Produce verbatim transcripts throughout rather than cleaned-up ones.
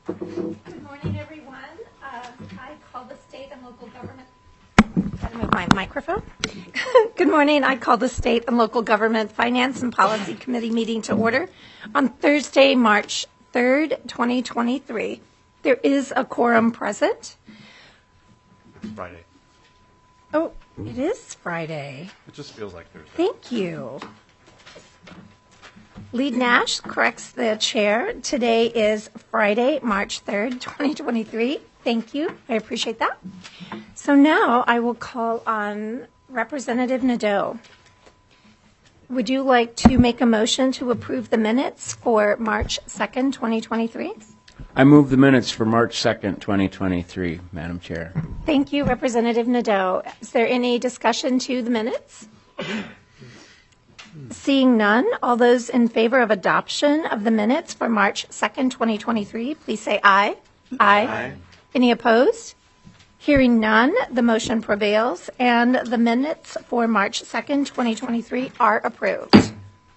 Good morning, everyone. Uh, I call the state and local government. Gotta move my microphone. Good morning. I call the state and local government finance and policy committee meeting to order on Thursday, March third, twenty twenty-three. There is a quorum present. Friday. Oh, it is Friday. It just feels like Thursday. Thank you. Lead Nash corrects the chair. Today is Friday, March third, twenty twenty-three. Thank you. I appreciate that. So now I will call on Representative Nadeau. Would you like to make a motion to approve the minutes for March second, twenty twenty-three? I move the minutes for March second, twenty twenty-three, Madam Chair. Thank you, Representative Nadeau. Is there any discussion to the minutes? Seeing none, all those in favor of adoption of the minutes for March second, twenty twenty-three, please say aye. Aye. Aye. Any opposed? Hearing none, the motion prevails, and the minutes for March second, twenty twenty-three are approved.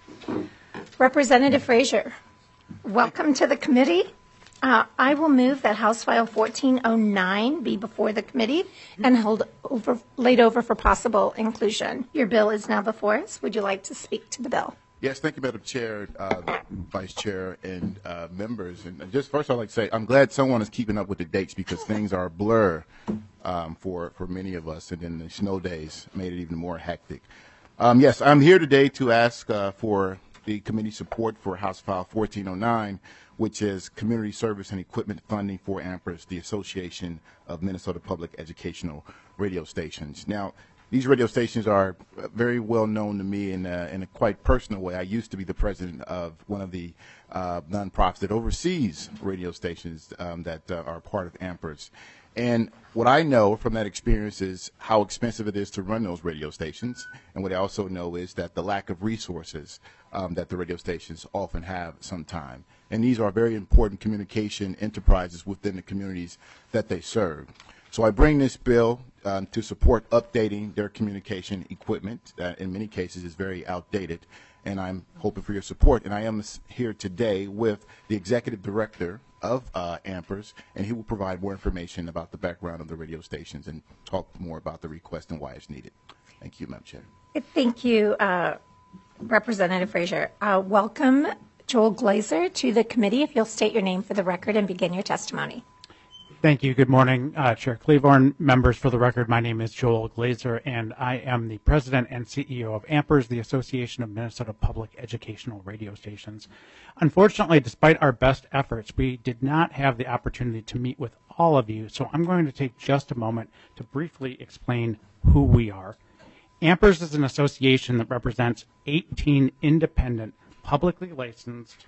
Representative Frazier, welcome to the committee. Uh, I will move that House File fourteen oh nine be before the committee and held over, laid over for possible inclusion. Your bill is now before us. Would you like to speak to the bill? Yes, thank you, Madam Chair, uh, Vice Chair, and uh, members. And just first, I'd like to say I'm glad someone is keeping up with the dates because things are a blur um, for for many of us, and then the snow days made it even more hectic. Um, yes, I'm here today to ask uh, for the committee support for House File fourteen oh nine, which is Community Service and Equipment Funding for AMPERS, the Association of Minnesota Public Educational Radio Stations. Now, these radio stations are very well known to me in a, in a quite personal way. I used to be the president of one of the uh, nonprofits that oversees radio stations um, that uh, are part of AMPERS. And what I know from that experience is how expensive it is to run those radio stations. And what I also know is that the lack of resources um, that the radio stations often have sometimes. And these are very important communication enterprises within the communities that they serve. So I bring this bill um, to support updating their communication equipment that in many cases is very outdated. And I'm hoping for your support. And I am here today with the executive director of uh, AMPERS, and he will provide more information about the background of the radio stations and talk more about the request and why it's needed. Thank you, Madam Chair. Thank you, uh, Representative Frazier. Uh, welcome, Joel Glazer, to the committee. If you'll state your name for the record and begin your testimony. Thank you. Good morning, uh, Chair Cleavorn. Members, for the record, my name is Joel Glazer, and I am the president and C E O of AMPERS, the Association of Minnesota Public Educational Radio Stations. Unfortunately, despite our best efforts, we did not have the opportunity to meet with all of you, so I'm going to take just a moment to briefly explain who we are. AMPERS is an association that represents eighteen independent, publicly licensed,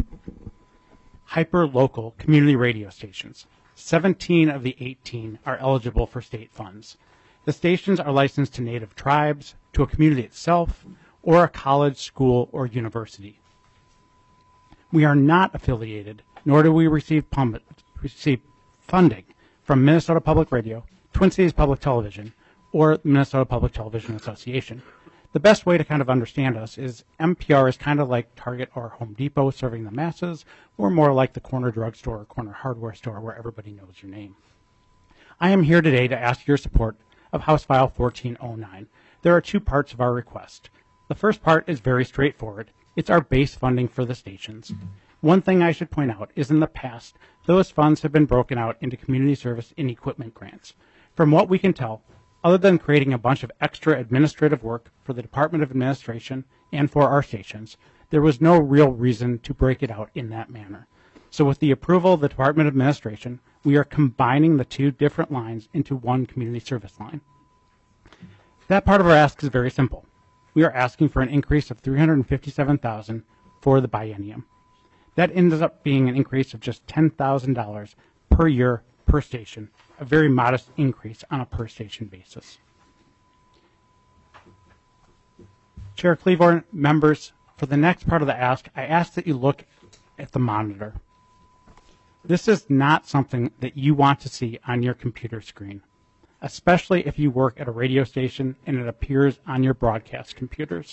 hyper-local community radio stations. seventeen of the eighteen are eligible for state funds. The stations are licensed to native tribes, to a community itself, or a college, school, or university. We are not affiliated, nor do we receive, pump, receive funding from Minnesota Public Radio, Twin Cities Public Television, or Minnesota Public Television Association. The best way to kind of understand us is M P R is kind of like Target or Home Depot serving the masses, or more like the corner drugstore or corner hardware store where everybody knows your name. I am here today to ask your support of House File fourteen oh nine. There are two parts of our request. The first part is very straightforward. It's our base funding for the stations. One thing I should point out is in the past, those funds have been broken out into community service and equipment grants. From what we can tell, other than creating a bunch of extra administrative work for the Department of Administration and for our stations, there was no real reason to break it out in that manner. So with the approval of the Department of Administration, we are combining the two different lines into one community service line. That part of our ask is very simple. We are asking for an increase of three hundred fifty-seven thousand dollars for the biennium. That ends up being an increase of just ten thousand dollars per year per station, a very modest increase on a per station basis. Chair Cleavorn, members, for the next part of the ask, I ask that you look at the monitor. This is not something that you want to see on your computer screen, especially if you work at a radio station and it appears on your broadcast computers.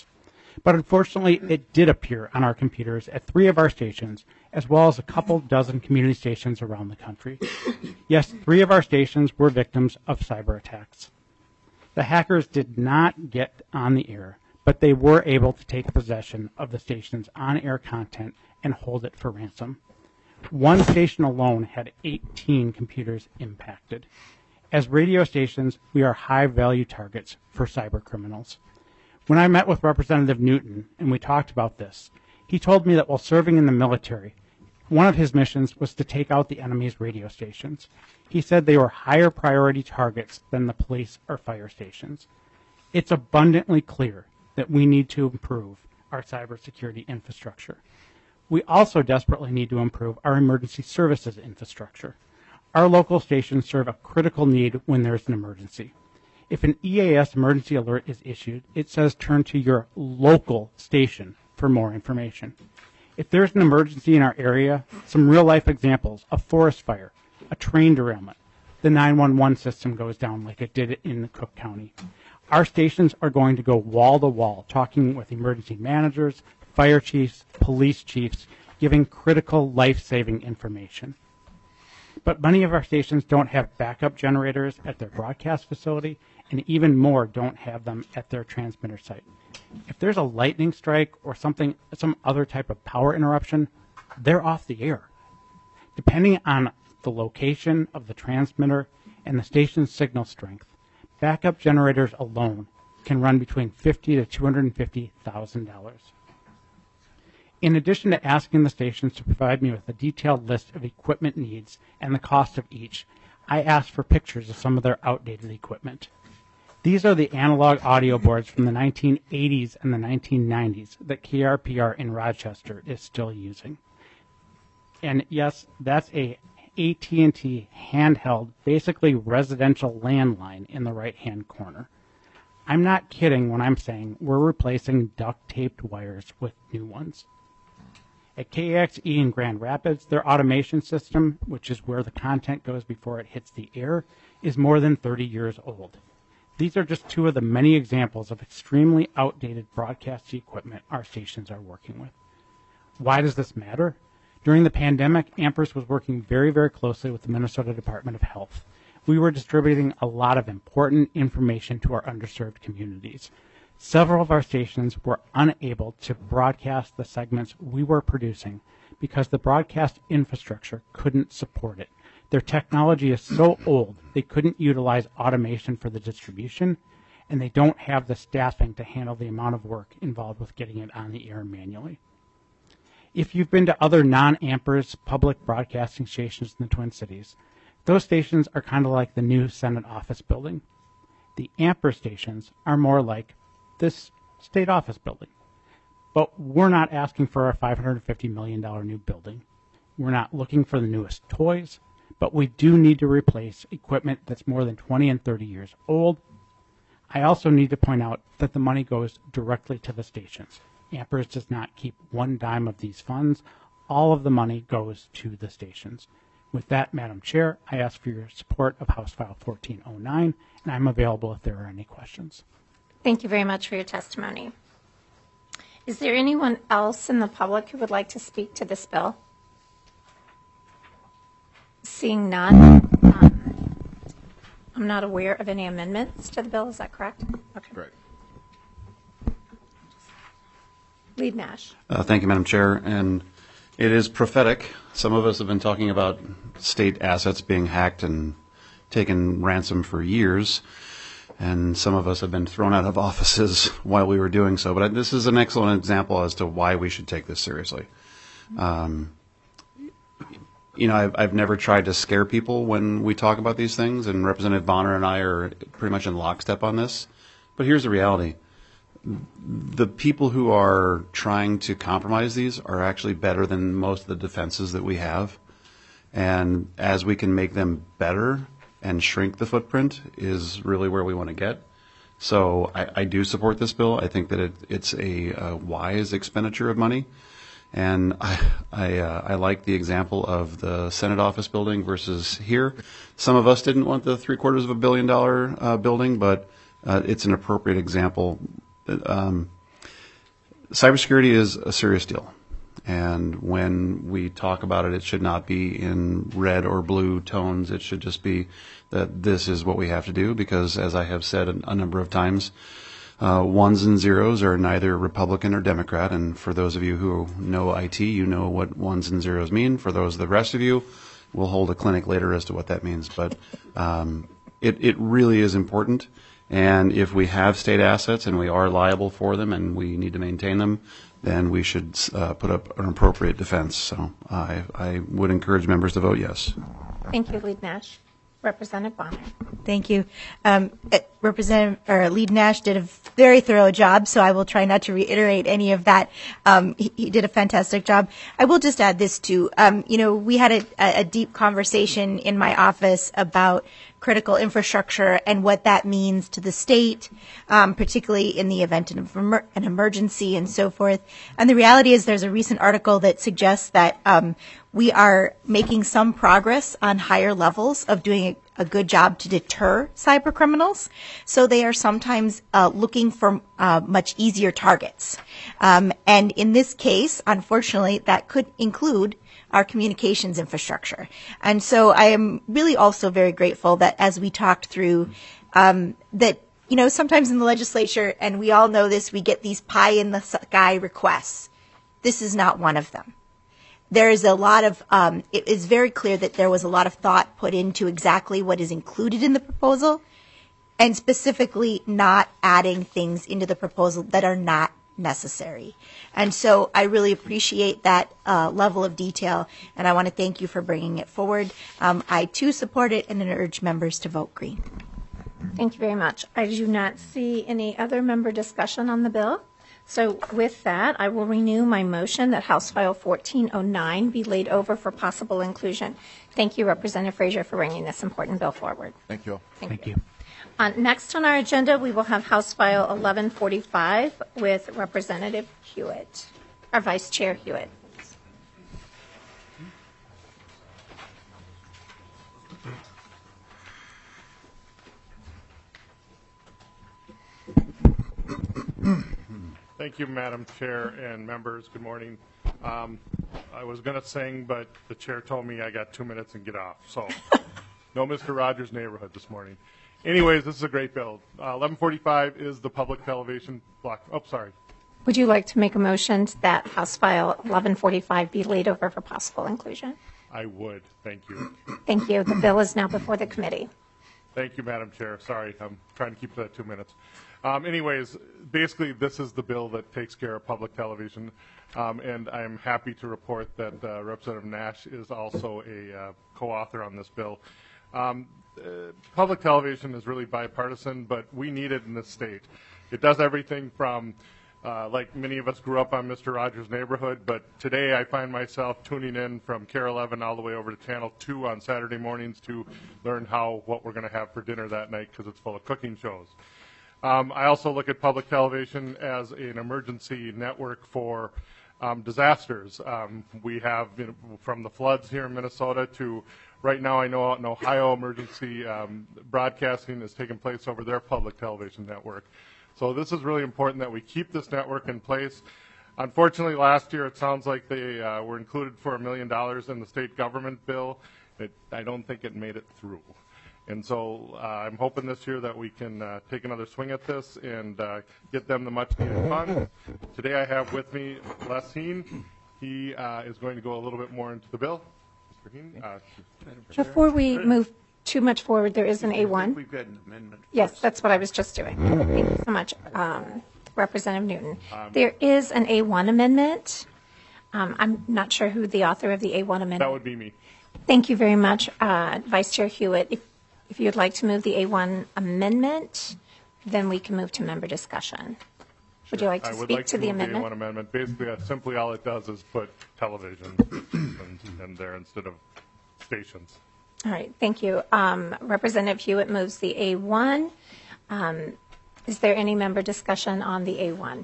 But unfortunately, it did appear on our computers at three of our stations, as well as a couple dozen community stations around the country. Yes, three of our stations were victims of cyber attacks. The hackers did not get on the air, but they were able to take possession of the station's on-air content and hold it for ransom. One station alone had eighteen computers impacted. As radio stations, we are high-value targets for cyber criminals. When I met with Representative Newton and we talked about this, he told me that while serving in the military, one of his missions was to take out the enemy's radio stations. He said they were higher priority targets than the police or fire stations. It's abundantly clear that we need to improve our cybersecurity infrastructure. We also desperately need to improve our emergency services infrastructure. Our local stations serve a critical need when there's an emergency. If an E A S emergency alert is issued, it says turn to your local station for more information. If there's an emergency in our area, some real-life examples, a forest fire, a train derailment, the nine one one system goes down like it did in Cook County. Our stations are going to go wall-to-wall, talking with emergency managers, fire chiefs, police chiefs, giving critical life-saving information. But many of our stations don't have backup generators at their broadcast facility, and even more don't have them at their transmitter site. If there's a lightning strike or something, some other type of power interruption, they're off the air. Depending on the location of the transmitter and the station's signal strength, backup generators alone can run between fifty thousand to two hundred fifty thousand dollars. In addition to asking the stations to provide me with a detailed list of equipment needs and the cost of each, I asked for pictures of some of their outdated equipment. These are the analog audio boards from the nineteen eighties and the nineteen nineties that K R P R in Rochester is still using. And yes, that's a A T and T handheld, basically residential landline in the right-hand corner. I'm not kidding when I'm saying we're replacing duct-taped wires with new ones. At K A X E in Grand Rapids, their automation system, which is where the content goes before it hits the air, is more than thirty years old. These are just two of the many examples of extremely outdated broadcast equipment our stations are working with. Why does this matter? During the pandemic, Amherst was working very, very closely with the Minnesota Department of Health. We were distributing a lot of important information to our underserved communities. Several of our stations were unable to broadcast the segments we were producing because the broadcast infrastructure couldn't support it. Their technology is so old, they couldn't utilize automation for the distribution, and they don't have the staffing to handle the amount of work involved with getting it on the air manually. If you've been to other non-Amherst public broadcasting stations in the Twin Cities, those stations are kind of like the new Senate office building. The Amherst stations are more like this state office building. But we're not asking for a five hundred fifty million dollars new building. We're not looking for the newest toys, but we do need to replace equipment that's more than twenty and thirty years old. I also need to point out that the money goes directly to the stations. Amherst does not keep one dime of these funds. All of the money goes to the stations. With that, Madam Chair, I ask for your support of House File fourteen oh nine, and I'm available if there are any questions. Thank you very much for your testimony. Is there anyone else in the public who would like to speak to this bill? Seeing none, um, I'm not aware of any amendments to the bill. Is that correct? Okay. Correct. Lead Nash. Uh, thank you, Madam Chair. And it is prophetic. Some of us have been talking about state assets being hacked and taken ransom for years. And some of us have been thrown out of offices while we were doing so. But this is an excellent example as to why we should take this seriously. Um, you know, I've, I've never tried to scare people when we talk about these things, and Representative Bonner and I are pretty much in lockstep on this. But here's the reality. The people who are trying to compromise these are actually better than most of the defenses that we have. And as we can make them better and shrink the footprint is really where we want to get. So I, I do support this bill. I think that it, it's a, a wise expenditure of money. And I I, uh, I like the example of the Senate office building versus here. Some of us didn't want the three quarters of a billion dollar uh, building, but uh, it's an appropriate example. Um, cybersecurity is a serious deal. And when we talk about it, it should not be in red or blue tones. It should just be that this is what we have to do because, as I have said a, a number of times, uh, ones and zeros are neither Republican or Democrat. And for those of you who know I T, you know what ones and zeros mean. For those of the rest of you, we'll hold a clinic later as to what that means. But um, it, it really is important. And if we have state assets and we are liable for them and we need to maintain them, then we should uh, put up an appropriate defense. So I, I would encourage members to vote yes. Thank you, Lead Nash. Representative Bonner. Thank you. Um, uh, Representative or Lead Nash did a very thorough job, so I will try not to reiterate any of that. Um, he, he did a fantastic job. I will just add this too. Um, you know, we had a, a deep conversation in my office about critical infrastructure and what that means to the state, um, particularly in the event of emer- an emergency and so forth. And the reality is there's a recent article that suggests that um, we are making some progress on higher levels of doing a, a good job to deter cyber criminals. So they are sometimes uh, looking for uh, much easier targets. Um, and in this case, unfortunately, that could include our communications infrastructure. And so I am really also very grateful that as we talked through um, that, you know, sometimes in the legislature, and we all know this, we get these pie in the sky requests. This is not one of them. There is a lot of, um, it is very clear that there was a lot of thought put into exactly what is included in the proposal and specifically not adding things into the proposal that are not necessary. And so I really appreciate that uh, level of detail, and I want to thank you for bringing it forward. Um, I, too, support it and urge members to vote green. Thank you very much. I do not see any other member discussion on the bill. So with that, I will renew my motion that House File fourteen oh nine be laid over for possible inclusion. Thank you, Representative Frazier, for bringing this important bill forward. Thank you all. Thank, Thank you. you. Uh, next on our agenda, we will have House File eleven forty-five with Representative Hewitt, or Vice Chair Hewitt. Thank you, Madam Chair and members. Good morning. Um, I was going to sing, but the chair told me I got two minutes and get off. So no Mister Rogers' Neighborhood this morning. Anyways, this is a great bill. Uh, eleven forty-five is the public television block. Oh, sorry. Would you like to make a motion that House File eleven forty-five be laid over for possible inclusion? I would. Thank you. Thank you. The bill is now before the committee. Thank you, Madam Chair. Sorry, I'm trying to keep that two minutes. Um, anyways, basically, this is the bill that takes care of public television, um, and I'm happy to report that uh, Representative Nash is also a uh, co-author on this bill. Um, uh, public television is really bipartisan, but we need it in this state. It does everything from, uh, like many of us grew up on Mister Rogers' Neighborhood, but today I find myself tuning in from K A R E eleven all the way over to Channel two on Saturday mornings to learn how what we're going to have for dinner that night because it's full of cooking shows. Um, I also look at public television as an emergency network for um, disasters. Um, we have, you know, from the floods here in Minnesota to right now, I know out in Ohio, emergency um, broadcasting is taking place over their public television network. So this is really important that we keep this network in place. Unfortunately, last year it sounds like they uh, were included for a million dollars in the state government bill. It, I don't think it made it through. And so uh, I'm hoping this year that we can uh, take another swing at this and uh, get them the much-needed funds. Today I have with me Les Heen. He uh, is going to go a little bit more into the bill. Mister Heen? Uh, Before we move too much forward, there is an A one. We've got an amendment. Yes, that's what I was just doing. Thank you so much, um, Representative Newton. There is an A one amendment. Um, I'm not sure who the author of the A one amendment. that would be me. Thank you very much, uh, Vice Chair Hewitt. If, if you'd like to move the A one amendment, then we can move to member discussion. Would you like to I would speak like to to the move amendment? A one amendment. Basically, uh, simply all it does is put television in, in there instead of stations. All right, thank you. Um, Representative Hewitt moves the A one. Um, is there any member discussion on the A one?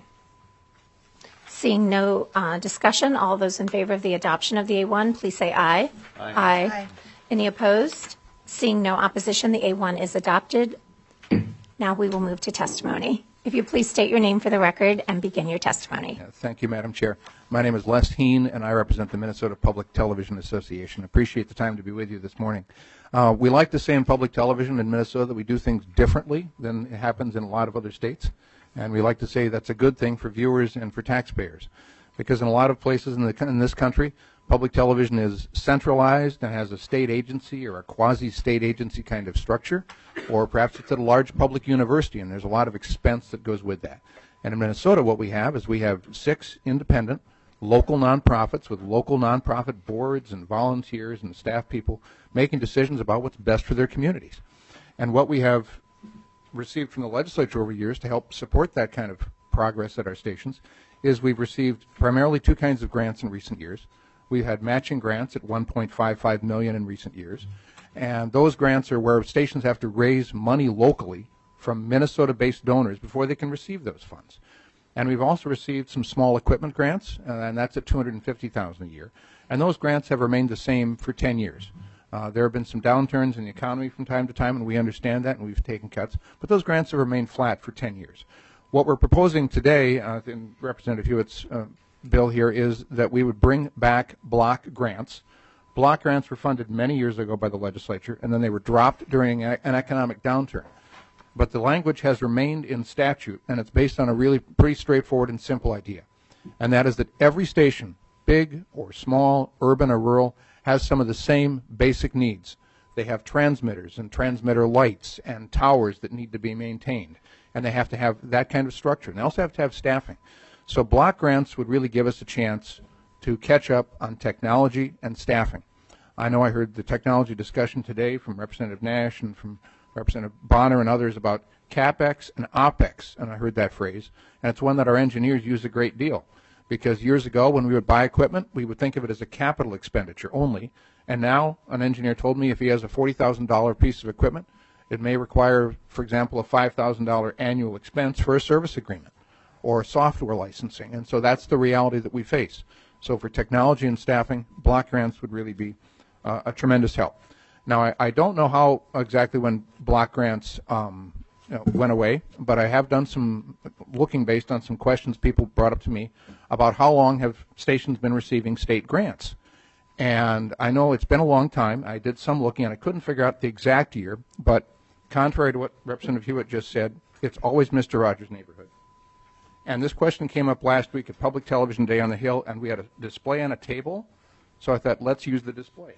Seeing no uh, discussion, all those in favor of the adoption of the A one, please say aye. Aye. Aye. Aye. Any opposed? Seeing no opposition, the A one is adopted. Now we will move to testimony. If you please state your name for the record and begin your testimony. Yeah, thank you, Madam Chair. My name is Les Heen, and I represent the Minnesota Public Television Association. Appreciate the time to be with you this morning. Uh, we like to say in public television in Minnesota that we do things differently than it happens in a lot of other states, and we like to say that's a good thing for viewers and for taxpayers, because in a lot of places in, the, in this country, public television is centralized and has a state agency or a quasi-state agency kind of structure, or perhaps it's at a large public university, and there's a lot of expense that goes with that. And in Minnesota, what we have is we have six independent local nonprofits with local nonprofit boards and volunteers and staff people making decisions about what's best for their communities. And what we have received from the legislature over years to help support that kind of progress at our stations is we've received primarily two kinds of grants in recent years. We've had matching grants at one point five five million dollars in recent years, and those grants are where stations have to raise money locally from Minnesota-based donors before they can receive those funds. And we've also received some small equipment grants, uh, and that's at two hundred fifty thousand dollars a year. And those grants have remained the same for ten years. Uh, there have been some downturns in the economy from time to time, and we understand that, and we've taken cuts. But those grants have remained flat for ten years. What we're proposing today, uh, in Representative Hewitt's uh, bill here, is that we would bring back block grants. Block grants were funded many years ago by the legislature, and then they were dropped during a, an economic downturn. But the language has remained in statute, and it's based on a really pretty straightforward and simple idea. And that is that every station, big or small, urban or rural, has some of the same basic needs. They have transmitters and transmitter lights and towers that need to be maintained. And they have to have that kind of structure. And they also have to have staffing. So block grants would really give us a chance to catch up on technology and staffing. I know I heard the technology discussion today from Representative Nash and from Representative Bonner and others about CapEx and OpEx, and I heard that phrase, and it's one that our engineers use a great deal, because years ago when we would buy equipment, we would think of it as a capital expenditure only, and now an engineer told me if he has a forty thousand dollar piece of equipment, it may require, for example, a five thousand dollar annual expense for a service agreement or software licensing, and so that's the reality that we face. So for technology and staffing, block grants would really be uh, a tremendous help. Now, I, I don't know how exactly when block grants um, you know, went away, but I have done some looking based on some questions people brought up to me about how long have stations been receiving state grants. And I know it's been a long time. I did some looking, and I couldn't figure out the exact year, but contrary to what Representative Hewitt just said, it's always Mister Rogers' neighborhood. And this question came up last week at Public Television Day on the Hill, and we had a display on a table, so I thought, let's use the display.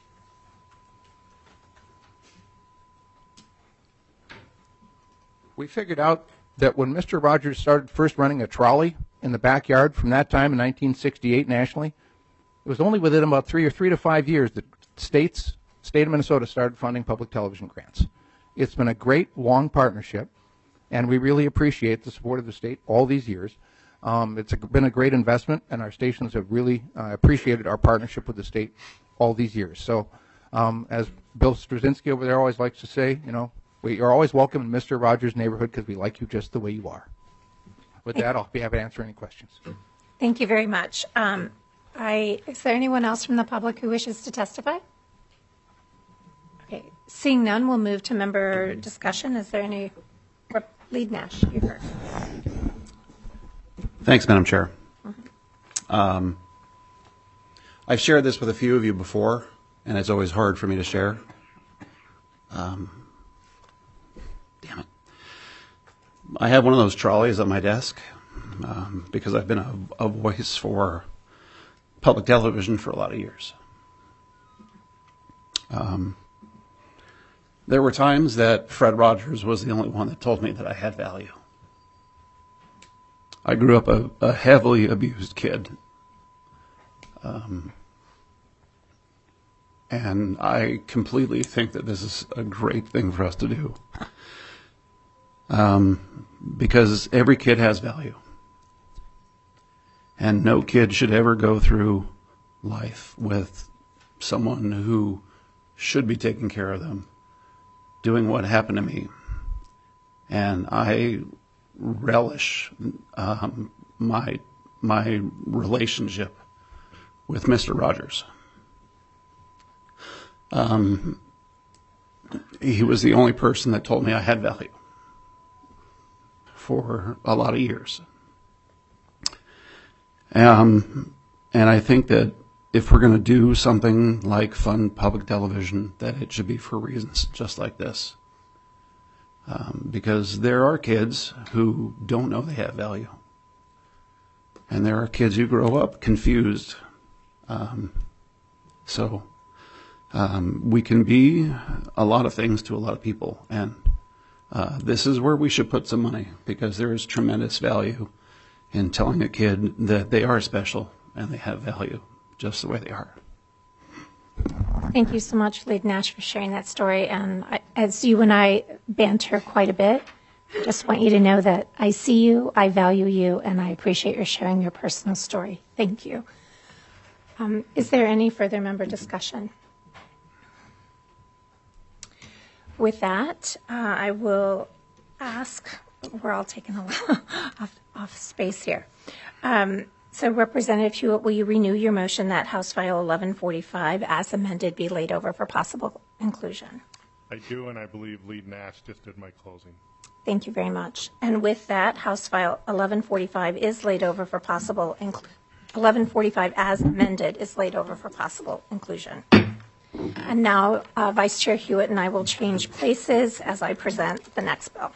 We figured out that when Mister Rogers started first running a trolley in the backyard from that time in nineteen sixty-eight nationally, it was only within about three or three to five years that states, state of Minnesota started funding public television grants. It's been a great long partnership, and we really appreciate the support of the state all these years. Um, it's a, been a great investment, and our stations have really uh, appreciated our partnership with the state all these years. So, um, as Bill Straczynski over there always likes to say, you know, we are always welcome in Mister Rogers' neighborhood because we like you just the way you are. With that, I'll be happy to answer any questions. Thank you very much. Um, I, is there anyone else from the public who wishes to testify? Okay, seeing none, we'll move to member discussion. Is there any? Rep- Lead Nash, you first. Thanks, Madam Chair. Um, I've shared this with a few of you before, and it's always hard for me to share. Um, damn it. I have one of those trolleys on my desk um, because I've been a, a voice for public television for a lot of years. Um, there were times that Fred Rogers was the only one that told me that I had value. I grew up a, a heavily abused kid. Um, and I completely think that this is a great thing for us to do. Um, because every kid has value. And no kid should ever go through life with someone who should be taking care of them doing what happened to me. And I relish um, my my relationship with Mister Rogers. Um, he was the only person that told me I had value. for a lot of years. Um, and I think that if we're going to do something like fund public television, that it should be for reasons just like this. Um, because there are kids who don't know they have value. And there are kids who grow up confused. Um, so um, we can be a lot of things to a lot of people. And uh, this is where we should put some money, because there is tremendous value in telling a kid that they are special and they have value just the way they are. Thank you so much, Lead Nash, for sharing that story. And I, as you and I banter quite a bit, I just want you to know that I see you, I value you, and I appreciate your sharing your personal story. Thank you. Um, is there any further member discussion? With that, uh, I will ask, we're all taking a little off, off space here. Um, So Representative Hewitt, will you renew your motion that House File eleven forty-five as amended be laid over for possible inclusion? I do, and I believe Lead Nash just did my closing. Thank you very much. And with that, House File eleven forty-five is laid over for possible, inclu- eleven forty-five as amended is laid over for possible inclusion. And now uh, Vice Chair Hewitt and I will change places as I present the next bill.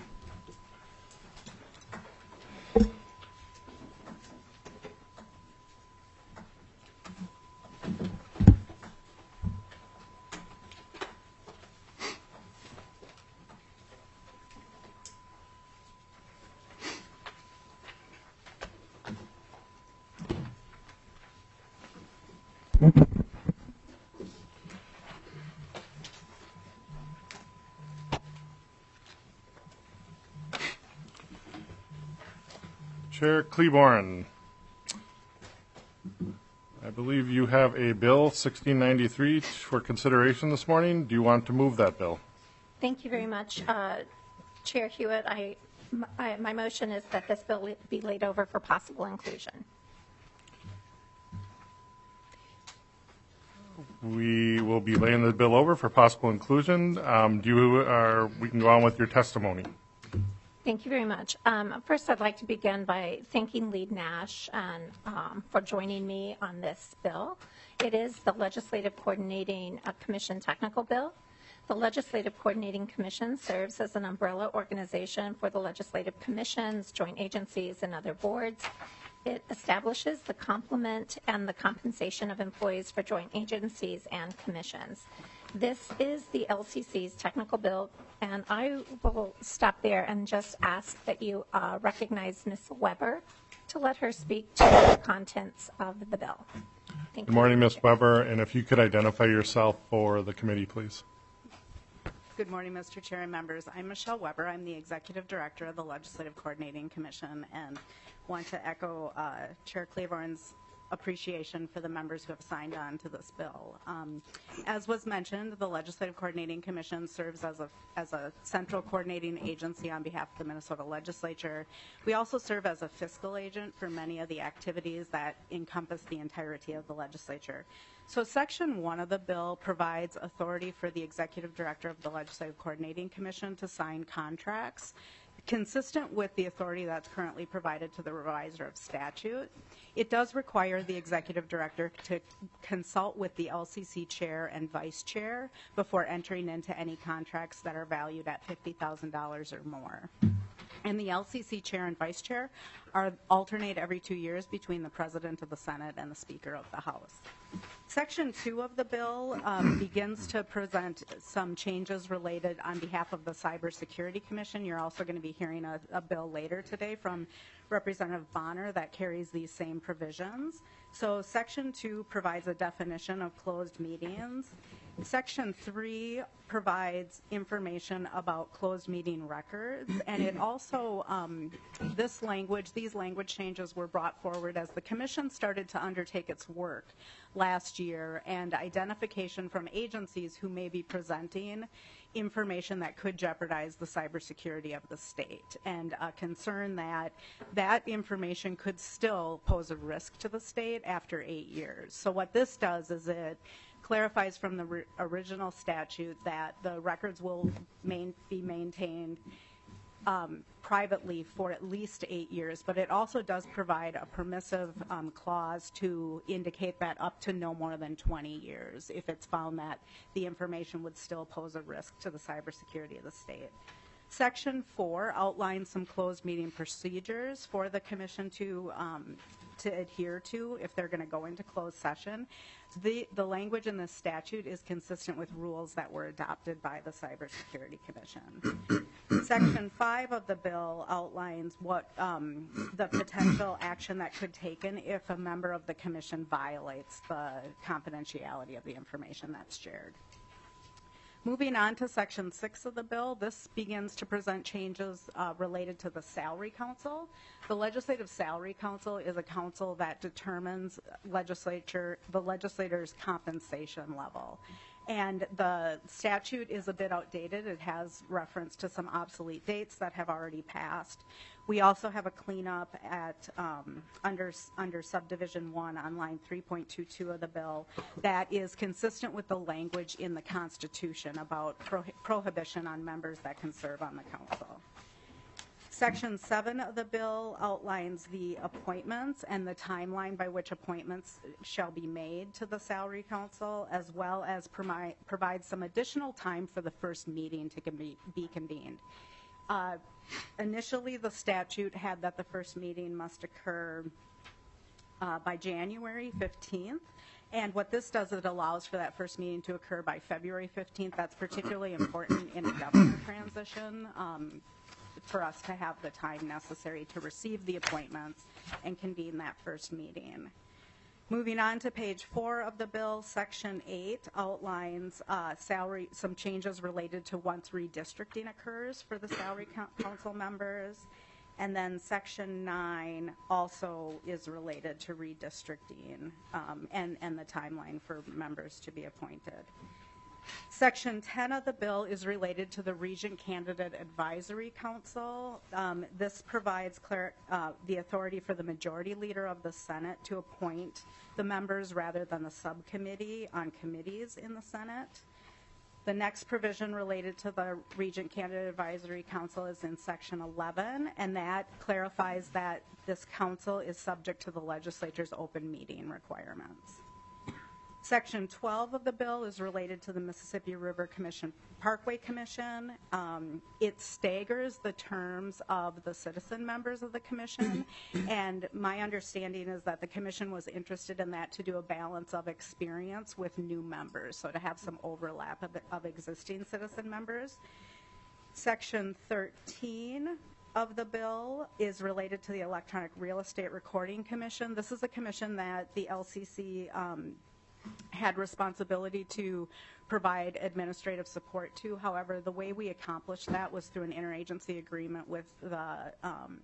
Chair Cleburne, I believe you have a bill sixteen ninety-three for consideration this morning. Do you want to move that bill? Thank you very much, uh, Chair Hewitt. I, my, my motion is that this bill be laid over for possible inclusion. We will be laying the bill over for possible inclusion. Um, do you, uh, we can go on with your testimony. Thank you very much. Um, first, I'd like to begin by thanking Lead Nash and, um, for joining me on this bill. It is the Legislative Coordinating uh, Commission technical bill. The Legislative Coordinating Commission serves as an umbrella organization for the legislative commissions, joint agencies, and other boards. It establishes the complement and the compensation of employees for joint agencies and commissions. This is the L C C's technical bill, and I will stop there and just ask that you uh, recognize Miz Weber to let her speak to the contents of the bill. Thank Good you. morning, Miz Weber, and if you could identify yourself for the committee, please. Good morning, Mister Chair and members. I'm Michelle Weber. I'm the Executive Director of the Legislative Coordinating Commission, and want to echo uh, Chair Cleburne's appreciation for the members who have signed on to this bill. Um, as was mentioned, the Legislative Coordinating Commission serves as a, as a central coordinating agency on behalf of the Minnesota Legislature. We also serve as a fiscal agent for many of the activities that encompass the entirety of the legislature. So Section one of the bill provides authority for the Executive Director of the Legislative Coordinating Commission to sign contracts consistent with the authority that's currently provided to the reviser of statute. It does require the executive director to consult with the L C C chair and vice chair before entering into any contracts that are valued at fifty thousand dollars or more. And the L C C chair and vice chair are alternate every two years between the president of the Senate and the Speaker of the House. Section two of the bill um, begins to present some changes related on behalf of the Cybersecurity Commission. You're also going to be hearing a, a bill later today from Representative Bonner that carries these same provisions. So Section two provides a definition of closed meetings. Section three provides information about closed meeting records, and it also, um, this language, these language changes were brought forward as the Commission started to undertake its work last year, and identification from agencies who may be presenting information that could jeopardize the cybersecurity of the state, and a concern that that information could still pose a risk to the state after eight years. So what this does is it clarifies from the re- original statute that the records will main, be maintained um, privately for at least eight years, but it also does provide a permissive um, clause to indicate that up to no more than twenty years if it's found that the information would still pose a risk to the cybersecurity of the state. Section four outlines some closed meeting procedures for the commission to um, to adhere to if they're going to go into closed session. The, the language in this statute is consistent with rules that were adopted by the Cybersecurity Commission. Section five of the bill outlines what um, the potential action that could be taken if a member of the commission violates the confidentiality of the information that's shared. Moving on to Section six of the bill, this begins to present changes uh, related to the Salary Council. The Legislative Salary Council is a council that determines legislature, the legislator's compensation level. And the statute is a bit outdated. It has reference to some obsolete dates that have already passed. We also have a cleanup at um, under under subdivision one on line three point two two of the bill that is consistent with the language in the Constitution about pro prohibition on members that can serve on the council. Section seven of the bill outlines the appointments and the timeline by which appointments shall be made to the Salary Council, as well as provide, provide some additional time for the first meeting to be, be convened. Uh, initially, the statute had that the first meeting must occur uh, by January fifteenth. And what this does, it allows for that first meeting to occur by February fifteenth. That's particularly important in a government transition. Um, for us to have the time necessary to receive the appointments and convene that first meeting. Moving on to page four of the bill, section eight outlines uh, salary, some changes related to once redistricting occurs for the salary council members. And then section nine also is related to redistricting um, and, and the timeline for members to be appointed. Section ten of the bill is related to the Regent Candidate Advisory Council. Um, this provides clar uh, the authority for the majority leader of the Senate to appoint the members rather than the subcommittee on committees in the Senate. The next provision related to the Regent Candidate Advisory Council is in section eleven, and that clarifies that this council is subject to the legislature's open meeting requirements. Section twelve of the bill is related to the Mississippi River Commission Parkway Commission. Um, it staggers the terms of the citizen members of the commission, and my understanding is that the commission was interested in that to do a balance of experience with new members, so to have some overlap of, of existing citizen members. Section thirteen of the bill is related to the Electronic Real Estate Recording Commission. This is a commission that the L C C um, had responsibility to provide administrative support to. However, the way we accomplished that was through an interagency agreement with the um,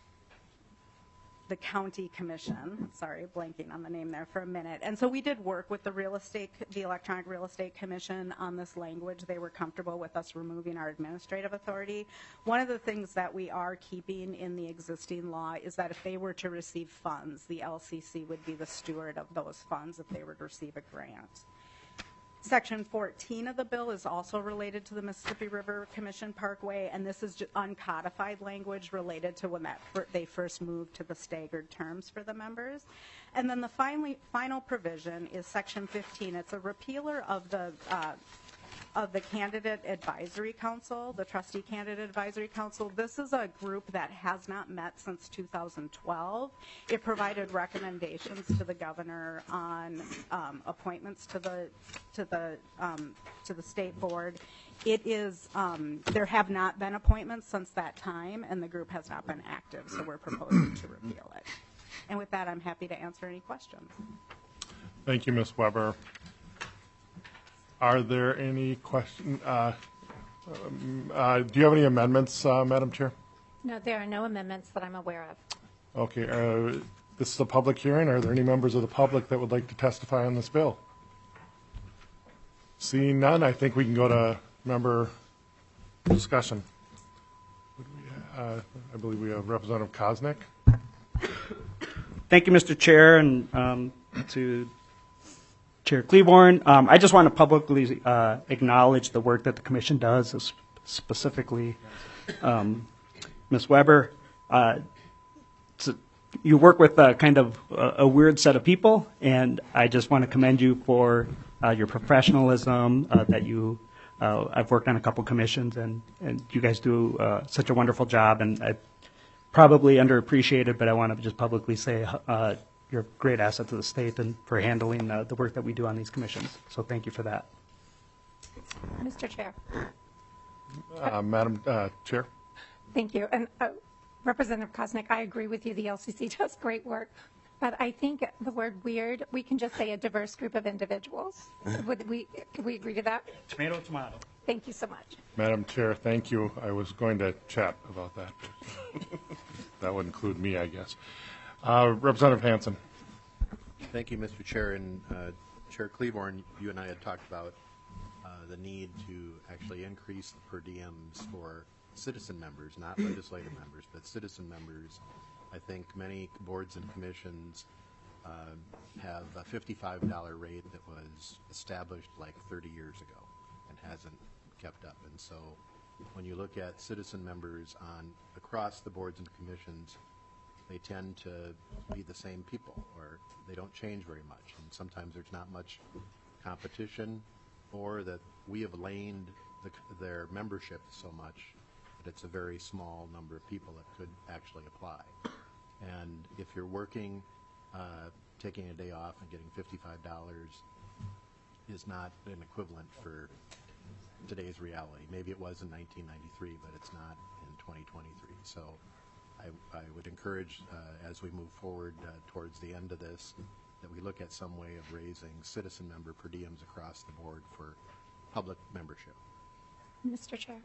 the county commission. Sorry, blanking on the name there for a minute. And so we did work with the real estate, the Electronic Real Estate Commission on this language. They were comfortable with us removing our administrative authority. One of the things that we are keeping in the existing law is that if they were to receive funds, the L C C would be the steward of those funds if they were to receive a grant. Section fourteen of the bill is also related to the Mississippi River Commission Parkway, and this is just uncodified language related to when that fir they first moved to the staggered terms for the members. And then the finally, final provision is section fifteen. It's a repealer of the uh, of the Candidate Advisory Council, the Trustee Candidate Advisory Council. This is a group that has not met since two thousand twelve. It provided recommendations to the governor on um, appointments to the to the um, to the state board. It is um, there have not been appointments since that time, and the group has not been active. So we're proposing to repeal it. And with that, I'm happy to answer any questions. Thank you, Miz Weber. Are there any questions? Uh, um, uh, do you have any amendments, uh, Madam Chair? No, there are no amendments that I'm aware of. Okay. Uh, this is a public hearing. Are there any members of the public that would like to testify on this bill? Seeing none, I think we can go to member discussion. Uh, I believe we have Representative Koznick. Thank you, Mister Chair, and um, to Chair Cleaborn. Um, I just want to publicly uh, acknowledge the work that the Commission does, specifically um, Miz Weber. Uh, it's a- you work with a kind of a, a weird set of people, and I just want to commend you for uh, your professionalism. Uh, that you, uh, I've worked on a couple commissions, and and you guys do uh, such a wonderful job. And I probably underappreciated, but I want to just publicly say uh, you're a great asset to the state and for handling uh, the work that we do on these commissions. So thank you for that. Mister Chair. Uh, Madam uh, Chair. Thank you. And uh, Representative Koznick, I agree with you. The L C C does great work. But I think the word weird, we can just say a diverse group of individuals. Would we, could we agree to that? Tomato, tomato. Thank you so much. Madam Chair, thank you. I was going to chat about that. That would include me, I guess. Uh, Representative Hansen. Thank you, Mister Chair. And uh, Chair Cleaborn, you and I had talked about uh, the need to actually increase the per diems for citizen members, not legislative members, but citizen members. I think many boards and commissions uh, have a fifty-five dollar rate that was established like thirty years ago and hasn't kept up. And so when you look at citizen members on across the boards and commissions, they tend to be the same people, or they don't change very much. And sometimes there's not much competition, or that we have laned the, their membership so much that it's a very small number of people that could actually apply. And if you're working, uh, taking a day off and getting fifty-five dollars is not an equivalent for today's reality. Maybe it was in nineteen ninety-three, but it's not in twenty twenty-three. So I, I would encourage, uh, as we move forward uh, towards the end of this, that we look at some way of raising citizen member per diems across the board for public membership. Mister Chair.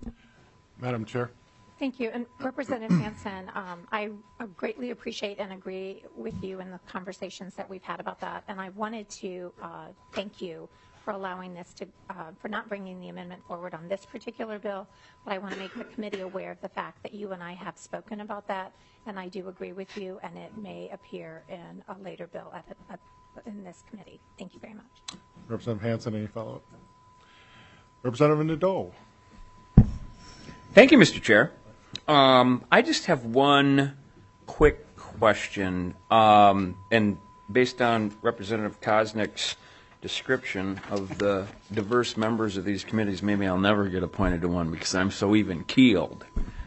Madam Chair. Thank you. And Representative Hansen, um, I greatly appreciate and agree with you in the conversations that we've had about that. And I wanted to uh, thank you for allowing this to, uh, for not bringing the amendment forward on this particular bill. But I want to make the committee aware of the fact that you and I have spoken about that. And I do agree with you, and it may appear in a later bill at, at, in this committee. Thank you very much. Representative Hansen, any follow-up? Representative Nadeau. Thank you, Mister Chair. Um, I just have one quick question, um, and based on Representative Koznick's description of the diverse members of these committees, maybe I'll never get appointed to one because I'm so even-keeled.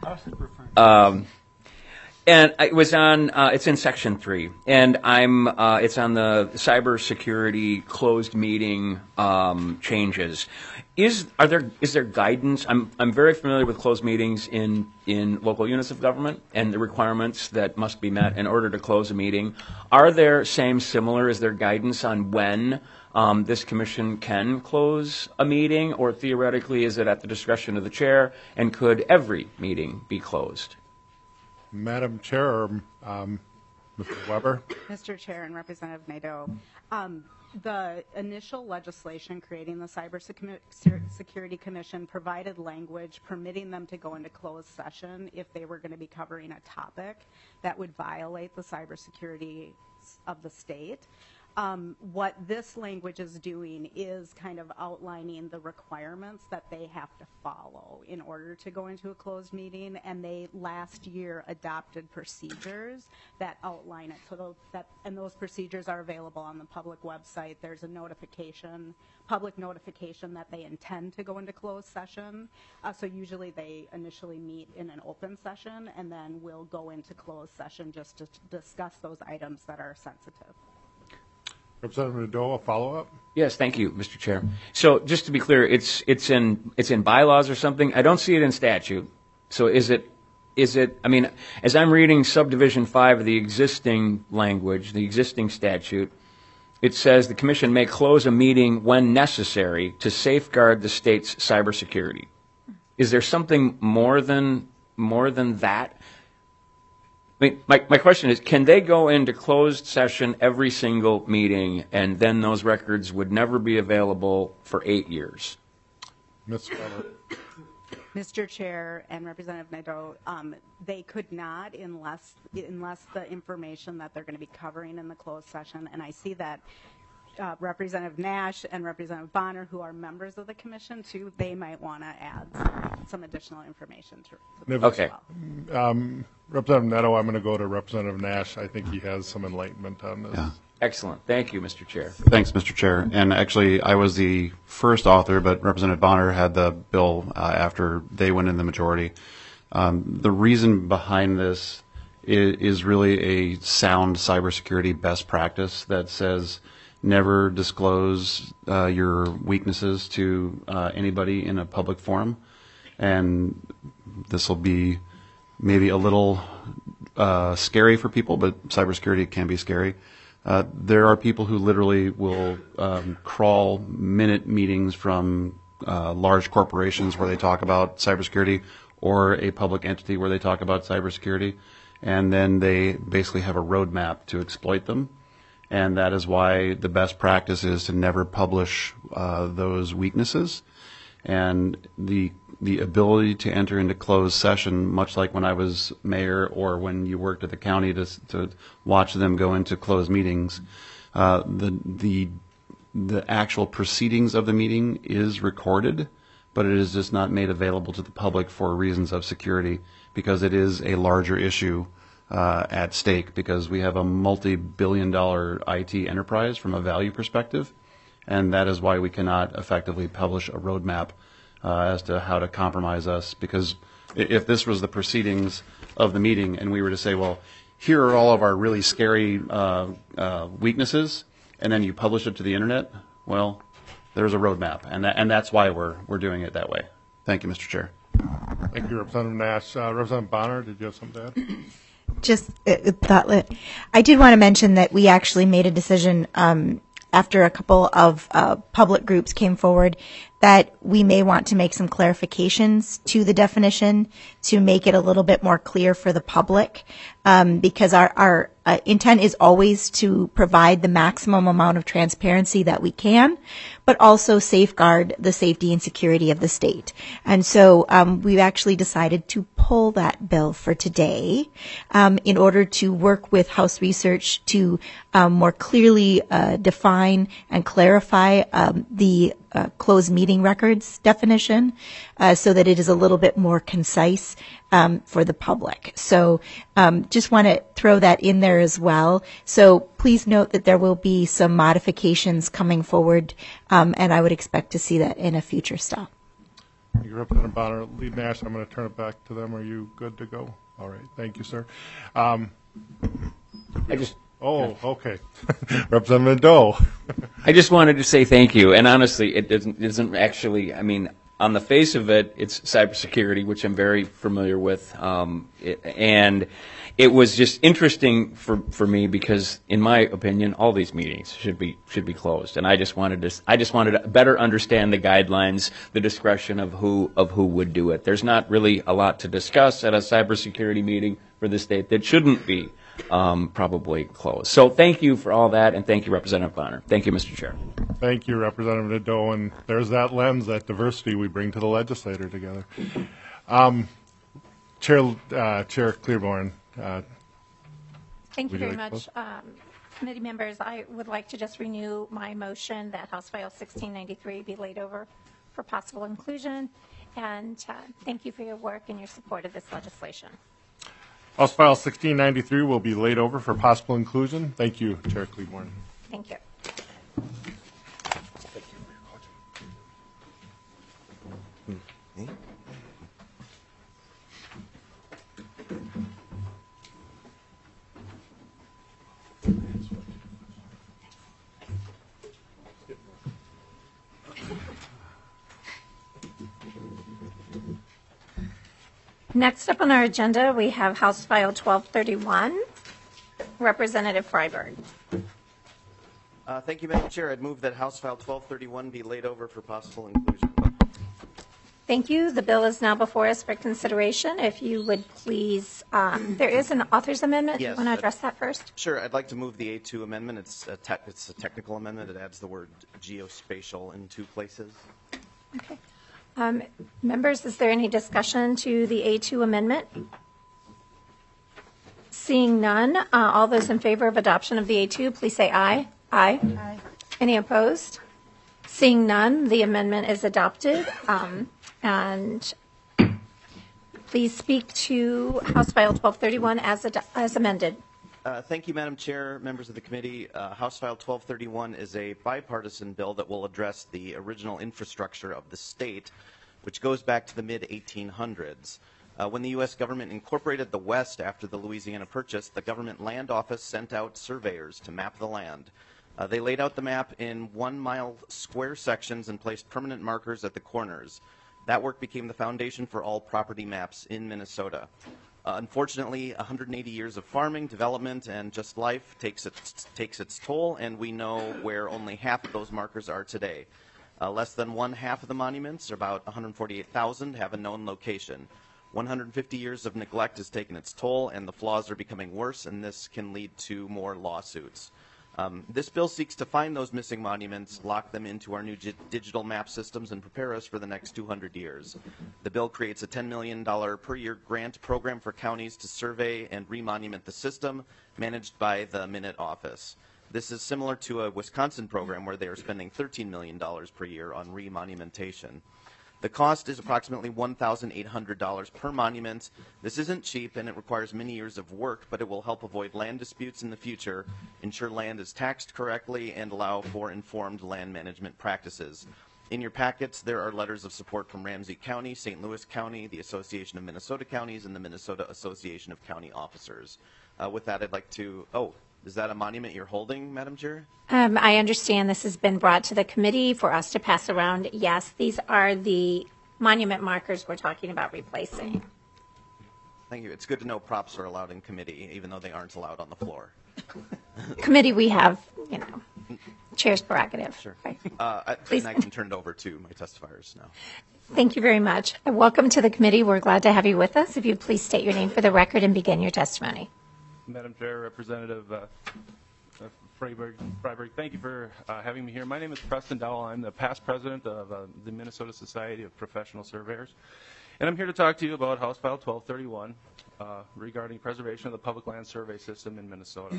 Um, and it was on, uh, it's in section three, and I'm, uh, it's on the cybersecurity closed meeting um, changes. Is are there is there guidance? I'm I'm very familiar with closed meetings in in local units of government and the requirements that must be met in order to close a meeting. Are there same similar? Is there guidance on when um, this commission can close a meeting, or theoretically is it at the discretion of the chair? And could every meeting be closed? Madam Chair, um, Mister Weber. Mister Chair and Representative Nadeau, um, the initial legislation creating the Cybersecurity Commission provided language permitting them to go into closed session if they were going to be covering a topic that would violate the cybersecurity of the state. Um, what this language is doing is kind of outlining the requirements that they have to follow in order to go into a closed meeting, and they last year adopted procedures that outline it. So those, that, and those procedures are available on the public website. There's a notification, public notification that they intend to go into closed session. Uh, so usually they initially meet in an open session, and then we'll go into closed session just to discuss those items that are sensitive. Representative Nadeau, a follow-up? Yes, thank you, Mister Chair. So just to be clear, it's it's in it's in bylaws or something. I don't see it in statute. So is it is it? I mean, as I'm reading subdivision five of the existing language, the existing statute, it says the commission may close a meeting when necessary to safeguard the state's cybersecurity. Is there something more than more than that? I mean, my, my question is, can they go into closed session every single meeting, and then those records would never be available for eight years? Miz Weber. Mister Chair and Representative Nadeau, um, they could not unless unless the information that they're going to be covering in the closed session, and I see that uh, Representative Nash and Representative Bonner, who are members of the commission, too, they might want to add some additional information to, to Okay. as well. Um, Representative Neto, I'm going to go to Representative Nash. I think he has some enlightenment on this. Yeah. Excellent. Thank you, Mister Chair. Thanks, Mister Chair. And actually, I was the first author, but Representative Bonner had the bill uh, after they went in the majority. Um, the reason behind this is, is really a sound cybersecurity best practice that says never disclose uh, your weaknesses to uh, anybody in a public forum. And this will be maybe a little uh, scary for people, but cybersecurity can be scary. Uh, there are people who literally will um, crawl minute meetings from uh, large corporations where they talk about cybersecurity, or a public entity where they talk about cybersecurity, and then they basically have a roadmap to exploit them. And that is why the best practice is to never publish uh, those weaknesses. And the the ability to enter into closed session, much like when I was mayor or when you worked at the county to to watch them go into closed meetings, uh, the the the actual proceedings of the meeting is recorded, but it is just not made available to the public for reasons of security, because it is a larger issue uh, at stake, because we have a multi-billion dollar I T enterprise from a value perspective. And that is why we cannot effectively publish a roadmap uh, as to how to compromise us. Because if this was the proceedings of the meeting and we were to say, well, here are all of our really scary uh, uh, weaknesses, and then you publish it to the internet, well, there's a roadmap. And that, and that's why we're, we're doing it that way. Thank you, Mister Chair. Thank you, Representative Nash. Uh, Representative Bonner, did you have something to add? Just uh, thought, I did want to mention that we actually made a decision um, after a couple of uh, public groups came forward that we may want to make some clarifications to the definition to make it a little bit more clear for the public, um, because our, our uh, intent is always to provide the maximum amount of transparency that we can, but also safeguard the safety and security of the state. And so um, we've actually decided to pull that bill for today um, in order to work with House Research to um, more clearly uh, define and clarify um, the uh, closed meeting records definition uh, so that it is a little bit more concise um, for the public. So um, just want to throw that in there as well. So please note that there will be some modifications coming forward, um, and I would expect to see that in a future stop. Thank you, Representative Bonner. Lead Nash, I'm going to turn it back to them. Are you good to go? All right. Thank you, sir. Um, I just oh, okay. Representative Doe. I just wanted to say thank you. And honestly, it doesn't, isn't actually, I mean, on the face of it, it's cybersecurity, which I'm very familiar with. Um, it, and it was just interesting for, for me because, in my opinion, all these meetings should be should be closed. And I just wanted to I just wanted to better understand the guidelines, the discretion of who of who would do it. There's not really a lot to discuss at a cybersecurity meeting for the state that shouldn't be um, probably closed. So thank you for all that, and thank you, Representative Bonner. Thank you, Mister Chair. Thank you, Representative Nadeau. And there's that lens, that diversity we bring to the legislature together. Um, Chair uh, Chair Cleburne. Uh, Thank you Would you very like to much. Um, committee members, I would like to just renew my motion that House File sixteen ninety-three be laid over for possible inclusion. And uh, thank you for your work and your support of this legislation. House File sixteen ninety-three will be laid over for possible inclusion. Thank you, Chair Cleburne. Thank you. Next up on our agenda, we have House File twelve thirty-one, Representative Freiberg. Uh, thank you, Madam Chair. I'd move that House File twelve thirty-one be laid over for possible inclusion. Thank you. The bill is now before us for consideration. If you would please, um, there is an author's amendment. Yes, Do you want to uh, address that first? Sure. I'd like to move the A two amendment. It's a, te- it's a technical amendment. It adds the word geospatial in two places. Okay. Um, members, is there any discussion to the A two amendment? Seeing none, uh, all those in favor of adoption of the A two, please say aye. Aye. Aye. Any opposed? Seeing none, the amendment is adopted. Um, and please speak to House File twelve thirty-one as, ad- as amended. Uh, thank you, Madam Chair, members of the committee. Uh, House File twelve thirty-one is a bipartisan bill that will address the original infrastructure of the state, which goes back to the mid eighteen hundreds. Uh, when the U S government incorporated the West after the Louisiana Purchase, the government land office sent out surveyors to map the land. Uh, they laid out the map in one-mile square sections and placed permanent markers at the corners. That work became the foundation for all property maps in Minnesota. Uh, unfortunately, one hundred eighty years of farming, development, and just life takes its, takes its toll, and we know where only half of those markers are today. Uh, less than one half of the monuments, or about one hundred forty-eight thousand, have a known location. one hundred fifty years of neglect has taken its toll, and the flaws are becoming worse, and this can lead to more lawsuits. Um, this bill seeks to find those missing monuments, lock them into our new g- digital map systems, and prepare us for the next two hundred years. The bill creates a ten million dollars per year grant program for counties to survey and remonument the system, managed by the Minute office. This is similar to a Wisconsin program where they are spending thirteen million dollars per year on remonumentation. The cost is approximately one thousand eight hundred dollars per monument. This isn't cheap, and it requires many years of work, but it will help avoid land disputes in the future, ensure land is taxed correctly, and allow for informed land management practices. In your packets, there are letters of support from Ramsey County, Saint Louis County, the Association of Minnesota Counties, and the Minnesota Association of County Officers. Uh, with that, I'd like to, oh, is that a monument you're holding, Madam Chair? Um, I understand this has been brought to the committee for us to pass around. Yes, these are the monument markers we're talking about replacing. Thank you. It's good to know props are allowed in committee, even though they aren't allowed on the floor. Committee, we have, you know, chair's prerogative. Sure. Right. Uh, I, Please. and I can turn it over to my testifiers now. Thank you very much. Welcome to the committee. We're glad to have you with us. If you please state your name for the record and begin your testimony. Madam Chair, Representative uh, uh, Freiberg, Freiberg, thank you for uh, having me here. My name is Preston Dowell. I'm the past president of uh, the Minnesota Society of Professional Surveyors. And I'm here to talk to you about House File twelve thirty-one uh, regarding preservation of the public land survey system in Minnesota.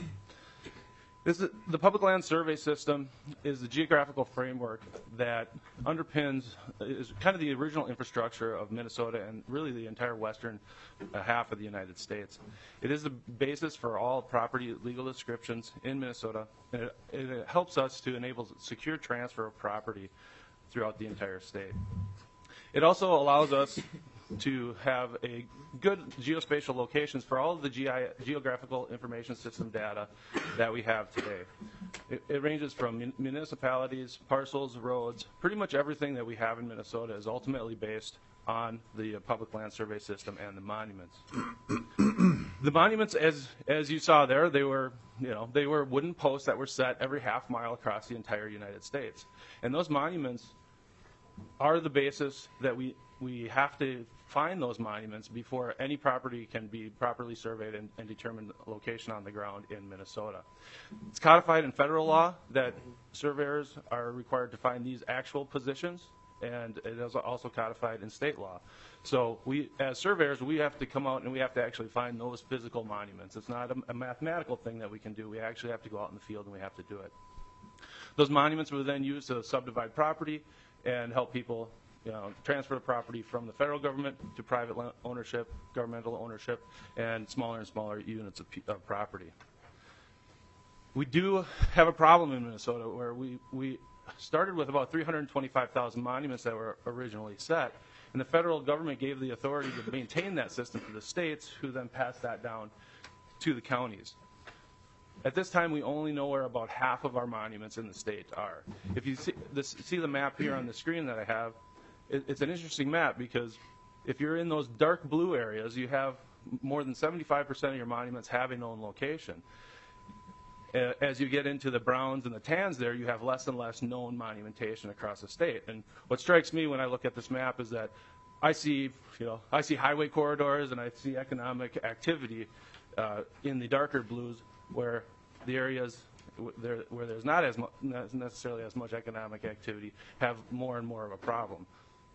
This is, the public land survey system is the geographical framework that underpins, is kind of the original infrastructure of Minnesota and really the entire western uh, half of the United States. It is the basis for all property legal descriptions in Minnesota, and it, it helps us to enable secure transfer of property throughout the entire state. It also allows us to have a good geospatial locations for all of the G I, geographical information system data that we have today. It, it ranges from mun- municipalities, parcels, roads, pretty much everything that we have in Minnesota is ultimately based on the uh, public land survey system and the monuments. The monuments, as as you saw there, they were you know they were wooden posts that were set every half mile across the entire United States, and those monuments are the basis that we we have to find those monuments before any property can be properly surveyed and, and determine the location on the ground in Minnesota. It's codified in federal law that surveyors are required to find these actual positions, and it is also codified in state law. So we, as surveyors, we have to come out and we have to actually find those physical monuments. It's not a, a mathematical thing that we can do. We actually have to go out in the field and we have to do it. Those monuments were then used to subdivide property and help people you know, transfer the property from the federal government to private ownership, governmental ownership, and smaller and smaller units of, of property. We do have a problem in Minnesota where we, we started with about three hundred twenty-five thousand monuments that were originally set, and the federal government gave the authority to maintain that system to the states, who then passed that down to the counties. At this time, we only know where about half of our monuments in the state are. If you see, this, see the map here on the screen that I have, it, it's an interesting map because if you're in those dark blue areas, you have more than seventy-five percent of your monuments have a known location. Uh, as you get into the browns and the tans there, you have less and less known monumentation across the state. And what strikes me when I look at this map is that I see, you know, I see highway corridors and I see economic activity uh, in the darker blues, where the areas w- there, where there's not as mu- not necessarily as much economic activity have more and more of a problem.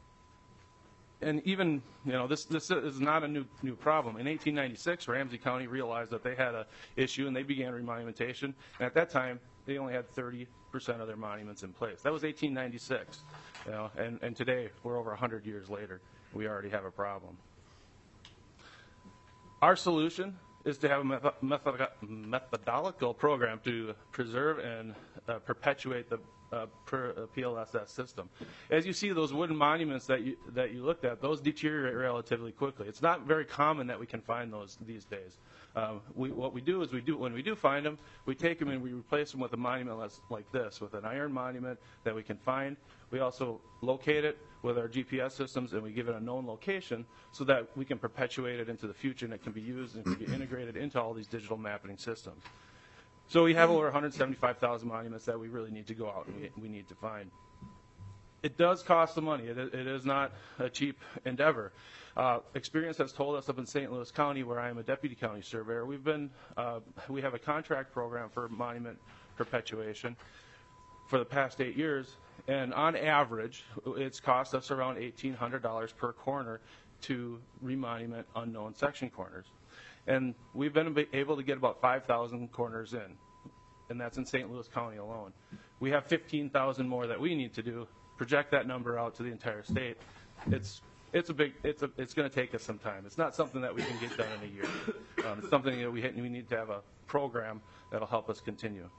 And even, you know, this this is not a new new problem. In eighteen ninety-six, Ramsey County realized that they had an issue, and they began remonumentation. And at that time, they only had thirty percent of their monuments in place. That was eighteen ninety-six, you know, and, and today we're over one hundred years later. We already have a problem. Our solution is to have a method, method, methodological program to preserve and uh, perpetuate the uh, per, uh, P L S S system. As you see, those wooden monuments that you that you looked at, those deteriorate relatively quickly. It's not very common that we can find those these days. Um, we, what we do is we do when we do find them, we take them and we replace them with a monument like this, with an iron monument that we can find. We also locate it with our G P S systems, and we give it a known location so that we can perpetuate it into the future, and it can be used and can be integrated into all these digital mapping systems. So we have over one hundred seventy-five thousand monuments that we really need to go out and we, we need to find. It does cost some money. It, it is not a cheap endeavor. Uh, experience has told us up in Saint Louis County, where I am a deputy county surveyor, we've been, uh, we have a contract program for monument perpetuation for the past eight years, and on average, it's cost us around eighteen hundred dollars per corner to remonument unknown section corners. And we've been able to get about five thousand corners in, and that's in Saint Louis County alone. We have fifteen thousand more that we need to do. Project that number out to the entire state. It's it's a big it's a it's going to take us some time. It's not something that we can get done in a year. Um, it's something that we we need to have a program that'll help us continue.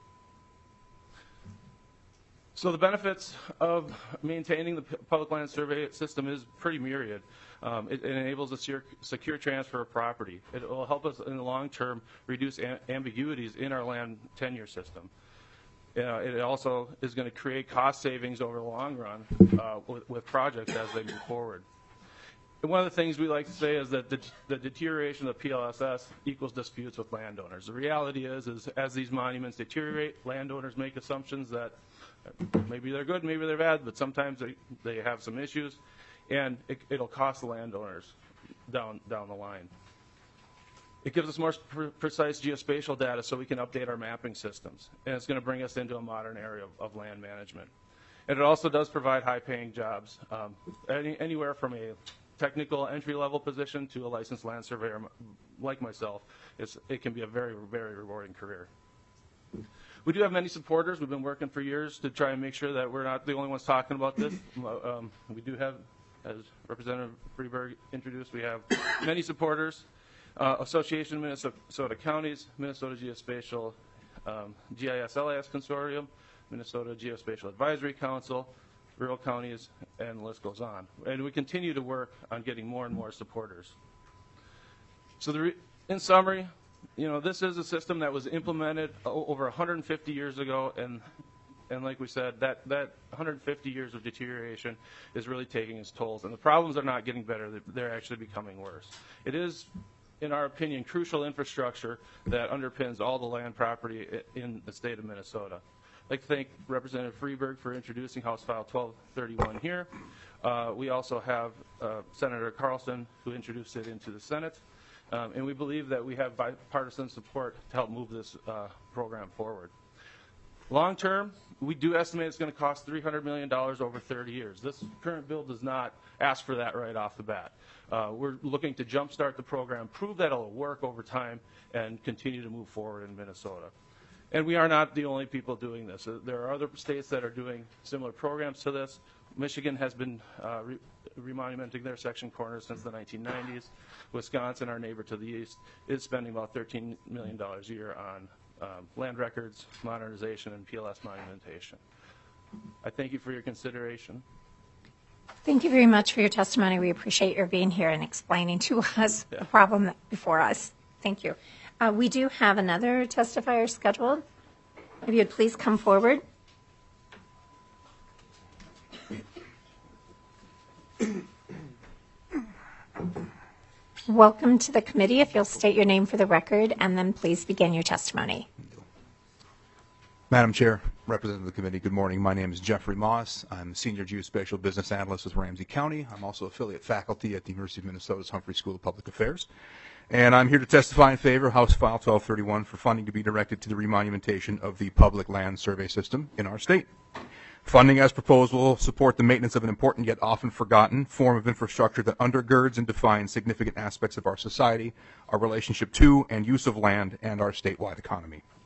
So the benefits of maintaining the public land survey system is pretty myriad. Um, it, it enables a secure, secure transfer of property. It will help us in the long term reduce a- ambiguities in our land tenure system. Uh, it also is going to create cost savings over the long run uh, with, with projects as they move forward. And one of the things we like to say is that the, the deterioration of P L S S equals disputes with landowners. The reality is, is as these monuments deteriorate, landowners make assumptions that maybe they're good, maybe they're bad, but sometimes they, they have some issues, and it, it'll cost the landowners down, down the line. It gives us more pre- precise geospatial data so we can update our mapping systems, and it's going to bring us into a modern area of, of land management. And it also does provide high-paying jobs, um, any, anywhere from a technical entry-level position to a licensed land surveyor like myself. It's, it can be a very, very rewarding career. We do have many supporters. We've been working for years to try and make sure that we're not the only ones talking about this. Um, we do have, as Representative Freeberg introduced, we have many supporters. Uh, Association of Minnesota Counties, Minnesota Geospatial, um, G I S L A S Consortium, Minnesota Geospatial Advisory Council, rural counties, and the list goes on. And we continue to work on getting more and more supporters. So the re- in summary, you know, this is a system that was implemented o- over one hundred fifty years ago, and and like we said, that, that one hundred fifty years of deterioration is really taking its tolls. And the problems are not getting better, they're, they're actually becoming worse. It is, in our opinion, crucial infrastructure that underpins all the land property in the state of Minnesota. I'd like to thank Representative Freeberg for introducing House File twelve thirty-one here. Uh, we also have uh, Senator Carlson, who introduced it into the Senate. Um, and we believe that we have bipartisan support to help move this uh, program forward. Long term, we do estimate it's going to cost three hundred million dollars over thirty years. This current bill does not ask for that right off the bat. Uh, we're looking to jumpstart the program, prove that it'll work over time, and continue to move forward in Minnesota. And we are not the only people doing this. Uh, there are other states that are doing similar programs to this. Michigan has been uh, re- remonumenting their section corners since the nineteen nineties. Wisconsin, our neighbor to the east, is spending about thirteen million dollars a year on um, land records, modernization, and P L S monumentation. I thank you for your consideration. Thank you very much for your testimony. We appreciate your being here and explaining to us yeah. the problem that before us. Thank you. Uh, we do have another testifier scheduled. If you'd please come forward. Welcome to the committee. If you'll state your name for the record, and then please begin your testimony. Madam Chair, Representative of the Committee, good morning. My name is Jeffrey Moss. I'm a Senior Geospatial Business Analyst with Ramsey County. I'm also affiliate faculty at the University of Minnesota's Humphrey School of Public Affairs. And I'm here to testify in favor of House File twelve thirty-one for funding to be directed to the remonumentation of the public land survey system in our state. Funding as proposed will support the maintenance of an important yet often forgotten form of infrastructure that undergirds and defines significant aspects of our society, our relationship to and use of land, and our statewide economy.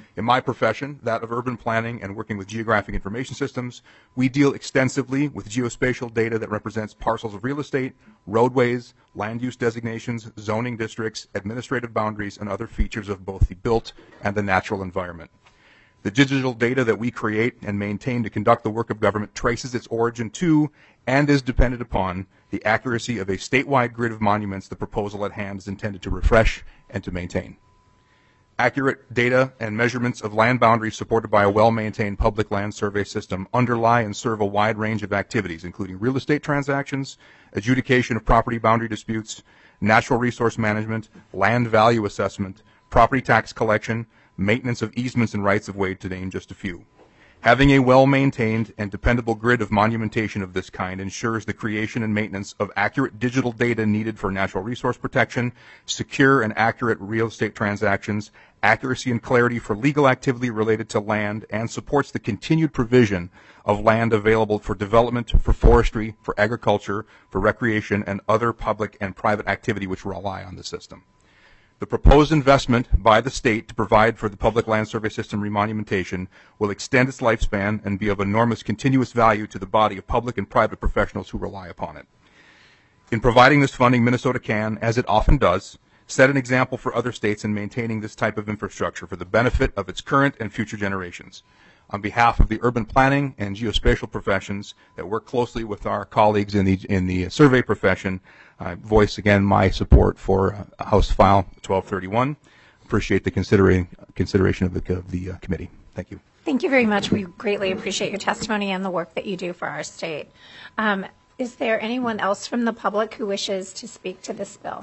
In my profession, that of urban planning and working with geographic information systems, we deal extensively with geospatial data that represents parcels of real estate, roadways, land use designations, zoning districts, administrative boundaries, and other features of both the built and the natural environment. The digital data that we create and maintain to conduct the work of government traces its origin to and is dependent upon the accuracy of a statewide grid of monuments the proposal at hand is intended to refresh and to maintain. Accurate data and measurements of land boundaries supported by a well-maintained public land survey system underlie and serve a wide range of activities, including real estate transactions, adjudication of property boundary disputes, natural resource management, land value assessment, property tax collection, maintenance of easements and rights of way, to name just a few. Having a well-maintained and dependable grid of monumentation of this kind ensures the creation and maintenance of accurate digital data needed for natural resource protection, secure and accurate real estate transactions, accuracy and clarity for legal activity related to land, and supports the continued provision of land available for development, for forestry, for agriculture, for recreation, and other public and private activity which rely on the system. The proposed investment by the state to provide for the public land survey system remonumentation will extend its lifespan and be of enormous continuous value to the body of public and private professionals who rely upon it. In providing this funding, Minnesota can, as it often does, set an example for other states in maintaining this type of infrastructure for the benefit of its current and future generations. On behalf of the urban planning and geospatial professions that work closely with our colleagues in the in the survey profession, I voice again my support for uh, House File twelve thirty-one. Appreciate the considering consideration of the of the uh, committee. Thank you. Thank you very much. We greatly appreciate your testimony and the work that you do for our state. Um, is there anyone else from the public who wishes to speak to this bill?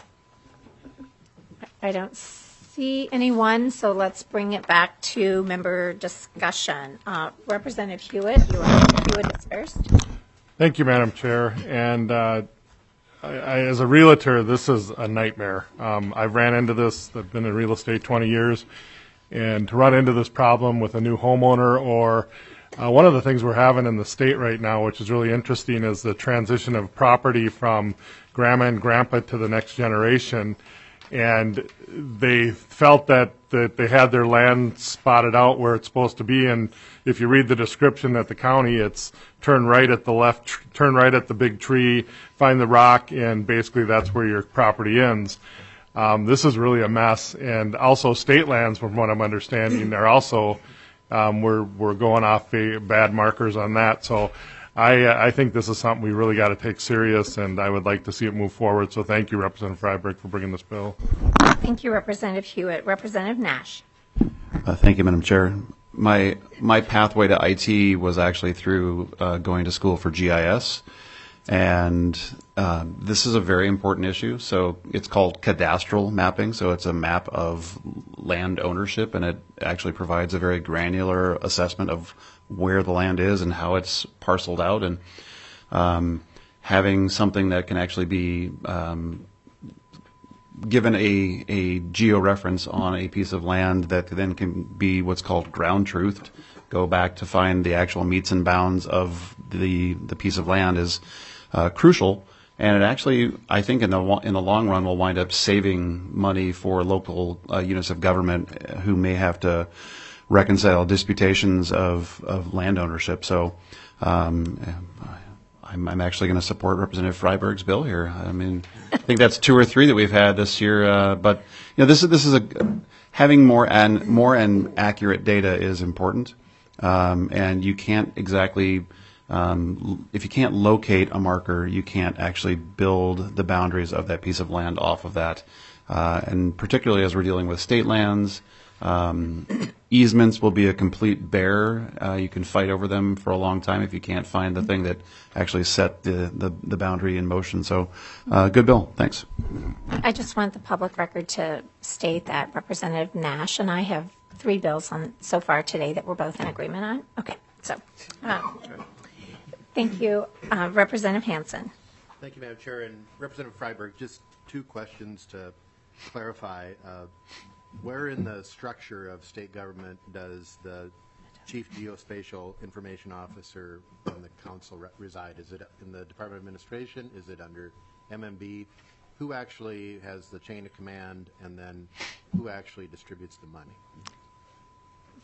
I don't see anyone, so let's bring it back to member discussion. Uh, Representative Hewitt, you are Hewitt is first. Thank you, Madam Chair. And uh, I, I, as a realtor, this is a nightmare. Um, I've ran into this. I've been in real estate twenty years, and to run into this problem with a new homeowner or uh, one of the things we're having in the state right now, which is really interesting, is the transition of property from grandma and grandpa to the next generation. And they felt that, that they had their land spotted out where it's supposed to be. And if you read the description at the county, it's turn right at the left, tr- turn right at the big tree, find the rock, and basically that's where your property ends. Um, this is really a mess. And also state lands, from what I'm understanding, are also, um, we're, we're going off the bad markers on that. So I, uh, I think this is something we really got to take serious, and I would like to see it move forward. So thank you, Representative Freiberg, for bringing this bill. Thank you, Representative Hewitt. Representative Nash. Uh, thank you, Madam Chair. My my pathway to I T was actually through uh, going to school for G I S, and uh, this is a very important issue. So it's called cadastral mapping. So it's a map of land ownership, and it actually provides a very granular assessment of where the land is and how it's parceled out, and um, having something that can actually be um, given a, a geo-reference on a piece of land that then can be what's called ground truthed, go back to find the actual meets and bounds of the the piece of land is uh, crucial. And it actually, I think, in the in the long run, will wind up saving money for local uh, units of government who may have to reconcile disputations of, of land ownership. So um, I'm, I'm actually going to support Representative Freiberg's bill here. I mean, I think that's two or three that we've had this year. Uh, but you know, this is this is a having more and more and accurate data is important, um, and you can't exactly. Um, if you can't locate a marker, you can't actually build the boundaries of that piece of land off of that. Uh, and particularly as we're dealing with state lands, um, easements will be a complete bear. Uh, you can fight over them for a long time if you can't find the thing that actually set the, the, the boundary in motion. So, uh, good bill. Thanks. I just want the public record to state that Representative Nash and I have three bills on so far today that we're both in agreement on. Okay, so. Um, Thank you. Uh, Representative Hansen. Thank you, Madam Chair. And Representative Freiberg, just two questions to clarify. Uh, where in the structure of state government does the Chief Geospatial Information Officer and the council re- reside? Is it in the Department of Administration? Is it under M M B? Who actually has the chain of command, and then who actually distributes the money?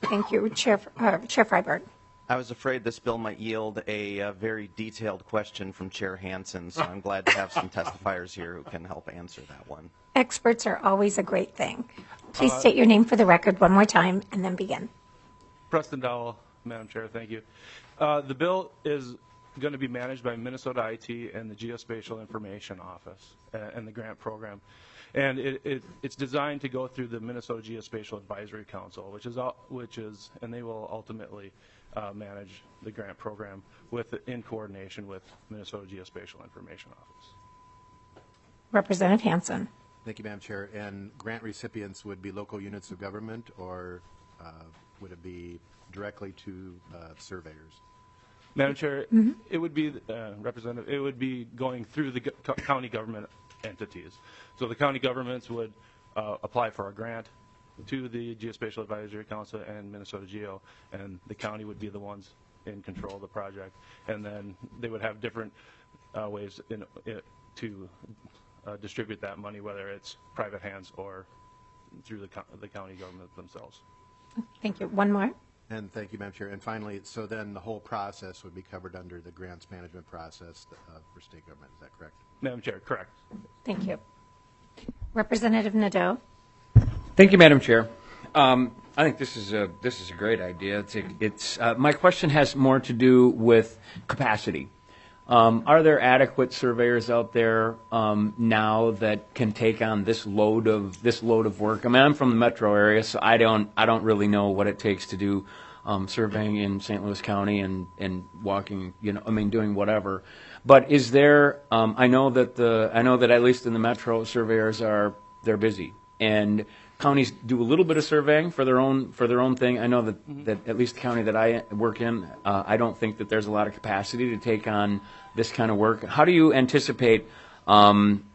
Thank you, Chair, uh, Chair Freiberg. I was afraid this bill might yield a, uh very detailed question from Chair Hansen, so I'm glad to have some testifiers here who can help answer that one. Experts are always a great thing. Please Uh, state your name for the record one more time and then begin. Preston Dowell, Madam Chair, thank you. Uh, the bill is going to be managed by Minnesota I T and the Geospatial Information Office uh, and the grant program. And it, it, it's designed to go through the Minnesota Geospatial Advisory Council, which is, al- which is and they will ultimately uh, manage the grant program with, in coordination with Minnesota Geospatial Information Office. Representative Hansen. Thank you, Madam Chair. And grant recipients would be local units of government, or uh, would it be directly to uh, surveyors? Madam Chair, it would be, uh, Representative, it would be going through the go- co- county government entities. So the county governments would uh, apply for a grant to the Geospatial Advisory Council and Minnesota Geo, and the county would be the ones in control of the project. And then they would have different uh, ways in, in, to uh, distribute that money, whether it's private hands or through the, co- the county government themselves. Thank you. One more. And thank you, Madam Chair. And finally, so then the whole process would be covered under the grants management process uh, for state government. Is that correct? Madam Chair, correct. Thank you. Representative Nadeau. Thank you, Madam Chair. Um, I think this is a this is a great idea. It's a, it's uh, my question has more to do with capacity. Um, are there adequate surveyors out there um, now that can take on this load of this load of work? I mean, I'm from the metro area, so I don't I don't really know what it takes to do um, surveying in Saint Louis County and and walking, you know, I mean, doing whatever. But is there? Um, I know that the I know that at least in the metro, surveyors are they're busy, and counties do a little bit of surveying for their own for their own thing. I know that, mm-hmm. that at least the county that I work in, uh, I don't think that there's a lot of capacity to take on this kind of work. How do you anticipate um,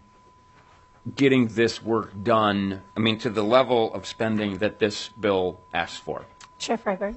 getting this work done? I mean, to the level of spending that this bill asks for. Chair Freiberg.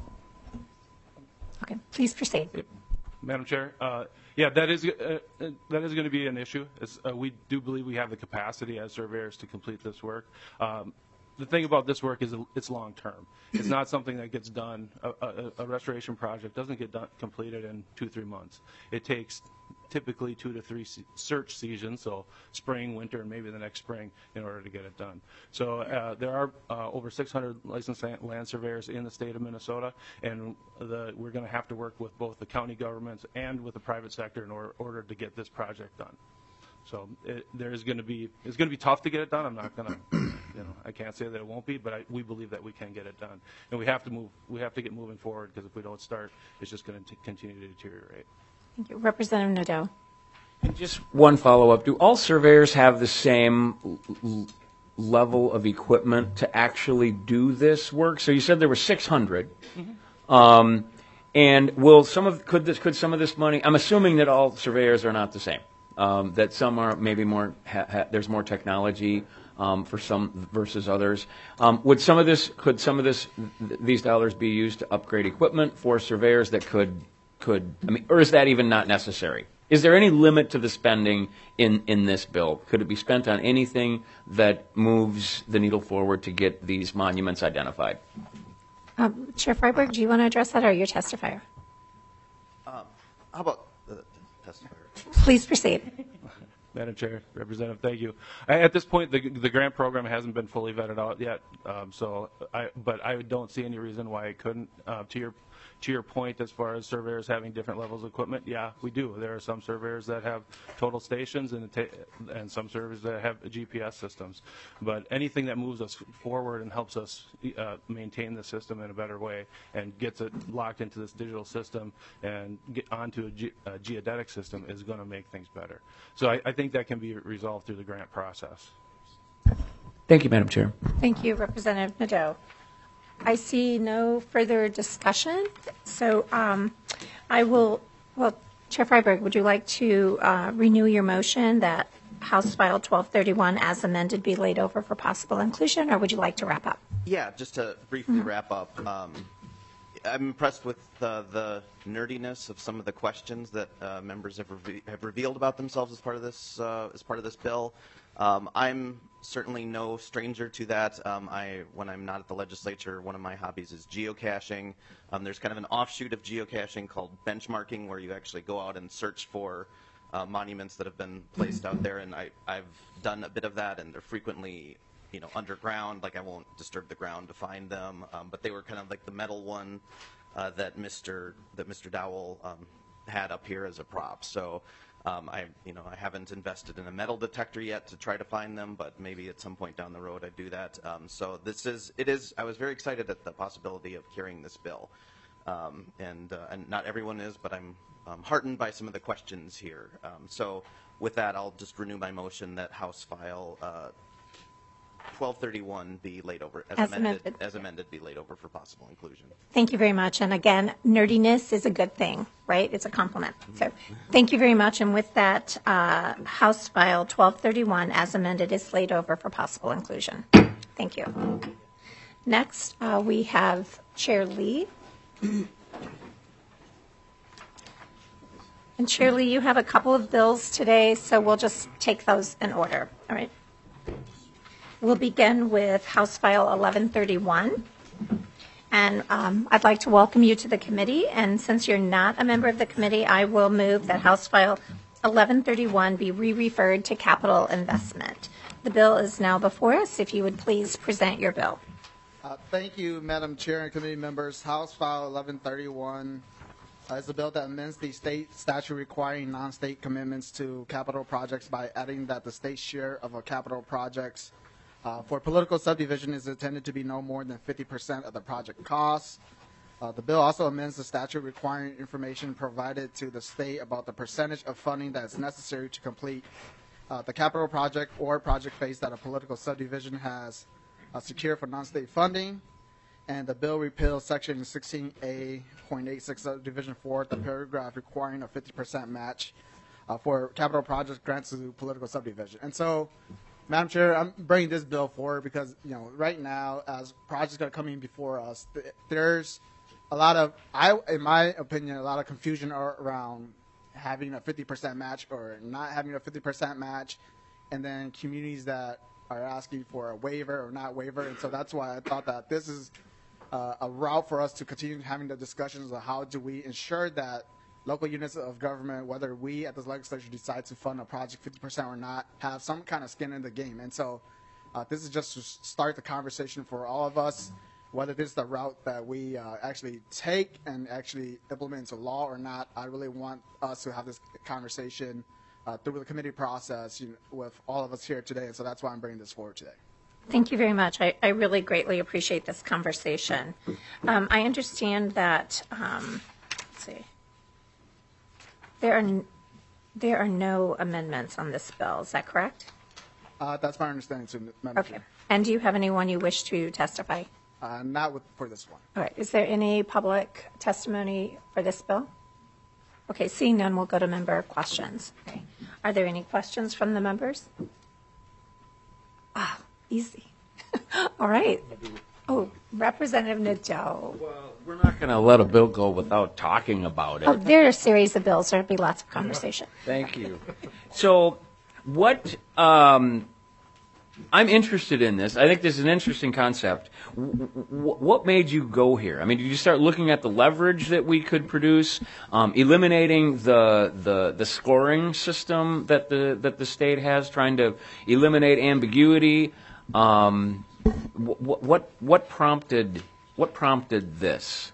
Okay, please proceed. Madam Chair, uh, yeah, that is uh, uh, that is going to be an issue. It's, uh, we do believe we have the capacity as surveyors to complete this work. Um, the thing about this work is it's long term. It's not something that gets done. A, a, a restoration project doesn't get done, completed in two, three months. It takes typically two to three se- search seasons, so spring, winter, and maybe the next spring, in order to get it done. So uh, there are uh, over six hundred licensed land surveyors in the state of Minnesota, and the, we're going to have to work with both the county governments and with the private sector in or, order to get this project done. So it, there is going to be it's going to be tough to get it done. I'm not going to, you know, I can't say that it won't be, but I, we believe that we can get it done, and we have to move. We have to get moving forward, because if we don't start, it's just going to continue to deteriorate. Thank you, Representative Nadeau. And just one follow-up: do all surveyors have the same l- level of equipment to actually do this work? So you said there were six hundred. Mm-hmm. Um, and will some of could this could some of this money? I'm assuming that all surveyors are not the same. Um, that some are maybe more, ha, ha, there's more technology um, for some versus others. Um, would some of this, could some of this, th- these dollars be used to upgrade equipment for surveyors that could, could, I mean, or is that even not necessary? Is there any limit to the spending in, in this bill? Could it be spent on anything that moves the needle forward to get these monuments identified? Um, Chair Freiberg, do you want to address that, or your testifier? Um, how about the testifier? Please proceed. Madam Chair, Representative, thank you. At this point, the, the grant program hasn't been fully vetted out yet, um, so I, but I don't see any reason why it couldn't. Uh, to your to your point, as far as surveyors having different levels of equipment, yeah, we do. There are some surveyors that have total stations, and ta- and some surveyors that have G P S systems. But anything that moves us forward and helps us uh, maintain the system in a better way and gets it locked into this digital system and get onto a, ge- a geodetic system is going to make things better. So I, I think that can be resolved through the grant process. Thank you, Madam Chair. Thank you, Representative Nadeau. I see no further discussion, so um, I will, well, Chair Freiberg, would you like to uh, renew your motion that House File twelve thirty-one as amended be laid over for possible inclusion, or would you like to wrap up? Yeah, just to briefly mm-hmm. wrap up, um, I'm impressed with uh, the nerdiness of some of the questions that uh, members have, reve- have revealed about themselves as part of this uh, as part of this bill. Um, I'm certainly no stranger to that. Um, I, when I'm not at the legislature, one of my hobbies is geocaching. Um, there's kind of an offshoot of geocaching called benchmarking, where you actually go out and search for uh, monuments that have been placed out there. And I, I've done a bit of that, and they're frequently, you know, underground. Like I won't disturb the ground to find them, um, but they were kind of like the metal one uh, that Mister that Mister Dowell um, had up here as a prop. So. Um, I, you know, I haven't invested in a metal detector yet to try to find them, but maybe at some point down the road I'd do that. Um, so this is, it is, I was very excited at the possibility of carrying this bill. Um, and, uh, and not everyone is, but I'm um, heartened by some of the questions here. Um, so with that, I'll just renew my motion that House File uh, twelve thirty-one be laid over, as, As amended, amended. as amended, be laid over for possible inclusion. Thank you very much. And again, nerdiness is a good thing, right? It's a compliment. So thank you very much. And with that, uh, House File twelve thirty-one, as amended, is laid over for possible inclusion. Thank you. Next, uh, we have Chair Lee. And Chair Lee, you have a couple of bills today, so we'll just take those in order. All right. We'll begin with House File eleven thirty-one. And um, I'd like to welcome you to the committee. And since you're not a member of the committee, I will move that House File eleven thirty-one be re-referred to capital investment. The bill is now before us. If you would please present your bill. Uh, thank you, Madam Chair and committee members. House File eleven thirty-one uh, is a bill that amends the state statute requiring non-state commitments to capital projects by adding that the state share of a capital projects Uh, for political subdivision is intended to be no more than fifty percent of the project costs. Uh, the bill also amends the statute requiring information provided to the state about the percentage of funding that is necessary to complete uh, the capital project or project phase that a political subdivision has uh, secured for non-state funding. And the bill repeals section sixteen A point eighty-six subdivision four, the paragraph requiring a fifty percent match uh, for capital project grants to political subdivision. And so, Madam Chair, I'm bringing this bill forward because, you know, right now, as projects are coming before us, th- there's a lot of, I, in my opinion, a lot of confusion ar- around having a fifty percent match or not having a fifty percent match, and then communities that are asking for a waiver or not waiver. And so that's why I thought that this is uh, a route for us to continue having the discussions of how do we ensure that local units of government, whether we at the legislature decide to fund a project fifty percent or not, have some kind of skin in the game. And so uh, this is just to start the conversation for all of us, whether this is the route that we uh, actually take and actually implement into law or not. I really want us to have this conversation uh, through the committee process, you know, with all of us here today. And so that's why I'm bringing this forward today. Thank you very much. I, I really greatly appreciate this conversation. Um, I understand that, um, let's see. There are n- there are no amendments on this bill. Is that correct? Uh, that's my understanding, too, Madam Okay. Chair. And do you have anyone you wish to testify? Uh, not with, for this one. All right. Is there any public testimony for this bill? Okay. Seeing none, we'll go to member questions. Okay. Are there any questions from the members? Ah, easy. All right. Oh, Representative Nadeau. Well, we're not going to let a bill go without talking about it. Oh, there are a series of bills. There'll be lots of conversation. Thank you. So, what um, I'm interested in this. I think this is an interesting concept. W- w- what made you go here? I mean, did you start looking at the leverage that we could produce, um, eliminating the the the scoring system that the that the state has, trying to eliminate ambiguity? Um, what what what prompted what prompted this?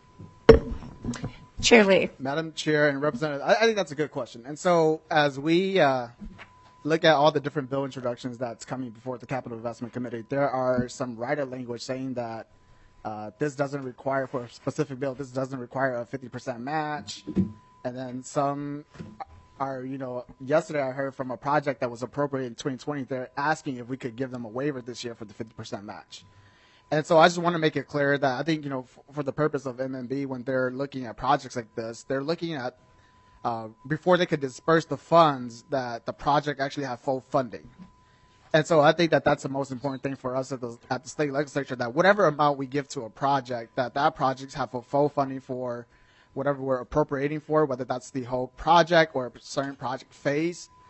Chair Lee. Madam Chair and Representative, I, I think that's a good question. And so as we uh, look at all the different bill introductions that's coming before the Capital Investment Committee, there are some rider language saying that uh, this doesn't require, for a specific bill, this doesn't require a fifty percent match. And then some are, you know, yesterday I heard from a project that was appropriated in twenty twenty, they're asking if we could give them a waiver this year for the fifty percent match. And so I just want to make it clear that I think, you know, f- for the purpose of M M B, when they're looking at projects like this, they're looking at, uh, before they could disperse the funds, that the project actually have full funding. And so I think that that's the most important thing for us at the, at the state legislature, that whatever amount we give to a project, that that project have a full funding for whatever we're appropriating for, whether that's the whole project or a certain project phase.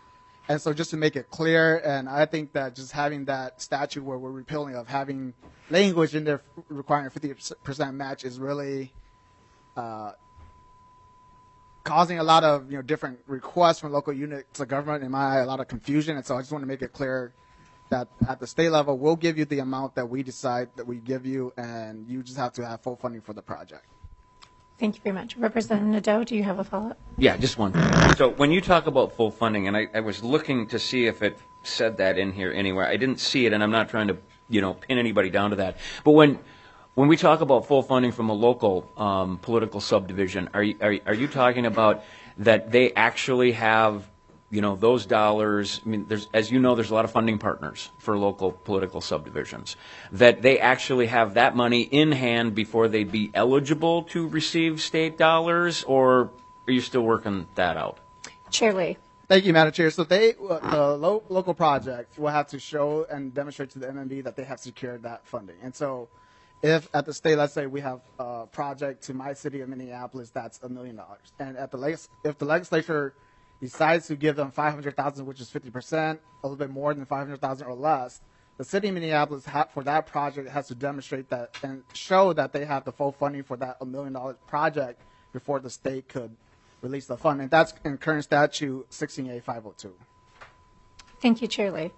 And so just to make it clear, and I think that just having that statute where we're repealing of having language in there requiring a fifty percent match is really uh, causing a lot of you know different requests from local units of government, in my eye, a lot of confusion. And so I just want to make it clear that at the state level, we'll give you the amount that we decide that we give you, and you just have to have full funding for the project. Thank you very much. Representative Nadeau, do you have a follow-up? Yeah, just one. So when you talk about full funding, and I, I was looking to see if it said that in here anywhere. I didn't see it, and I'm not trying to, you know, pin anybody down to that. But when when we talk about full funding from a local um, political subdivision, are you, are, are you talking about that they actually have, you know, those dollars? I mean, there's, as you know, there's a lot of funding partners for local political subdivisions, that they actually have that money in hand before they'd be eligible to receive state dollars, or are you still working that out? Chair Lee. Thank you, Madam Chair. So they, uh, the lo- local project will have to show and demonstrate to the M M B that they have secured that funding. And so if at the state, let's say we have a project to my city of Minneapolis, that's a million dollars. And at the leg- if the legislature decides to give them five hundred thousand dollars, which is fifty percent, a little bit more than five hundred thousand dollars or less, the city of Minneapolis ha- for that project has to demonstrate that and show that they have the full funding for that a million dollar project before the state could release the fund. And that's in current statute sixteen A five oh two. Thank you, Chair Lee.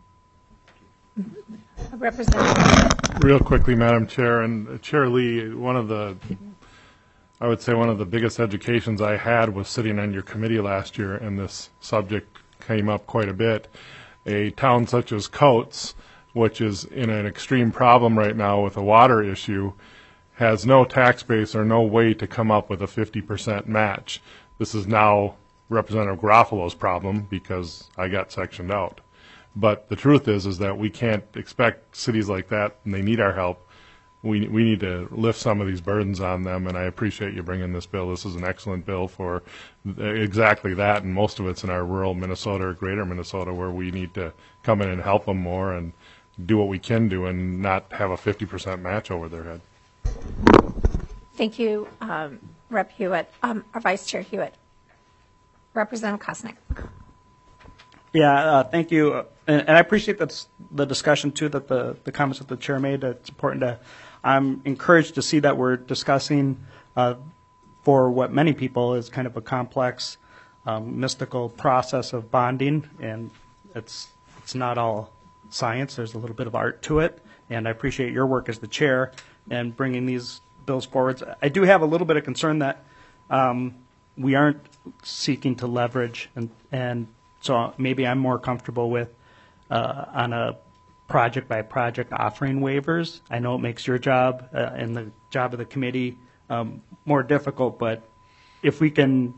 Representative. Real quickly, Madam Chair, and uh, Chair Lee, one of the I would say one of the biggest educations I had was sitting on your committee last year, and this subject came up quite a bit. A town such as Coates, which is in an extreme problem right now with a water issue, has no tax base or no way to come up with a fifty percent match. This is now Representative Garofalo's problem because I got sectioned out. But the truth is, is that we can't expect cities like that, and they need our help. We we need to lift some of these burdens on them, and I appreciate you bringing this bill. This is an excellent bill for exactly that, and most of it's in our rural Minnesota or greater Minnesota where we need to come in and help them more and do what we can do and not have a fifty percent match over their head. Thank you, um, Rep Hewitt. Um, our Vice Chair Hewitt. Representative Kosnick. Yeah, uh, thank you. Uh, and, and I appreciate that's the discussion, too, that the, the comments that the chair made. It's important to, I'm encouraged to see that we're discussing uh, for what many people is kind of a complex, um, mystical process of bonding. And it's, it's not all science. There's a little bit of art to it. And I appreciate your work as the chair and bringing these bills forward. I do have a little bit of concern that um, we aren't seeking to leverage, and, and so maybe I'm more comfortable with uh, on a project by project offering waivers. I know it makes your job uh, and the job of the committee um, more difficult, but if we can,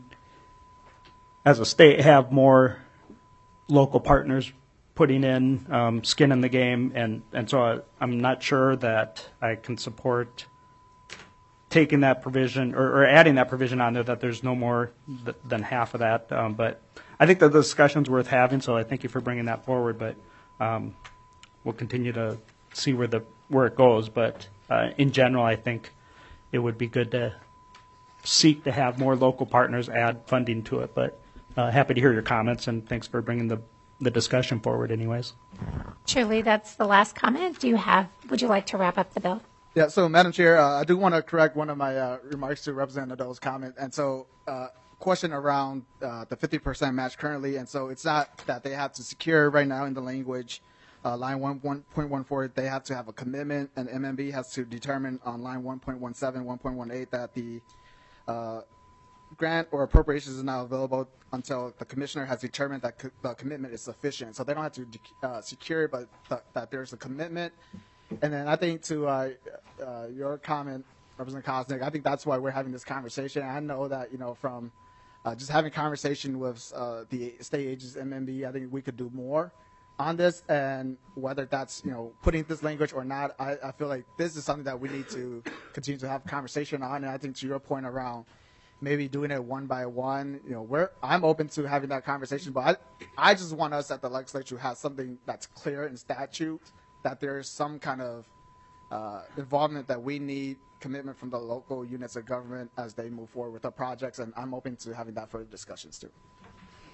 as a state, have more local partners putting in um, skin in the game, and, and so I, I'm not sure that I can support taking that provision or, or adding that provision on there that there's no more th- than half of that. Um, but I think that the discussion's worth having, so I thank you for bringing that forward. But um, we'll continue to see where the where it goes. But uh, in general, I think it would be good to seek to have more local partners add funding to it. But uh, happy to hear your comments, and thanks for bringing the the discussion forward anyways. Chair Lee, that's the last comment. Do you have, would you like to wrap up the bill? Yeah, so Madam Chair, uh, I do want to correct one of my uh, remarks to Representative Nadeau's comment. And so uh, question around uh, the fifty percent match currently. And so it's not that they have to secure right now in the language, uh, line one point one four, they have to have a commitment, and M M B has to determine on line one point one seven, one point one eight that the uh, grant or appropriations is not available until the commissioner has determined that co- the commitment is sufficient. So they don't have to uh, secure, but th- that there's a commitment. And then I think to uh, uh, your comment, Representative Kosnick, I think that's why we're having this conversation. I know that, you know, from uh, just having conversation with uh, the state agents, M M B, I think we could do more on this. And whether that's, you know, putting this language or not, I, I feel like this is something that we need to continue to have conversation on. And I think to your point around maybe doing it one by one, you know, we're, I'm open to having that conversation. But I, I just want us at the legislature to have something that's clear in statute, that there's some kind of uh, involvement that we need, commitment from the local units of government as they move forward with the projects, and I'm open to having that further discussions too.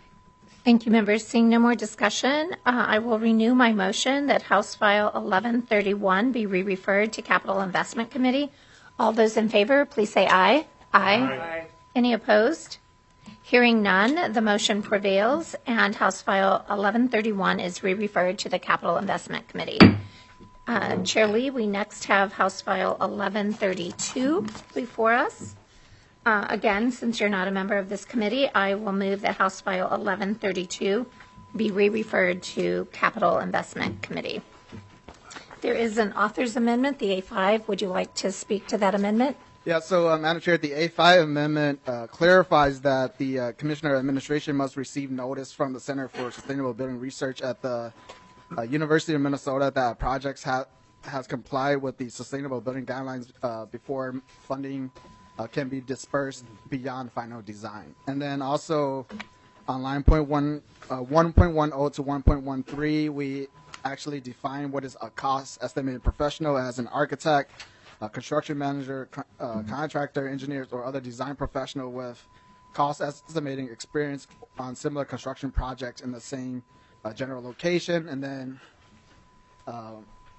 Thank you, members. Seeing no more discussion, uh, I will renew my motion that House File eleven thirty-one be re-referred to Capital Investment Committee. All those in favor, please say aye. Aye. Aye. Any opposed? Hearing none, the motion prevails, and House File eleven thirty-one is re-referred to the Capital Investment Committee. Uh, Chair Lee, we next have House File eleven thirty-two before us. Uh, again, since you're not a member of this committee, I will move that House File eleven thirty-two be re-referred to Capital Investment Committee. There is an author's amendment, the A five. Would you like to speak to that amendment? Yeah, so uh, Madam Chair, the A five amendment uh, clarifies that the uh, Commissioner Administration must receive notice from the Center for Sustainable Building Research at the uh, University of Minnesota that projects ha has complied with the Sustainable Building Guidelines uh, before funding uh, can be dispersed beyond final design. And then also on line point one, uh, one point one zero to one point one three, we actually define what is a cost estimated professional as an architect, a construction manager, uh, contractor, engineers, or other design professional with cost estimating experience on similar construction projects in the same uh, general location. And then uh,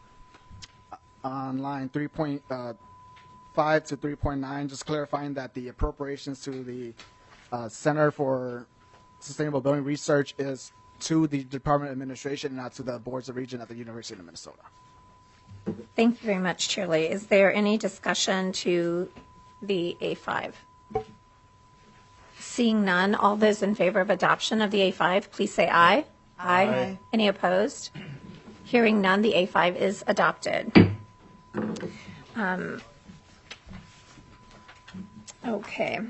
on line three point five to three point nine, just clarifying that the appropriations to the uh, Center for Sustainable Building Research is to the Department of Administration, not to the boards of region at the University of Minnesota. Thank you very much, Chair Lee. Is there any discussion to the A five? Seeing none, all those in favor of adoption of the A five, please say aye. Aye. Aye. Any opposed? Hearing none, the A five is adopted. Um, okay.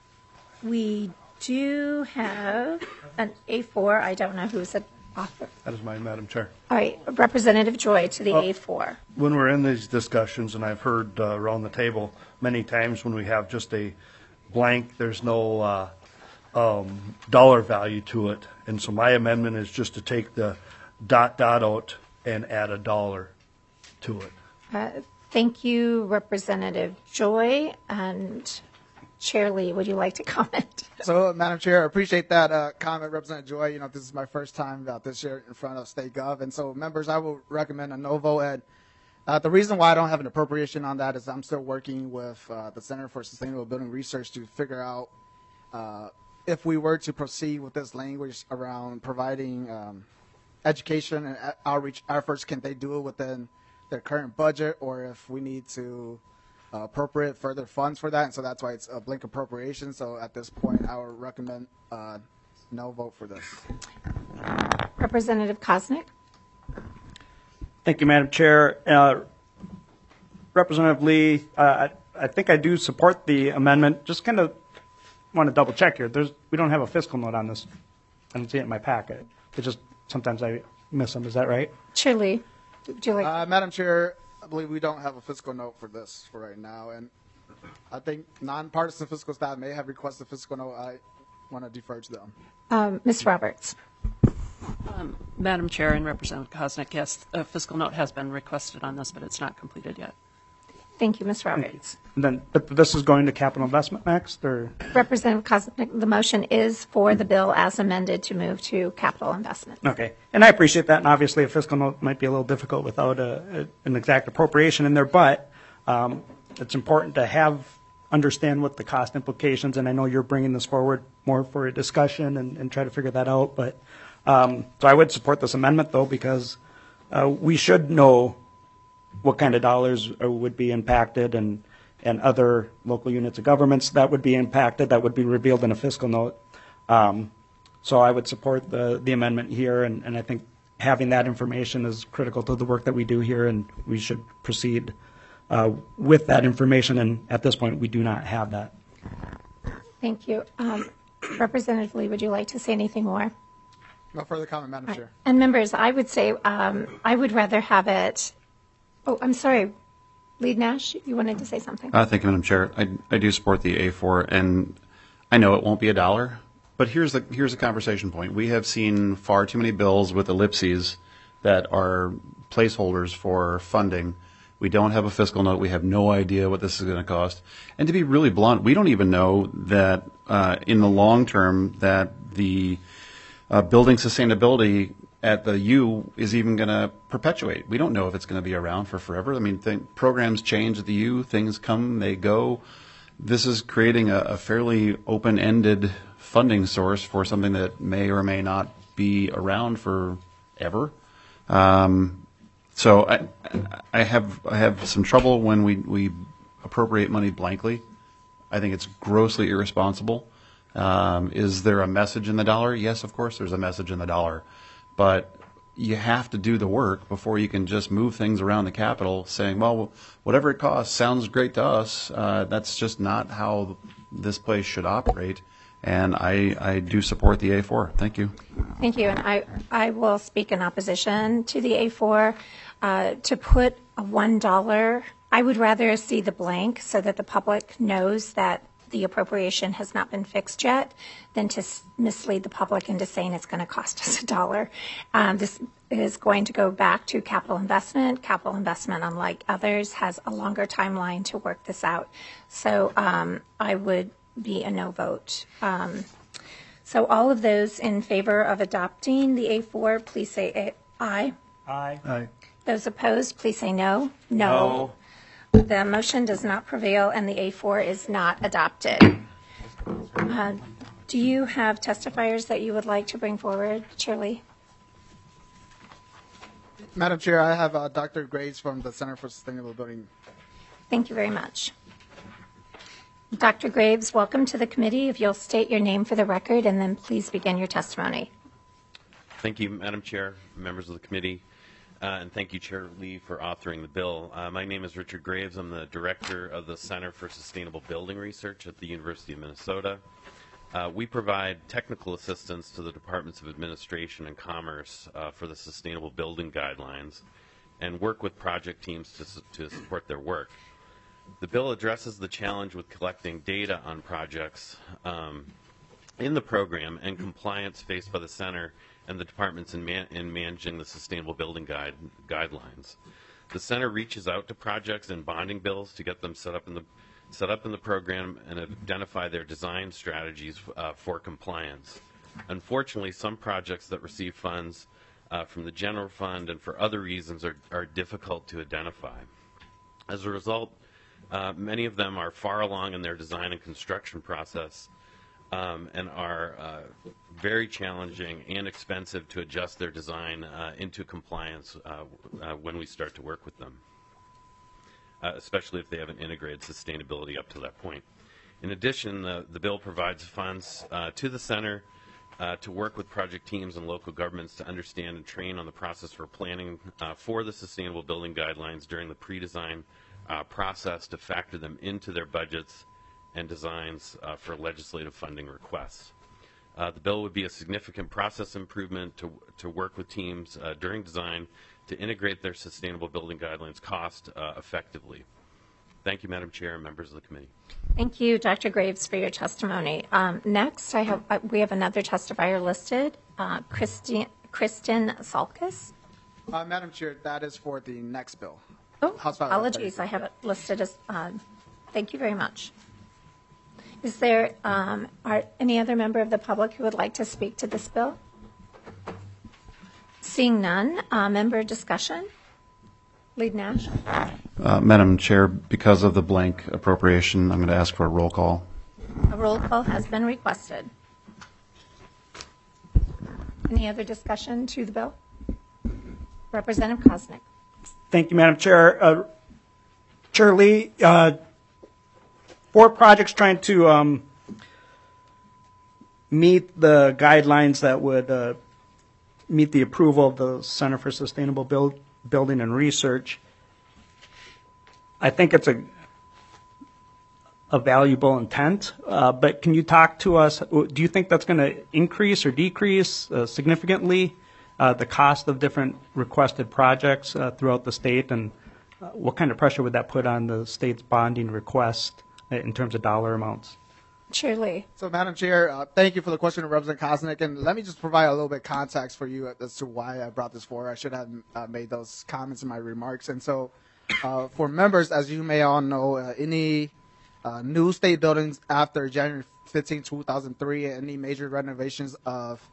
We do have an A four. I don't know who's an author. That is mine, Madam Chair. All right, Representative Joy to the Uh, A four. When we're in these discussions, and I've heard uh, around the table many times when we have just a blank, there's no uh, um, dollar value to it. And so my amendment is just to take the dot dot out and add a dollar to it. Uh, thank you, Representative Joy. And Chair Lee, would you like to comment? So, Madam Chair, I appreciate that uh, comment, Representative Joy. You know, this is my first time uh, this year in front of State Gov, and so, members, I will recommend a no vote. And uh, the reason why I don't have an appropriation on that is I'm still working with uh, the Center for Sustainable Building Research to figure out uh, if we were to proceed with this language around providing um, education and outreach efforts, can they do it within their current budget, or if we need to Uh, appropriate further funds for that, and so that's why it's a blank appropriation. So at this point, I would recommend uh, no vote for this. Representative Koznick. Thank you, Madam Chair. Uh, Representative Lee, uh, I, I think I do support the amendment. Just kind of want to double check here. There's, we don't have a fiscal note on this. I don't see it in my packet. It just sometimes I miss them. Is that right? Chair Lee, would you like? Uh, Madam Chair, I believe we don't have a fiscal note for this for right now, and I think nonpartisan fiscal staff may have requested a fiscal note. I want to defer to them. Um, Miz Roberts. Um, Madam Chair and Representative Koznick, yes, a fiscal note has been requested on this, but it's not completed yet. Thank you, Miz Roberts. And then, but this is going to capital investment next, or? Representative Koznick, the motion is for the bill as amended to move to capital investment. Okay, and I appreciate that, and obviously a fiscal note might be a little difficult without a, a, an exact appropriation in there, but um, it's important to have, understand what the cost implications, and I know you're bringing this forward more for a discussion and, and try to figure that out, but um, so I would support this amendment though, because uh, we should know what kind of dollars would be impacted, and and other local units of governments that would be impacted, that would be revealed in a fiscal note. Um, so I would support the, the amendment here, and, and I think having that information is critical to the work that we do here, and we should proceed uh, with that information, and at this point, we do not have that. Thank you. Um, Representative Lee, would you like to say anything more? No further comment, Madam Chair. And members, I would say um, I would rather have it. Oh, I'm sorry. Lead Nash, you wanted to say something? Uh, thank you, Madam Chair. I, I do support the A four, and I know it won't be a dollar, but here's the here's the conversation point. We have seen far too many bills with ellipses that are placeholders for funding. We don't have a fiscal note. We have no idea what this is going to cost. And to be really blunt, we don't even know that uh, in the long term that the uh, building sustainability at the U is even going to perpetuate. We don't know if it's going to be around for forever. I mean, th- programs change at the U, things come, they go. This is creating a, a fairly open-ended funding source for something that may or may not be around forever. Um, so I, I have I have some trouble when we, we appropriate money blankly. I think it's grossly irresponsible. Um, is there a message in the dollar? Yes, of course there's a message in the dollar. But you have to do the work before you can just move things around the Capitol saying, well, whatever it costs sounds great to us. Uh, that's just not how this place should operate. And I, I do support the A four. Thank you. Thank you. And I, I will speak in opposition to the A four. Uh, to put a one dollar, I would rather see the blank so that the public knows that the appropriation has not been fixed yet than to s- mislead the public into saying it's going to cost us a dollar. Um, this is going to go back to capital investment. Capital investment, unlike others, has a longer timeline to work this out. So um, I would be a no vote. Um, so all of those in favor of adopting the A four, please say a- aye. Aye. Aye. Those opposed, please say no. No. The motion does not prevail, and the A four is not adopted. Uh, do you have testifiers that you would like to bring forward, Shirley? Madam Chair, I have uh, Doctor Graves from the Center for Sustainable Building. Thank you very much. Doctor Graves, welcome to the committee. If you'll state your name for the record, and then please begin your testimony. Thank you, Madam Chair, members of the committee. Uh, and thank you, Chair Lee, for authoring the bill. Uh, my name is Richard Graves. I'm the director of the Center for Sustainable Building Research at the University of Minnesota. Uh, we provide technical assistance to the Departments of Administration and Commerce uh, for the Sustainable Building Guidelines and work with project teams to, su- to support their work. The bill addresses the challenge with collecting data on projects um, in the program and compliance faced by the Center and the departments in, man- in managing the Sustainable Building guide- Guidelines. The Center reaches out to projects and bonding bills to get them set up in the set up in the program and identify their design strategies uh, for compliance. Unfortunately, some projects that receive funds uh, from the general fund and for other reasons are, are difficult to identify. As a result, uh, many of them are far along in their design and construction process um, and are uh, very challenging and expensive to adjust their design uh, into compliance uh, uh, when we start to work with them. Uh, especially if they haven't integrated sustainability up to that point. In addition, the, the bill provides funds uh, to the Center uh, to work with project teams and local governments to understand and train on the process for planning uh, for the Sustainable Building Guidelines during the pre-design uh, process to factor them into their budgets and designs uh, for legislative funding requests. Uh, the bill would be a significant process improvement to, to work with teams uh, during design to integrate their Sustainable Building Guidelines cost uh, effectively. Thank you, Madam Chair and members of the committee. Thank you, Doctor Graves, for your testimony. Um, next, I have uh, we have another testifier listed, uh, Kristen, Kristen Salkis. Uh, Madam Chair, that is for the next bill. Oh, House File apologies, I have it listed as, uh, thank you very much. Is there um, are any other member of the public who would like to speak to this bill? Seeing none, uh, member discussion. Lead Nash. Uh, Madam Chair, because of the blank appropriation, I'm going to ask for a roll call. A roll call has been requested. Any other discussion to the bill? Representative Koznick. Thank you, Madam Chair. Uh, Chair Lee, uh, four projects trying to um, meet the guidelines that would uh, meet the approval of the Center for Sustainable Build, Building and Research. I think it's a a valuable intent, uh, but can you talk to us, do you think that's going to increase or decrease uh, significantly uh, the cost of different requested projects uh, throughout the state, and uh, what kind of pressure would that put on the state's bonding request in terms of dollar amounts? Shirley. So, Madam Chair, uh, thank you for the question, Representative Koznick. And let me just provide a little bit of context for you as to why I brought this forward. I should have uh, made those comments in my remarks. And so, uh, for members, as you may all know, uh, any uh, new state buildings after January fifteenth, two thousand three, any major renovations of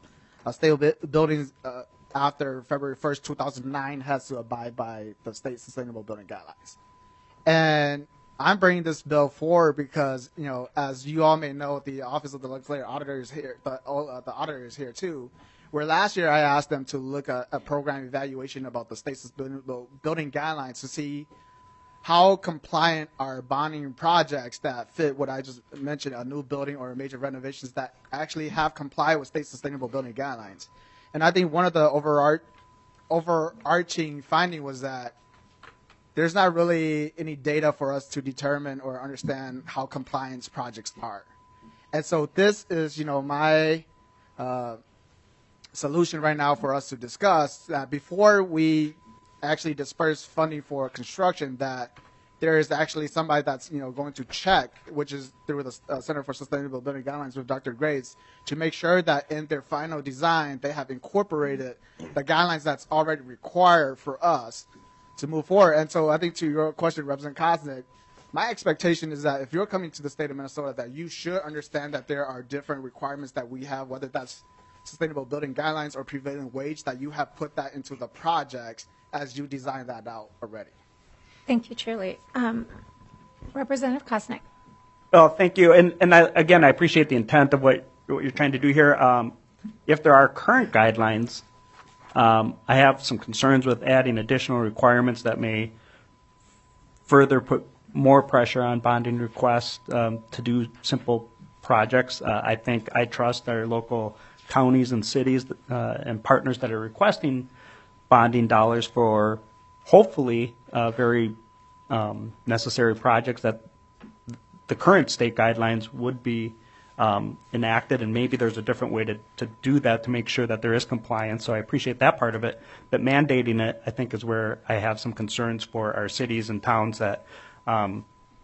uh, state bu- buildings uh, after February first, two thousand nine has to abide by the state sustainable building guidelines. And I'm bringing this bill forward because, you know, as you all may know, the Office of the Legislative Auditor is here, the, uh, the auditor is here too, where last year I asked them to look at a program evaluation about the state sustainable building guidelines to see how compliant are bonding projects that fit what I just mentioned, a new building or major renovations that actually have complied with state sustainable building guidelines. And I think one of the overarch, overarching finding was that there's not really any data for us to determine or understand how compliance projects are. And so this is, you know, my uh, solution right now for us to discuss that before we actually disperse funding for construction, that there is actually somebody that's, you know, going to check, which is through the uh, Center for Sustainable Building Guidelines with Doctor Graves, to make sure that in their final design they have incorporated the guidelines that's already required for us to move forward. And so I think to your question, Representative Koznick, my expectation is that if you're coming to the state of Minnesota, that you should understand that there are different requirements that we have, whether that's sustainable building guidelines or prevailing wage, that you have put that into the projects as you design that out already. Thank you, Shirley. Um, Representative Koznick. Well, thank you. And, and I, again, I appreciate the intent of what, what you're trying to do here. Um, if there are current guidelines, Um, I have some concerns with adding additional requirements that may further put more pressure on bonding requests um, to do simple projects. Uh, I think I trust our local counties and cities uh, and partners that are requesting bonding dollars for hopefully uh, very um, necessary projects that the current state guidelines would be Um, enacted, and maybe there's a different way to, to do that to make sure that there is compliance. So I appreciate that part of it. But mandating it, I think, is where I have some concerns for our cities and towns that um,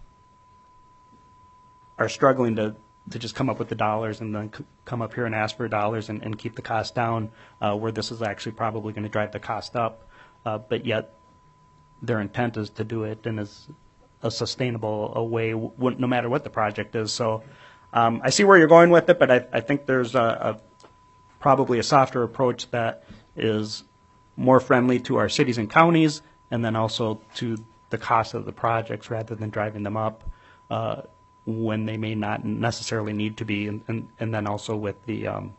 are struggling to, to just come up with the dollars and then c- come up here and ask for dollars and, and keep the cost down, uh, where this is actually probably going to drive the cost up. Uh, but yet their intent is to do it in as a sustainable a way, w- no matter what the project is. So Um, I see where you're going with it, but I, I think there's a, a probably a softer approach that is more friendly to our cities and counties, and then also to the cost of the projects rather than driving them up uh, when they may not necessarily need to be, and, and, and then also with the um,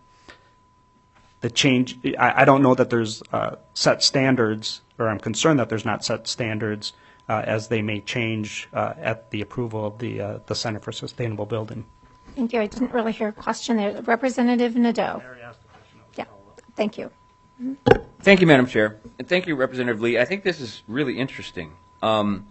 the change. I, I don't know that there's uh, set standards, or I'm concerned that there's not set standards uh, as they may change uh, at the approval of the uh, the Center for Sustainable Building. Thank you. I didn't really hear a question there. Representative Nadeau. Yeah, thank you. Thank you, Madam Chair. And thank you, Representative Lee. I think this is really interesting. Um,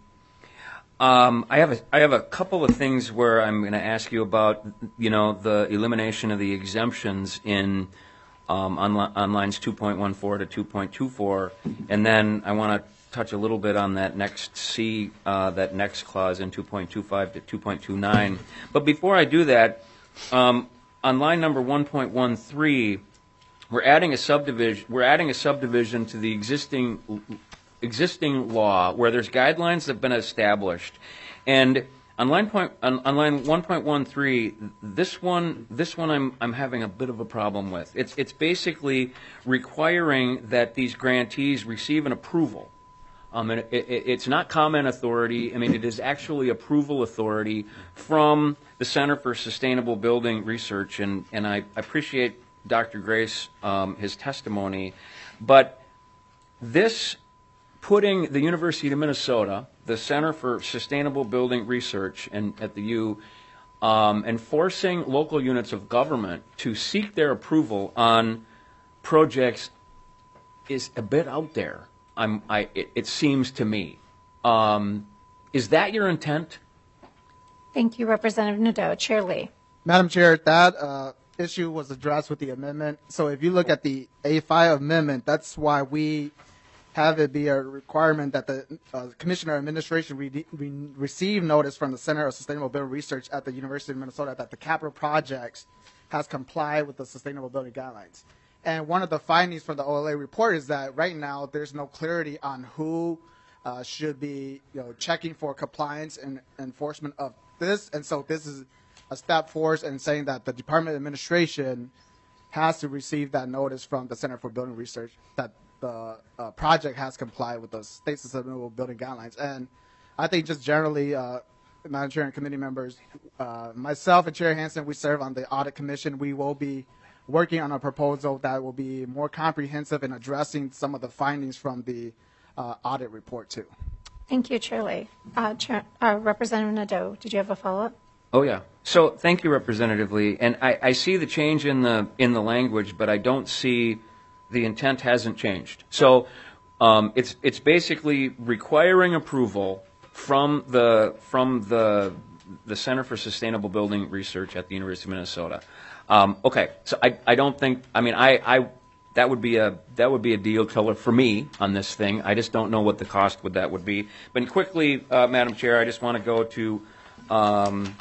um, I have a, I have a couple of things where I'm going to ask you about, you know, the elimination of the exemptions in um, on, on lines two point one four to two point two four, and then I want to touch a little bit on that next C, uh, that next clause in two point two five to two point two nine. But before I do that, um, on line number one point one three, we're adding a subdivision. We're adding a subdivision to the existing existing law where there's guidelines that have been established, and on line point on, on line one point one three, this one this one I'm I'm having a bit of a problem with. It's it's basically requiring that these grantees receive an approval. Um, and it, it, it's not comment authority. I mean, it is actually approval authority from the Center for Sustainable Building Research, and, and I appreciate Doctor Grace, um, his testimony. But this putting the University of Minnesota, the Center for Sustainable Building Research, and at the U, um, and forcing local units of government to seek their approval on projects is a bit out there. I'm, I, it, it seems to me. Um, is that your intent? Thank you, Representative Nadeau. Chair Lee. Madam Chair, that uh, issue was addressed with the amendment. So if you look at the A five amendment, that's why we have it be a requirement that the uh, Commissioner Administration re- re- receive notice from the Center of Sustainable Building Research at the University of Minnesota that the capital projects has complied with the Sustainable Building Guidelines. And one of the findings from the O L A report is that right now there's no clarity on who uh, should be, you know, checking for compliance and enforcement of this. And so this is a step forward in saying that the Department of Administration has to receive that notice from the Center for Building Research that the uh, project has complied with the state sustainable building guidelines. And I think just generally, uh, Madam Chair and committee members, uh, myself and Chair Hansen, we serve on the audit commission. We will be working on a proposal that will be more comprehensive in addressing some of the findings from the uh, audit report too. Thank you, Chair Lee. Uh, Chair, uh, Representative Nadeau, did you have a follow-up? Oh yeah. So thank you, Representative Lee. And I, I see the change in the in the language, but I don't see the intent hasn't changed. So um, it's it's basically requiring approval from the from the the Center for Sustainable Building Research at the University of Minnesota. Um, okay. So I, I don't think I mean I, I that would be a that would be a deal killer for me on this thing. I just don't know what the cost with that would be. But quickly, uh, Madam Chair, I just want to go to. Um,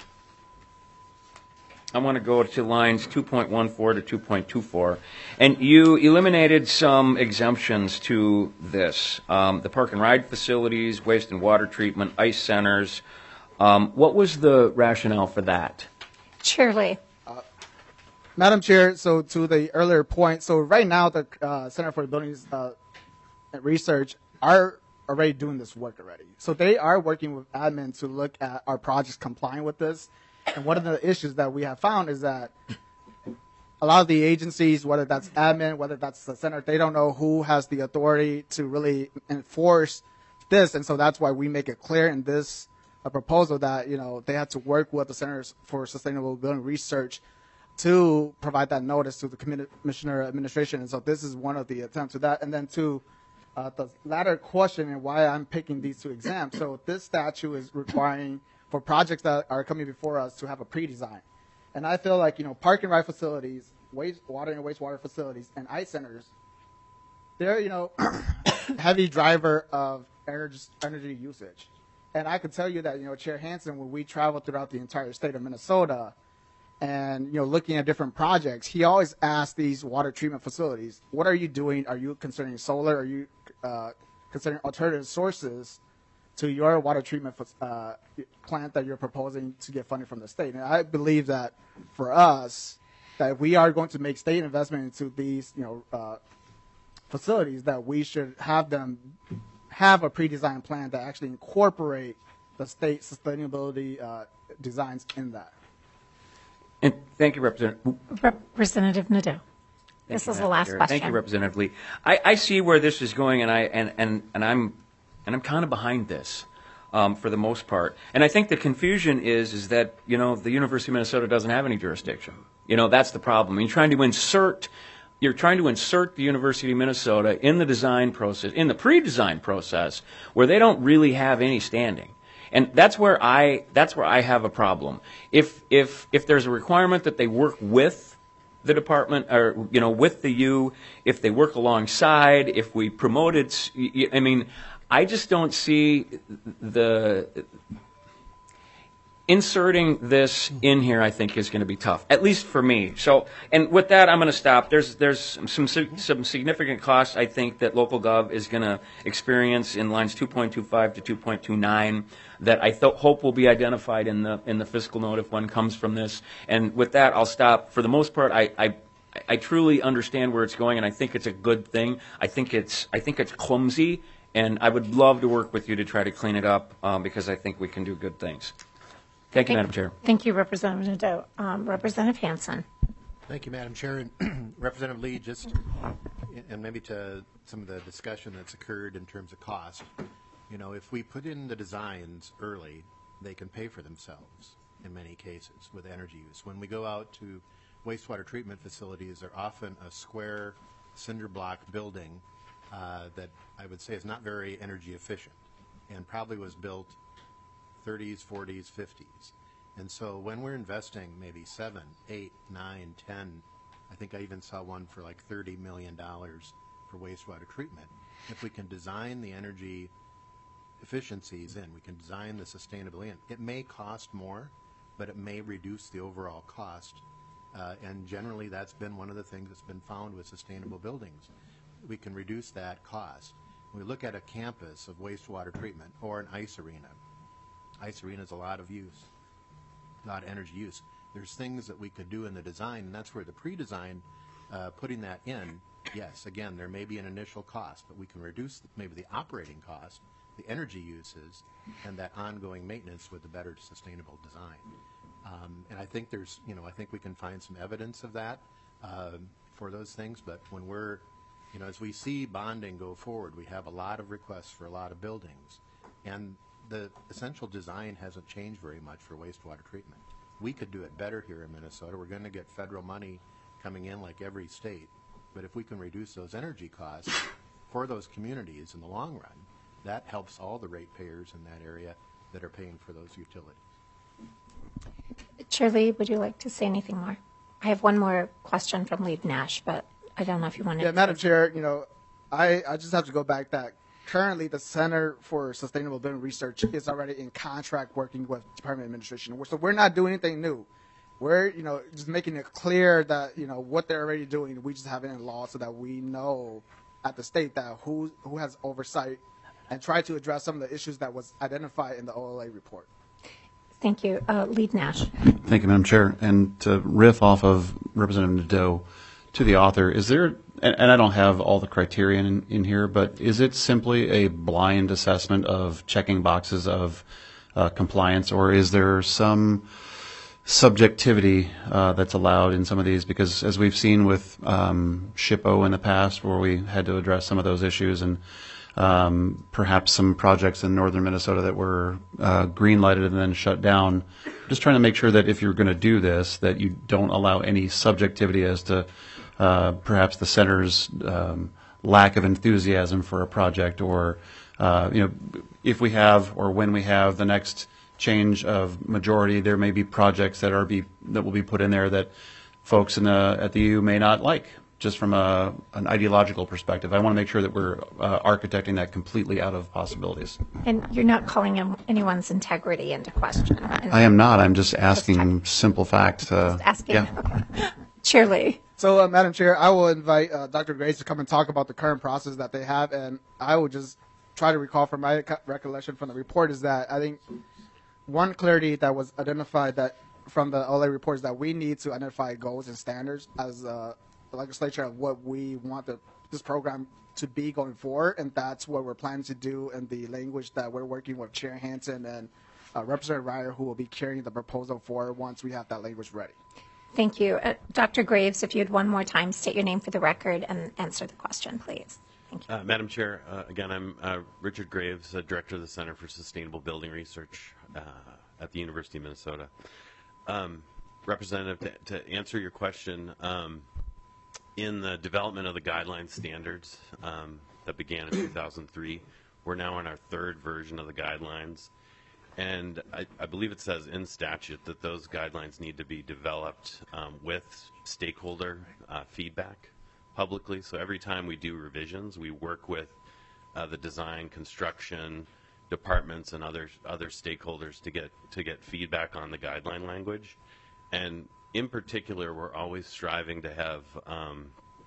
I want to go to lines two point one four to two point two four. And you eliminated some exemptions to this. Um, the park and ride facilities, waste and water treatment, ice centers. Um, what was the rationale for that? Chair Lee. Uh, Madam Chair, so to the earlier point, so right now the uh, Center for Building uh, Research are already doing this work already. So they are working with admin to look at our projects complying with this. And one of the issues that we have found is that a lot of the agencies, whether that's admin, whether that's the center, they don't know who has the authority to really enforce this. And so that's why we make it clear in this uh, proposal that, you know, they have to work with the Centers for Sustainable Building Research to provide that notice to the Commissioner Administration. And so this is one of the attempts to that. And then to uh, the latter question and why I'm picking these two exams. So this statute is requiring for projects that are coming before us to have a pre-design. And I feel like, you know, park and ride facilities, waste, water and wastewater facilities, and ice centers, they're, you know, heavy driver of energy, energy usage. And I can tell you that, you know, Chair Hansen, when we travel throughout the entire state of Minnesota and, you know, looking at different projects, he always asks these water treatment facilities, what are you doing? Are you considering solar? Are you uh, considering alternative sources to your water treatment uh, plant that you're proposing to get funding from the state? And I believe that for us, that if we are going to make state investment into these, you know, uh, facilities, that we should have them have a pre-designed plan that actually incorporate the state sustainability uh, designs in that. And thank you, Representative. Representative Nadeau. This you, is the Madam last Chair. question. Thank you, Representative Lee. I, I see where this is going, and I and, and, and I'm and I'm kind of behind this um, for the most part. And I think the confusion is is that, you know, the University of Minnesota doesn't have any jurisdiction. You know, that's the problem. You're trying to insert you're trying to insert the University of Minnesota in the design process, in the pre-design process, where they don't really have any standing. And that's where I that's where I have a problem. If if if there's a requirement that they work with the department, or, you know, with the U, if they work alongside, if we promote it, I mean, I just don't see the inserting this in here. I think is going to be tough, at least for me. So, and with that, I'm going to stop. There's there's some some significant costs I think that local gov is going to experience in lines two point two five to two point two nine that I th- hope will be identified in the in the fiscal note if one comes from this. And with that, I'll stop. For the most part, I. I I truly understand where it's going, and I think it's a good thing. I think it's I think it's clumsy. And I would love to work with you to try to clean it up um, because I think we can do good things. Thank you, Thank, Madam Chair. Thank you, Representative Nadeau. Um, Representative Hansen. Thank you, Madam Chair. And Representative Lee, just, and maybe to some of the discussion that's occurred in terms of cost, you know, if we put in the designs early, they can pay for themselves in many cases with energy use. When we go out to wastewater treatment facilities, they're often a square cinder block building Uh, that I would say is not very energy efficient and probably was built thirties, forties, fifties. And so when we're investing maybe seven, eight, nine, ten, I think I even saw one for like thirty million dollars for wastewater treatment. If we can design the energy efficiencies in, we can design the sustainability in, it may cost more, but it may reduce the overall cost. Uh, and generally that's been one of the things that's been found with sustainable buildings. We can reduce that cost. When we look at a campus of wastewater treatment or an ice arena, ice arena is a lot of use, a lot of energy use. There's things that we could do in the design, and that's where the pre-design uh, putting that in, yes, again, there may be an initial cost, but we can reduce maybe the operating cost, the energy uses, and that ongoing maintenance with the better sustainable design. Um, and I think there's, you know, I think we can find some evidence of that uh, for those things. But when we're, you know, as we see bonding go forward, we have a lot of requests for a lot of buildings. And the essential design hasn't changed very much for wastewater treatment. We could do it better here in Minnesota. We're going to get federal money coming in like every state. But if we can reduce those energy costs for those communities in the long run, that helps all the ratepayers in that area that are paying for those utilities. Chair Lee, would you like to say anything more? I have one more question from Lead Nash, but I don't know if you want to. Yeah, Madam Chair, you know, I, I just have to go back that currently the Center for Sustainable Building Research is already in contract working with Department of Administration. So we're not doing anything new. We're, you know, just making it clear that, you know, what they're already doing, we just have it in law so that we know at the state that who who has oversight and try to address some of the issues that was identified in the O L A report. Thank you. Uh, Lead Nash. Thank you, Madam Chair. And to riff off of Representative Nadeau to the author, is there, and, and I don't have all the criteria in, in here, but is it simply a blind assessment of checking boxes of uh, compliance, or is there some subjectivity uh, that's allowed in some of these? Because as we've seen with um, SHPO in the past, where we had to address some of those issues, and Um, perhaps some projects in northern Minnesota that were uh, green lighted and then shut down. Just trying to make sure that if you're going to do this, that you don't allow any subjectivity as to uh, perhaps the center's um, lack of enthusiasm for a project, or uh, you know, if we have or when we have the next change of majority, there may be projects that are be that will be put in there that folks in the at the U may not like, just from a, an ideological perspective. I want to make sure that we're uh, architecting that completely out of possibilities. And you're not calling in anyone's integrity into question. I am not. I'm just asking just simple facts. Uh, just asking. Yeah. Okay. Chair Lee. So, uh, Madam Chair, I will invite uh, Doctor Graves to come and talk about the current process that they have, and I will just try to recall from my recollection from the report is that I think one clarity that was identified that from the O L A report is that we need to identify goals and standards as uh, legislature of what we want the, this program to be going forward, and that's what we're planning to do in the language that we're working with Chair Hansen and uh, Representative Ryer, who will be carrying the proposal forward once we have that language ready. Thank you. Uh, Doctor Graves, if you'd one more time state your name for the record and answer the question, please. Thank you. Uh, Madam Chair, uh, again, I'm uh, Richard Graves, uh, Director of the Center for Sustainable Building Research uh, at the University of Minnesota. Um, Representative, to, to answer your question, um, in the development of the guideline standards um, that began in two thousand three, we're now in our third version of the guidelines. And I, I believe it says in statute that those guidelines need to be developed um, with stakeholder uh, feedback publicly. So every time we do revisions, we work with uh, the design, construction departments and other other stakeholders to get to get feedback on the guideline language. And in particular, we're always striving to have um,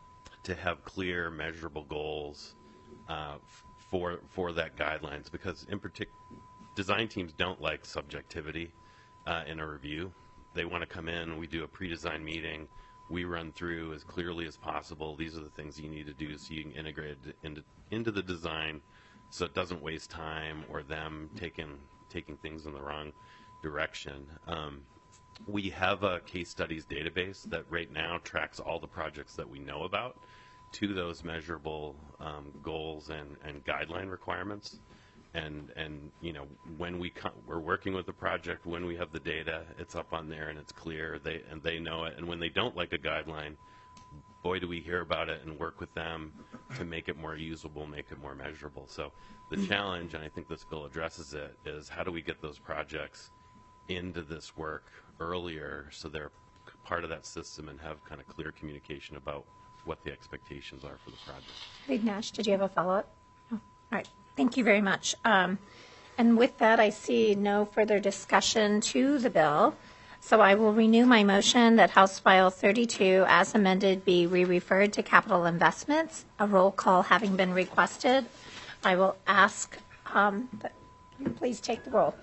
to have clear, measurable goals uh, for for that guidelines, because in particular, design teams don't like subjectivity uh, in a review. They want to come in, we do a pre-design meeting, we run through as clearly as possible. These are the things you need to do so you can integrate it into into the design, so it doesn't waste time or them taking taking things in the wrong direction. Um, We have a case studies database that right now tracks all the projects that we know about to those measurable um, goals and, and guideline requirements. And, and you know, when we co- we're working with the project, when we have the data, it's up on there and it's clear, they, and they know it. And when they don't like a guideline, boy, do we hear about it and work with them to make it more usable, make it more measurable. So the challenge, and I think this bill addresses it, is how do we get those projects into this work earlier so they're part of that system and have kind of clear communication about what the expectations are for the project. Lead Nash, did you have a follow-up? No. All right. Thank you very much. Um, and with that, I see no further discussion to the bill. So I will renew my motion that House File thirty-two, as amended, be re-referred to capital investments. A roll call having been requested, I will ask um, that you please take the roll.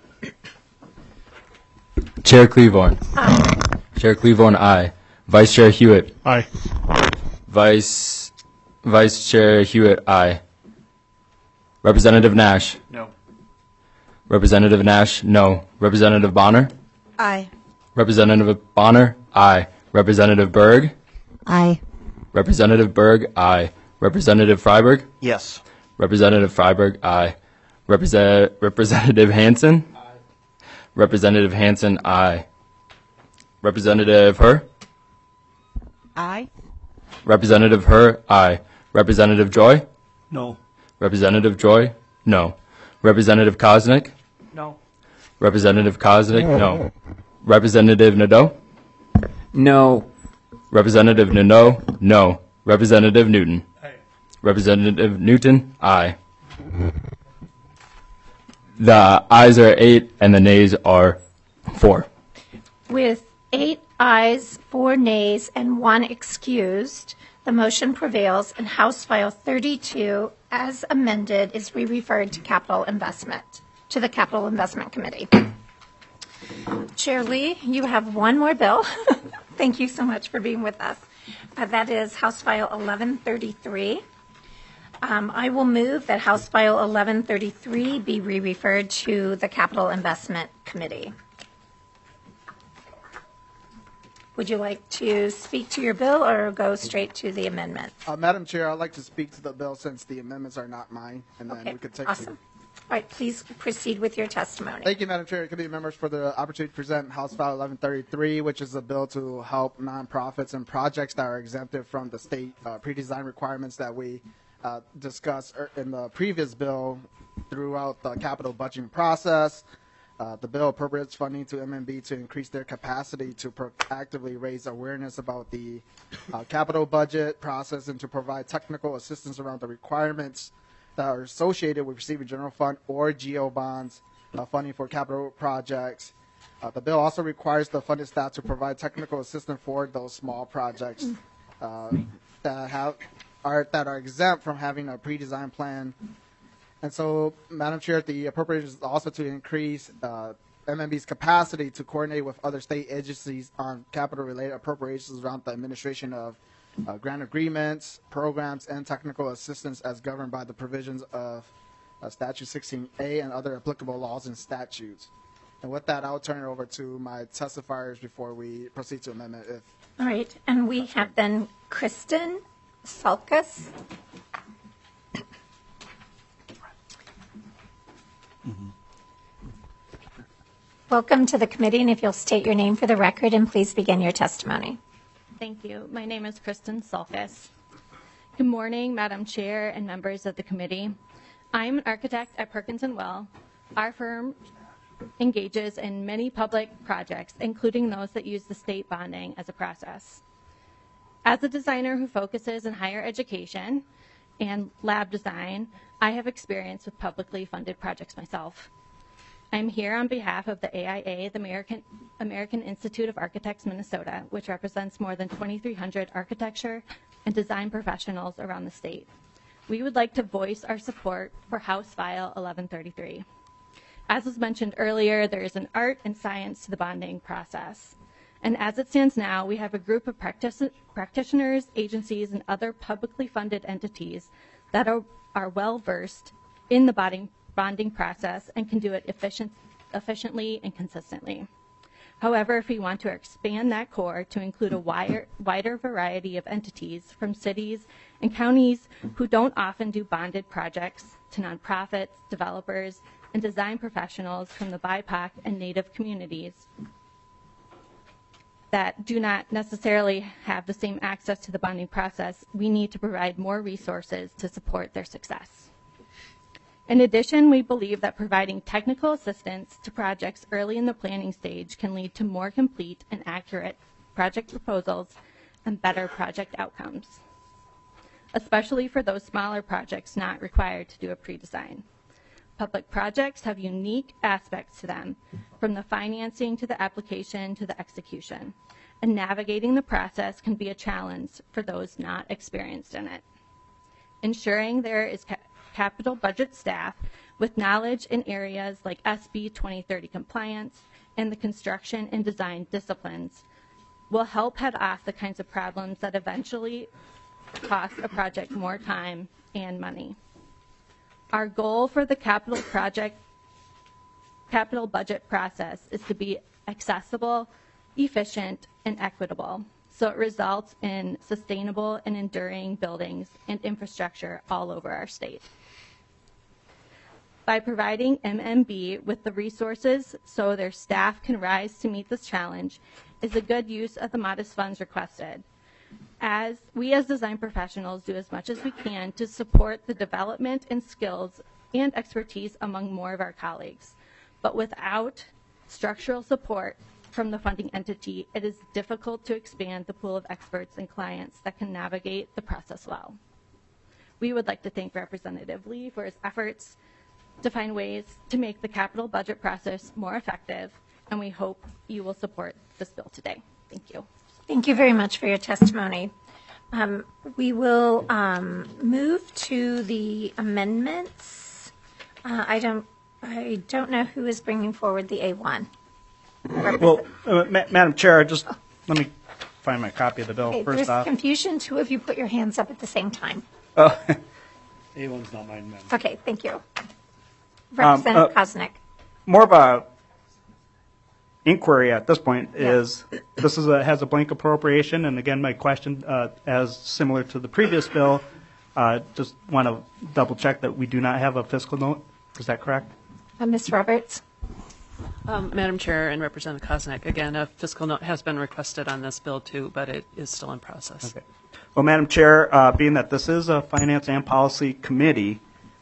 Chair Cleavorn. Aye. Chair Cleavorn, aye. Vice Chair Hewitt. Aye. Vice Vice Chair Hewitt, aye. Representative Nash. No. Representative Nash, no. Representative Bonner. Aye. Representative Bonner, aye. Representative Berg. Aye. Representative Berg, aye. Representative Freiberg. Yes. Representative Freiberg, aye. Represent, Representative Hansen? Aye. Representative Hansen, aye. Representative Herr? Aye. Representative Herr, aye. Representative Joy? No. Representative Joy? No. Representative Koznick? No. Representative Koznick? No. Representative Nadeau? No. Representative Nadeau? No. Representative Newton? Aye. Representative Newton? Aye. The ayes are eight and the nays are four. With eight ayes, four nays, and one excused, the motion prevails, and House File thirty-two, as amended, is re-referred to capital investment, to the Capital Investment Committee. Chair Lee, you have one more bill. Thank you so much for being with us. Uh, that is House File eleven thirty-three. Um, I will move that House File eleven thirty-three be re-referred to the Capital Investment Committee. Would you like to speak to your bill or go straight to the amendment? Uh, Madam Chair, I'd like to speak to the bill since the amendments are not mine, and then Okay, we could take awesome. All right, please proceed with your testimony. Thank you, Madam Chair and committee members, for the opportunity to present House File eleven thirty-three, which is a bill to help nonprofits and projects that are exempted from the state uh, pre-design requirements that we uh, discussed in the previous bill throughout the capital budgeting process. Uh, the bill appropriates funding to M M B to increase their capacity to proactively raise awareness about the uh, capital budget process and to provide technical assistance around the requirements that are associated with receiving general fund or G O bonds uh, funding for capital projects. Uh, the bill also requires the funded staff to provide technical assistance for those small projects uh, that have are that are exempt from having a pre-designed plan. And so, Madam Chair, the appropriation is also to increase uh, M M B's capacity to coordinate with other state agencies on capital-related appropriations around the administration of uh, grant agreements, programs, and technical assistance as governed by the provisions of uh, Statute sixteen A and other applicable laws and statutes. And with that, I'll turn it over to my testifiers before we proceed to amendment. If All right, and we have then Kristen Salkas. Mm-hmm. Welcome to the committee, and if you'll state your name for the record and please begin your testimony. Thank you. My name is Kristen Salkas. Good morning, Madam Chair and members of the committee. I'm an architect at Perkins and Will. Our firm engages in many public projects, including those that use the state bonding as a process. As a designer who focuses in higher education and lab design, I have experience with publicly funded projects myself. I'm here on behalf of the A I A, the American, American Institute of Architects Minnesota, which represents more than twenty-three hundred architecture and design professionals around the state. We would like to voice our support for House File eleven thirty-three. As was mentioned earlier, there is an art and science to the bonding process. And as it stands now, we have a group of practice, practitioners, agencies, and other publicly funded entities that are, are well-versed in the bonding, bonding process and can do it efficient, efficiently and consistently. However, if we want to expand that core to include a wider, wider variety of entities from cities and counties who don't often do bonded projects to nonprofits, developers, and design professionals from the B I P O C and Native communities that do not necessarily have the same access to the bonding process, we need to provide more resources to support their success. In addition, we believe that providing technical assistance to projects early in the planning stage can lead to more complete and accurate project proposals and better project outcomes, especially for those smaller projects not required to do a pre-design. Public projects have unique aspects to them, from the financing to the application to the execution, and navigating the process can be a challenge for those not experienced in it. Ensuring there is ca- capital budget staff with knowledge in areas like S B twenty thirty compliance and the construction and design disciplines will help head off the kinds of problems that eventually cost a project more time and money. Our goal for the capital project capital budget process is to be accessible, efficient, and equitable, so it results in sustainable and enduring buildings and infrastructure all over our state. By providing M M B with the resources so their staff can rise to meet this challenge is a good use of the modest funds requested. As we as design professionals do as much as we can to support the development and skills and expertise among more of our colleagues. But without structural support from the funding entity, it is difficult to expand the pool of experts and clients that can navigate the process well. We would like to thank Representative Lee for his efforts to find ways to make the capital budget process more effective, and we hope you will support this bill today. Thank you. Thank you very much for your testimony. Um, we will um, move to the amendments. Uh, I don't, I don't know who is bringing forward the A one. Well, uh, Ma- Madam Chair, just let me find my copy of the bill Okay, first there's off. confusion. Two of you put your hands up at the same time. Oh, A one's not mine, Madam. Okay, thank you. Um, Representative uh, Koznick. More of a inquiry at this point Yeah. is, this is a, has a blank appropriation, and again, my question, uh, as similar to the previous bill, uh, just want to double check that we do not have a fiscal note. Is that correct? Uh, Miz Roberts. Um, Madam Chair and Representative Koznick, again, a fiscal note has been requested on this bill too, but it is still in process. Okay. Well, Madam Chair, uh, being that this is a Finance and Policy Committee,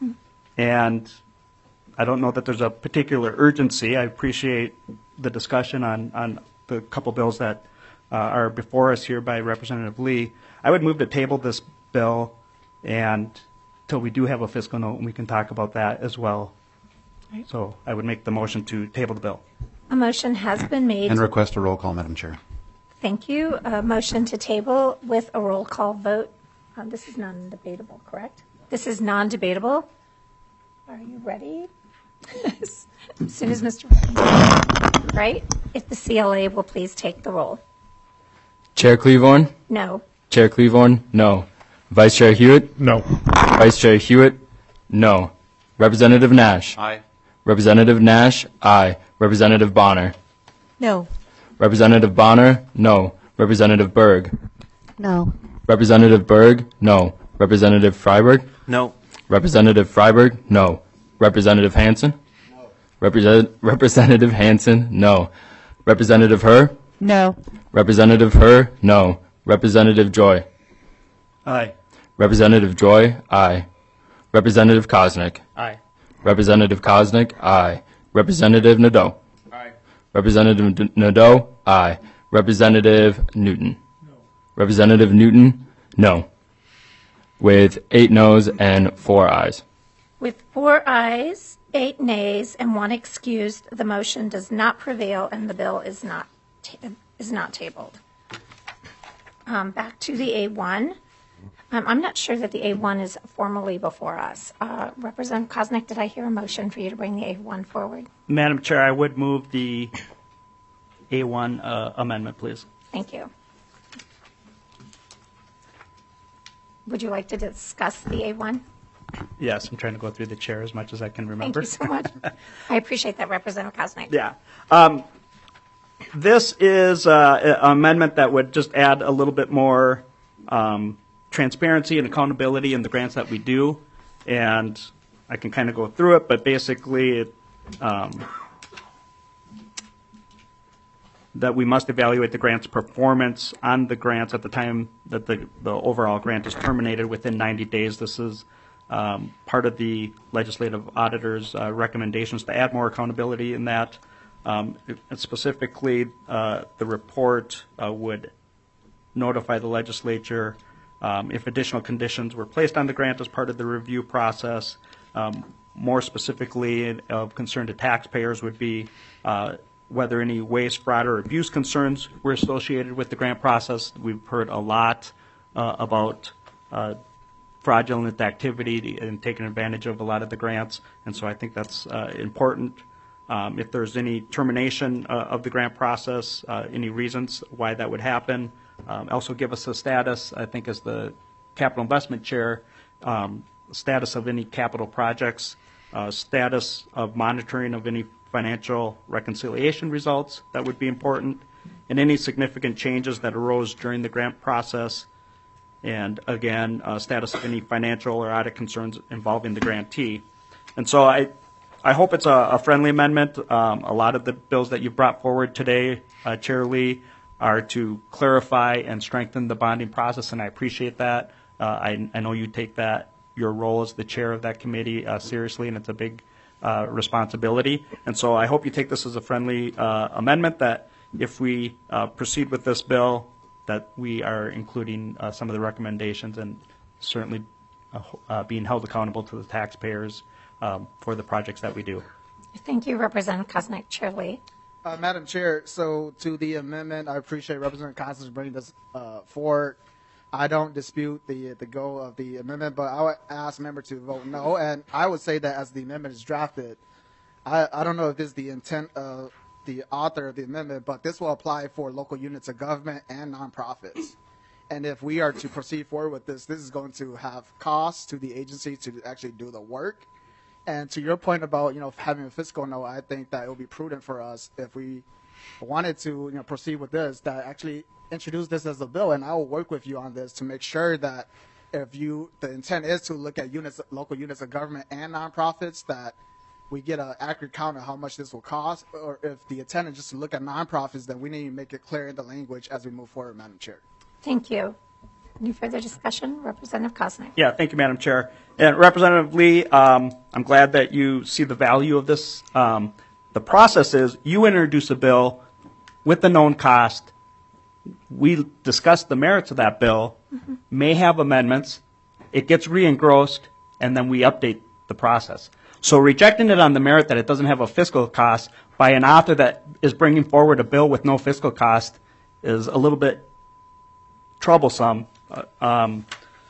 and I don't know that there's a particular urgency, I appreciate the discussion on, on the couple bills that uh, are before us here by Representative Lee. I would move to table this bill and till we do have a fiscal note, and we can talk about that as well. Right. So I would make the motion to table the bill. A motion has been made. And request a roll call, Madam Chair. Thank you. A motion to table with a roll call vote. Um, This is non-debatable, correct? This is non-debatable. Are you ready? As soon as Mister Right? If the C L A will please take the roll. Chair Cleavorn? No. Chair Cleavorn? No. Vice Chair Hewitt? No. Vice Chair Hewitt? No. Representative Nash? Aye. Representative Nash? Aye. Representative Bonner? No. Representative Bonner? No. Representative Berg? No. Representative Berg? No. Representative Freiberg? No. Representative Freiberg? No. Representative Hansen? No. Represent- Representative Hansen? No. Representative Herr? No. Representative Herr? No. Representative Joy? Aye. Representative Joy? Aye. Representative Koznick? Aye. Representative Koznick? Aye. Representative Nadeau? Aye. Representative D- Nadeau? Aye. Representative Newton? No. Representative Newton? No. With eight noes and four ayes. With four ayes, eight nays, and one excused, the motion does not prevail and the bill is not ta- is not tabled. Um, back to the A one. Um, I'm not sure that the A one is formally before us. Uh, Representative Koznick, did I hear a motion for you to bring the A one forward? Madam Chair, I would move the A one uh, amendment, please. Thank you. Would you like to discuss the A one? Yes, I'm trying to go through the chair as much as I can Thank remember. you so much. I appreciate that, Representative Koznick. Yeah. Um, this is uh, an amendment that would just add a little bit more um, transparency and accountability in the grants that we do. And I can kind of go through it, but basically it, um, that we must evaluate the grant's performance on the grants at the time that the, the overall grant is terminated within ninety days. This is um, part of the legislative auditor's uh, recommendations to add more accountability in that. Um, it- specifically, uh, the report uh, would notify the legislature um, if additional conditions were placed on the grant as part of the review process. Um, more specifically, of concern to taxpayers would be uh, whether any waste, fraud, or abuse concerns were associated with the grant process. We've heard a lot uh, about uh, fraudulent activity and taking advantage of a lot of the grants, and so I think that's uh, important. Um, if there's any termination uh, of the grant process, uh, any reasons why that would happen, um, also give us a status, I think, as the capital investment chair, um, status of any capital projects, uh, status of monitoring of any financial reconciliation results that would be important, and any significant changes that arose during the grant process, and again, uh, status of any financial or audit concerns involving the grantee. And so I, I hope it's a, a friendly amendment. Um, a lot of the bills that you've brought forward today, uh, Chair Lee, are to clarify and strengthen the bonding process, and I appreciate that. Uh, I, I know you take that, your role as the chair of that committee, uh, seriously, and it's a big uh, responsibility. And so I hope you take this as a friendly uh, amendment, that if we uh, proceed with this bill, that we are including uh, some of the recommendations and certainly uh, uh, being held accountable to the taxpayers um, for the projects that we do. Thank you, Representative Koznick. Chair Lee. Uh, Madam Chair, so to the amendment, I appreciate Representative Koznick bringing this uh, forward. I don't dispute the the goal of the amendment, but I would ask member to vote no. And I would say that as the amendment is drafted, I, I don't know if this is the intent of the author of the amendment, but this will apply for local units of government and nonprofits. And if we are to proceed forward with this, this is going to have costs to the agency to actually do the work. And to your point about, you know, having a fiscal note, I think that it would be prudent for us if we wanted to, you know, proceed with this, that actually introduce this as a bill. And I will work with you on this to make sure that if you, the intent is to look at units, local units of government and nonprofits, that we get an accurate count of how much this will cost. Or if the intent is just to look at nonprofits, then we need to make it clear in the language as we move forward, Madam Chair. Thank you. Any further discussion? Representative Koznick. Yeah, thank you, Madam Chair. And Representative Lee, um, I'm glad that you see the value of this. Um, the process is you introduce a bill with the known cost. We discuss the merits of that bill, mm-hmm. may have amendments, it gets re-engrossed, and then we update the process. So rejecting it on the merit that it doesn't have a fiscal cost by an author that is bringing forward a bill with no fiscal cost is a little bit troublesome. Uh, um,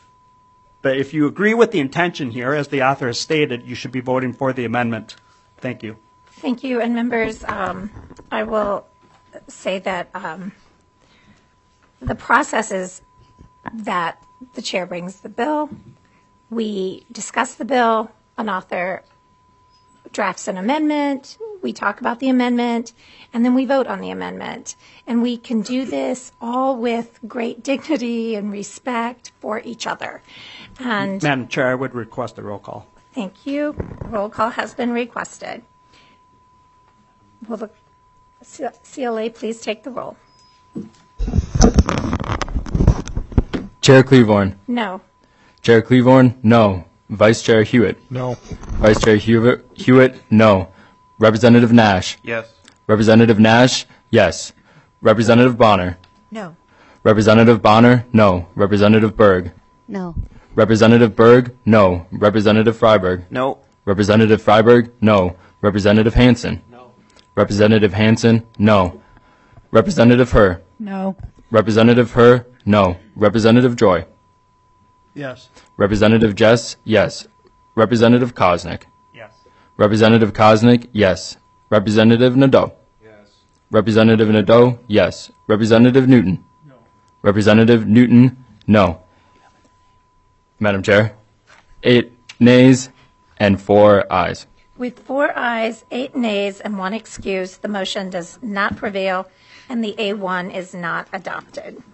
but if you agree with the intention here, as the author has stated, you should be voting for the amendment. Thank you. Thank you. And members, um, I will say that um, the process is that the chair brings the bill, we discuss the bill, an author drafts an amendment, we talk about the amendment, and then we vote on the amendment. And we can do this all with great dignity and respect for each other. And Madam Chair, I would request a roll call. Thank you. Roll call has been requested. Will the C L A please take the roll? Chair Cleavorn. No. Chair Cleavorn, no. Vice Chair Hewitt. No. Vice Chair Hewitt, Hewitt, no. Representative Nash. Yes. Representative Nash, yes. Representative Bonner. No. Representative Bonner, no. Representative Berg. No. Representative Berg, no. Representative Freiberg. No. Representative Freiberg, no. Representative Hansen. No. Representative Hansen, no. Representative Herr. No. Representative Herr, no. Representative Joy. Yes. Representative Jess, yes. Representative Koznick. Yes. Representative Koznick, yes. Representative Nadeau. Yes. Representative Nadeau, yes. Representative Newton. No. Representative Newton, no. Madam Chair, eight nays and four ayes. With four ayes, eight nays, and one excuse, the motion does not prevail, and the A one is not adopted.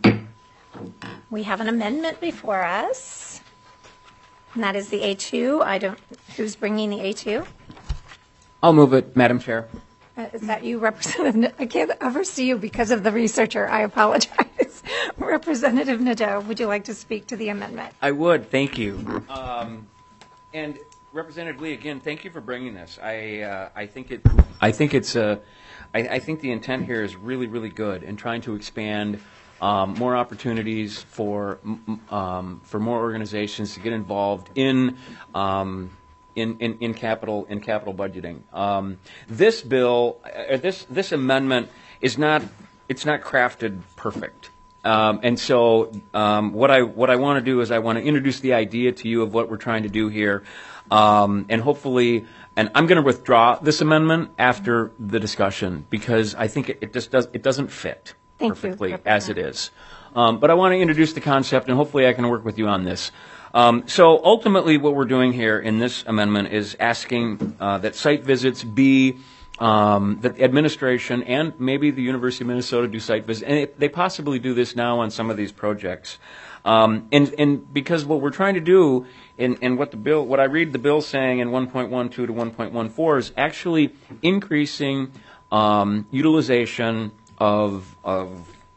We have an amendment before us, and that is the A two. I don't, who's bringing the A two? I'll move it, Madam Chair. Uh, Is that you, Representative? I can't ever see you because of the researcher. I apologize. Representative Nadeau, would you like to speak to the amendment? I would, thank you. Um, and Representative Lee, again, thank you for bringing this. I uh, I think it I think it's uh, I, I think the intent here is really really good in trying to expand um, more opportunities for um, for more organizations to get involved in. Um, In, in, in capital in capital budgeting. Um, this bill, uh, this this amendment is not it's not crafted perfect. Um, and so um, what I what I want to do is I want to introduce the idea to you of what we're trying to do here, um, and hopefully, and I'm going to withdraw this amendment after the discussion because I think it, it just does it doesn't fit. Thank you, perfectly Representative. as it is. Um, but I want to introduce the concept, and hopefully I can work with you on this. Um, so ultimately what we're doing here in this amendment is asking uh, that site visits be, um, that the administration and maybe the University of Minnesota do site visits, and it, they possibly do this now on some of these projects. Um, and, and because what we're trying to do, and, and what the bill, what I read the bill saying in one point one two to one point one four is actually increasing um, utilization of, of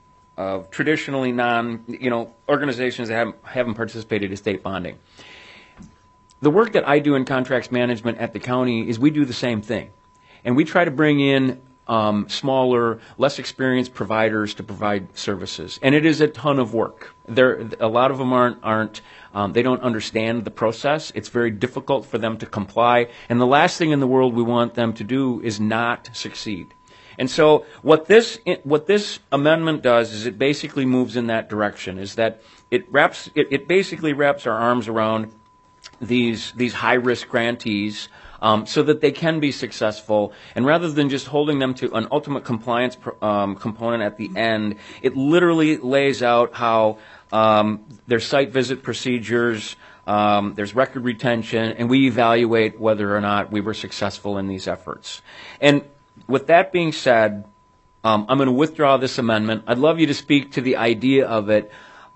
of traditionally non, you know, organizations that haven't, haven't participated in state bonding. The work that I do in contracts management at the county is we do the same thing. And we try to bring in um, smaller, less experienced providers to provide services. And it is a ton of work. There, a lot of them aren't, aren't um, they don't understand the process. It's very difficult for them to comply. And the last thing in the world we want them to do is not succeed. And so what this what this amendment does is it basically moves in that direction, is that it wraps it, it basically wraps our arms around these these high risk grantees um, so that they can be successful, and rather than just holding them to an ultimate compliance um, component at the end, it literally lays out how um, there's site visit procedures, um, there's record retention, and we evaluate whether or not we were successful in these efforts. And with that being said, um, I'm going to withdraw this amendment. I'd love you to speak to the idea of it,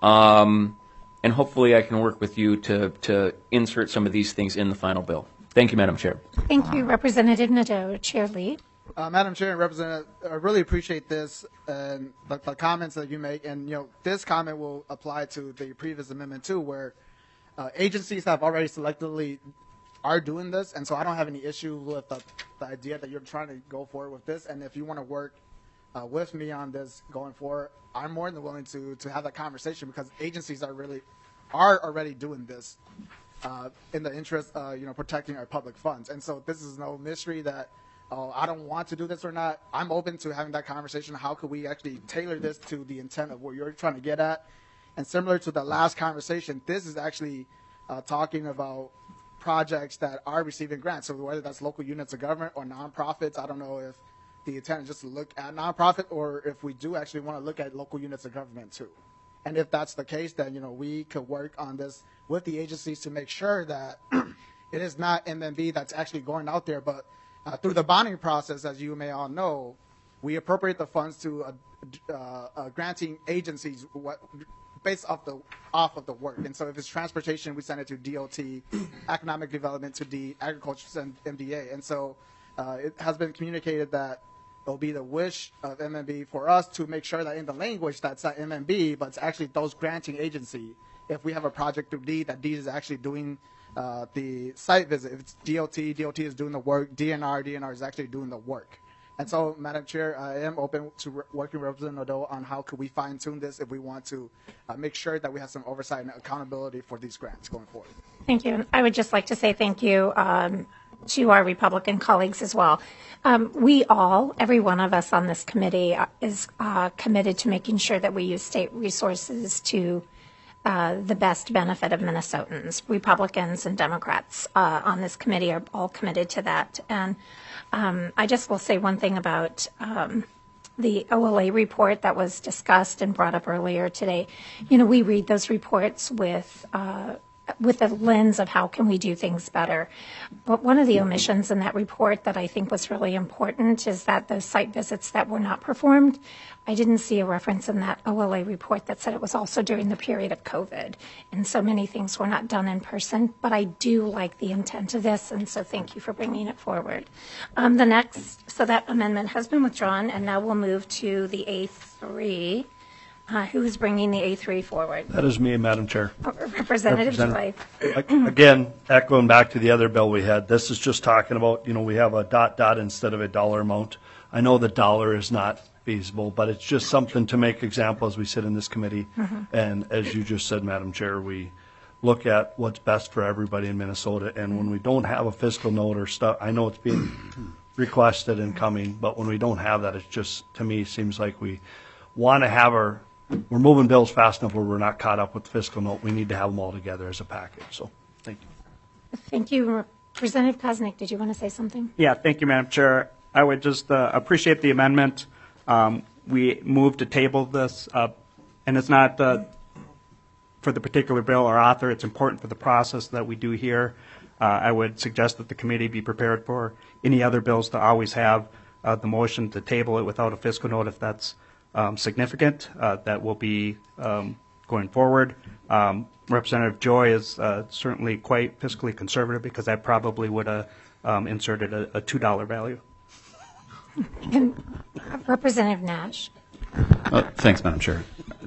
um, and hopefully I can work with you to, to insert some of these things in the final bill. Thank you, Madam Chair. Thank you, Representative Nadeau. Chair Lee. Uh, Madam Chair and Representative, I really appreciate this and the, the comments that you make. And, you know, this comment will apply to the previous amendment, too, where uh, agencies have already selectively are doing this, and so I don't have any issue with the, the idea that you're trying to go forward with this. And if you want to work uh, with me on this going forward, I'm more than willing to to have that conversation, because agencies are really are already doing this uh, in the interest, uh, you know, protecting our public funds. And so this is no mystery that oh, I don't want to do this or not. I'm open to having that conversation. How could we actually tailor this to the intent of what you're trying to get at? And similar to the last conversation, this is actually uh, talking about projects that are receiving grants. So whether that's local units of government or nonprofits, I don't know if the intent is just to look at nonprofit or if we do actually want to look at local units of government too. And if that's the case, then, you know, we could work on this with the agencies to make sure that it is not M M B that's actually going out there. But uh, through the bonding process, as you may all know, we appropriate the funds to uh, uh, uh, granting agencies what based off the off of the work. And so if it's transportation, we send it to D O T, economic development to the agriculture send M D A. And so uh, it has been communicated that it'll be the wish of M M B for us to make sure that in the language that's not M M B, but it's actually those granting agency. If we have a project through D, that D is actually doing uh, the site visit. If it's D O T, D O T is doing the work. D N R, D N R is actually doing the work. And so, Madam Chair, I am open to re- working with Representative Nadeau on how could we fine-tune this if we want to uh, make sure that we have some oversight and accountability for these grants going forward. Thank you. I would just like to say thank you um, to our Republican colleagues as well. Um, we all, every one of us on this committee is uh, committed to making sure that we use state resources to uh, the best benefit of Minnesotans. Republicans and Democrats uh, on this committee are all committed to that. And um, I just will say one thing about um, the O L A report that was discussed and brought up earlier today. You know, we read those reports with uh, with a lens of how can we do things better. But one of the omissions in that report that I think was really important is that those site visits that were not performed, I didn't see a reference in that O L A report that said it was also during the period of COVID. And so many things were not done in person, but I do like the intent of this, and so thank you for bringing it forward. Um, the next, so that amendment has been withdrawn, and now we'll move to the A three. Uh, who is bringing the A three forward? That is me, Madam Chair. Representative Joy. Again, echoing back to the other bill we had, this is just talking about, you know, we have a dot dot instead of a dollar amount. I know the dollar is not feasible, but it's just something to make example as we sit in this committee. Mm-hmm. And as you just said, Madam Chair, we look at what's best for everybody in Minnesota. And mm-hmm. when we don't have a fiscal note or stuff, I know it's being requested and coming, but when we don't have that, it just, to me, seems like we want to have our we're moving bills fast enough where we're not caught up with the fiscal note. We need to have them all together as a package. So, thank you. Thank you. Representative Koznick, did you want to say something? Yeah, thank you, Madam Chair. I would just uh, appreciate the amendment. Um, we move to table this, uh, and it's not uh, for the particular bill or author. It's important for the process that we do here. Uh, I would suggest that the committee be prepared for any other bills to always have uh, the motion to table it without a fiscal note if that's um, significant. Uh, that will be um, going forward. Um, Representative Joy is uh, certainly quite fiscally conservative because I probably would have um, inserted a, a two dollar value. And uh, Representative Nash. Uh, thanks, Madam Chair.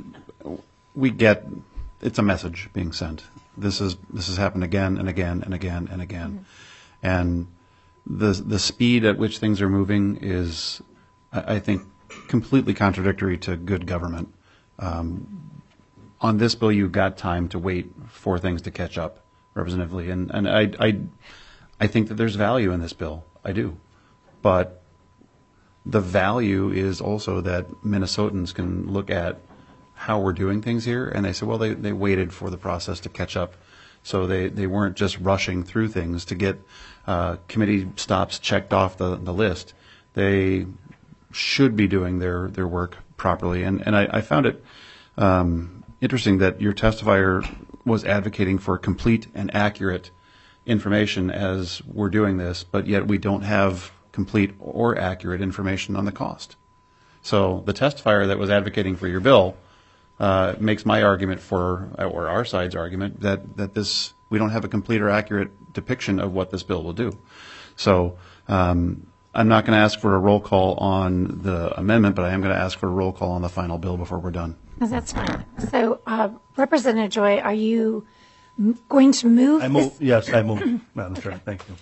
We get it's a message being sent. This is this has happened again and again and again and again, mm-hmm. and the the speed at which things are moving is, I, I think, completely contradictory to good government. Um, on this bill, you've got time to wait for things to catch up, Representative Lee, and and I I I think that there's value in this bill. I do, but the value is also that Minnesotans can look at how we're doing things here, and they say, well, they, they waited for the process to catch up. So they, they weren't just rushing through things to get uh, committee stops checked off the, the list. They should be doing their, their work properly. And, and I, I found it um, interesting that your testifier was advocating for complete and accurate information as we're doing this, but yet we don't have complete or accurate information on the cost. So the testifier that was advocating for your bill uh, makes my argument for, or our side's argument, that, that this, we don't have a complete or accurate depiction of what this bill will do. So um, I'm not going to ask for a roll call on the amendment, but I am going to ask for a roll call on the final bill before we're done. Oh, that's fine. So uh, Representative Joy, are you m- going to move? I move. This? Yes, I move, Madam Chair. Thank you.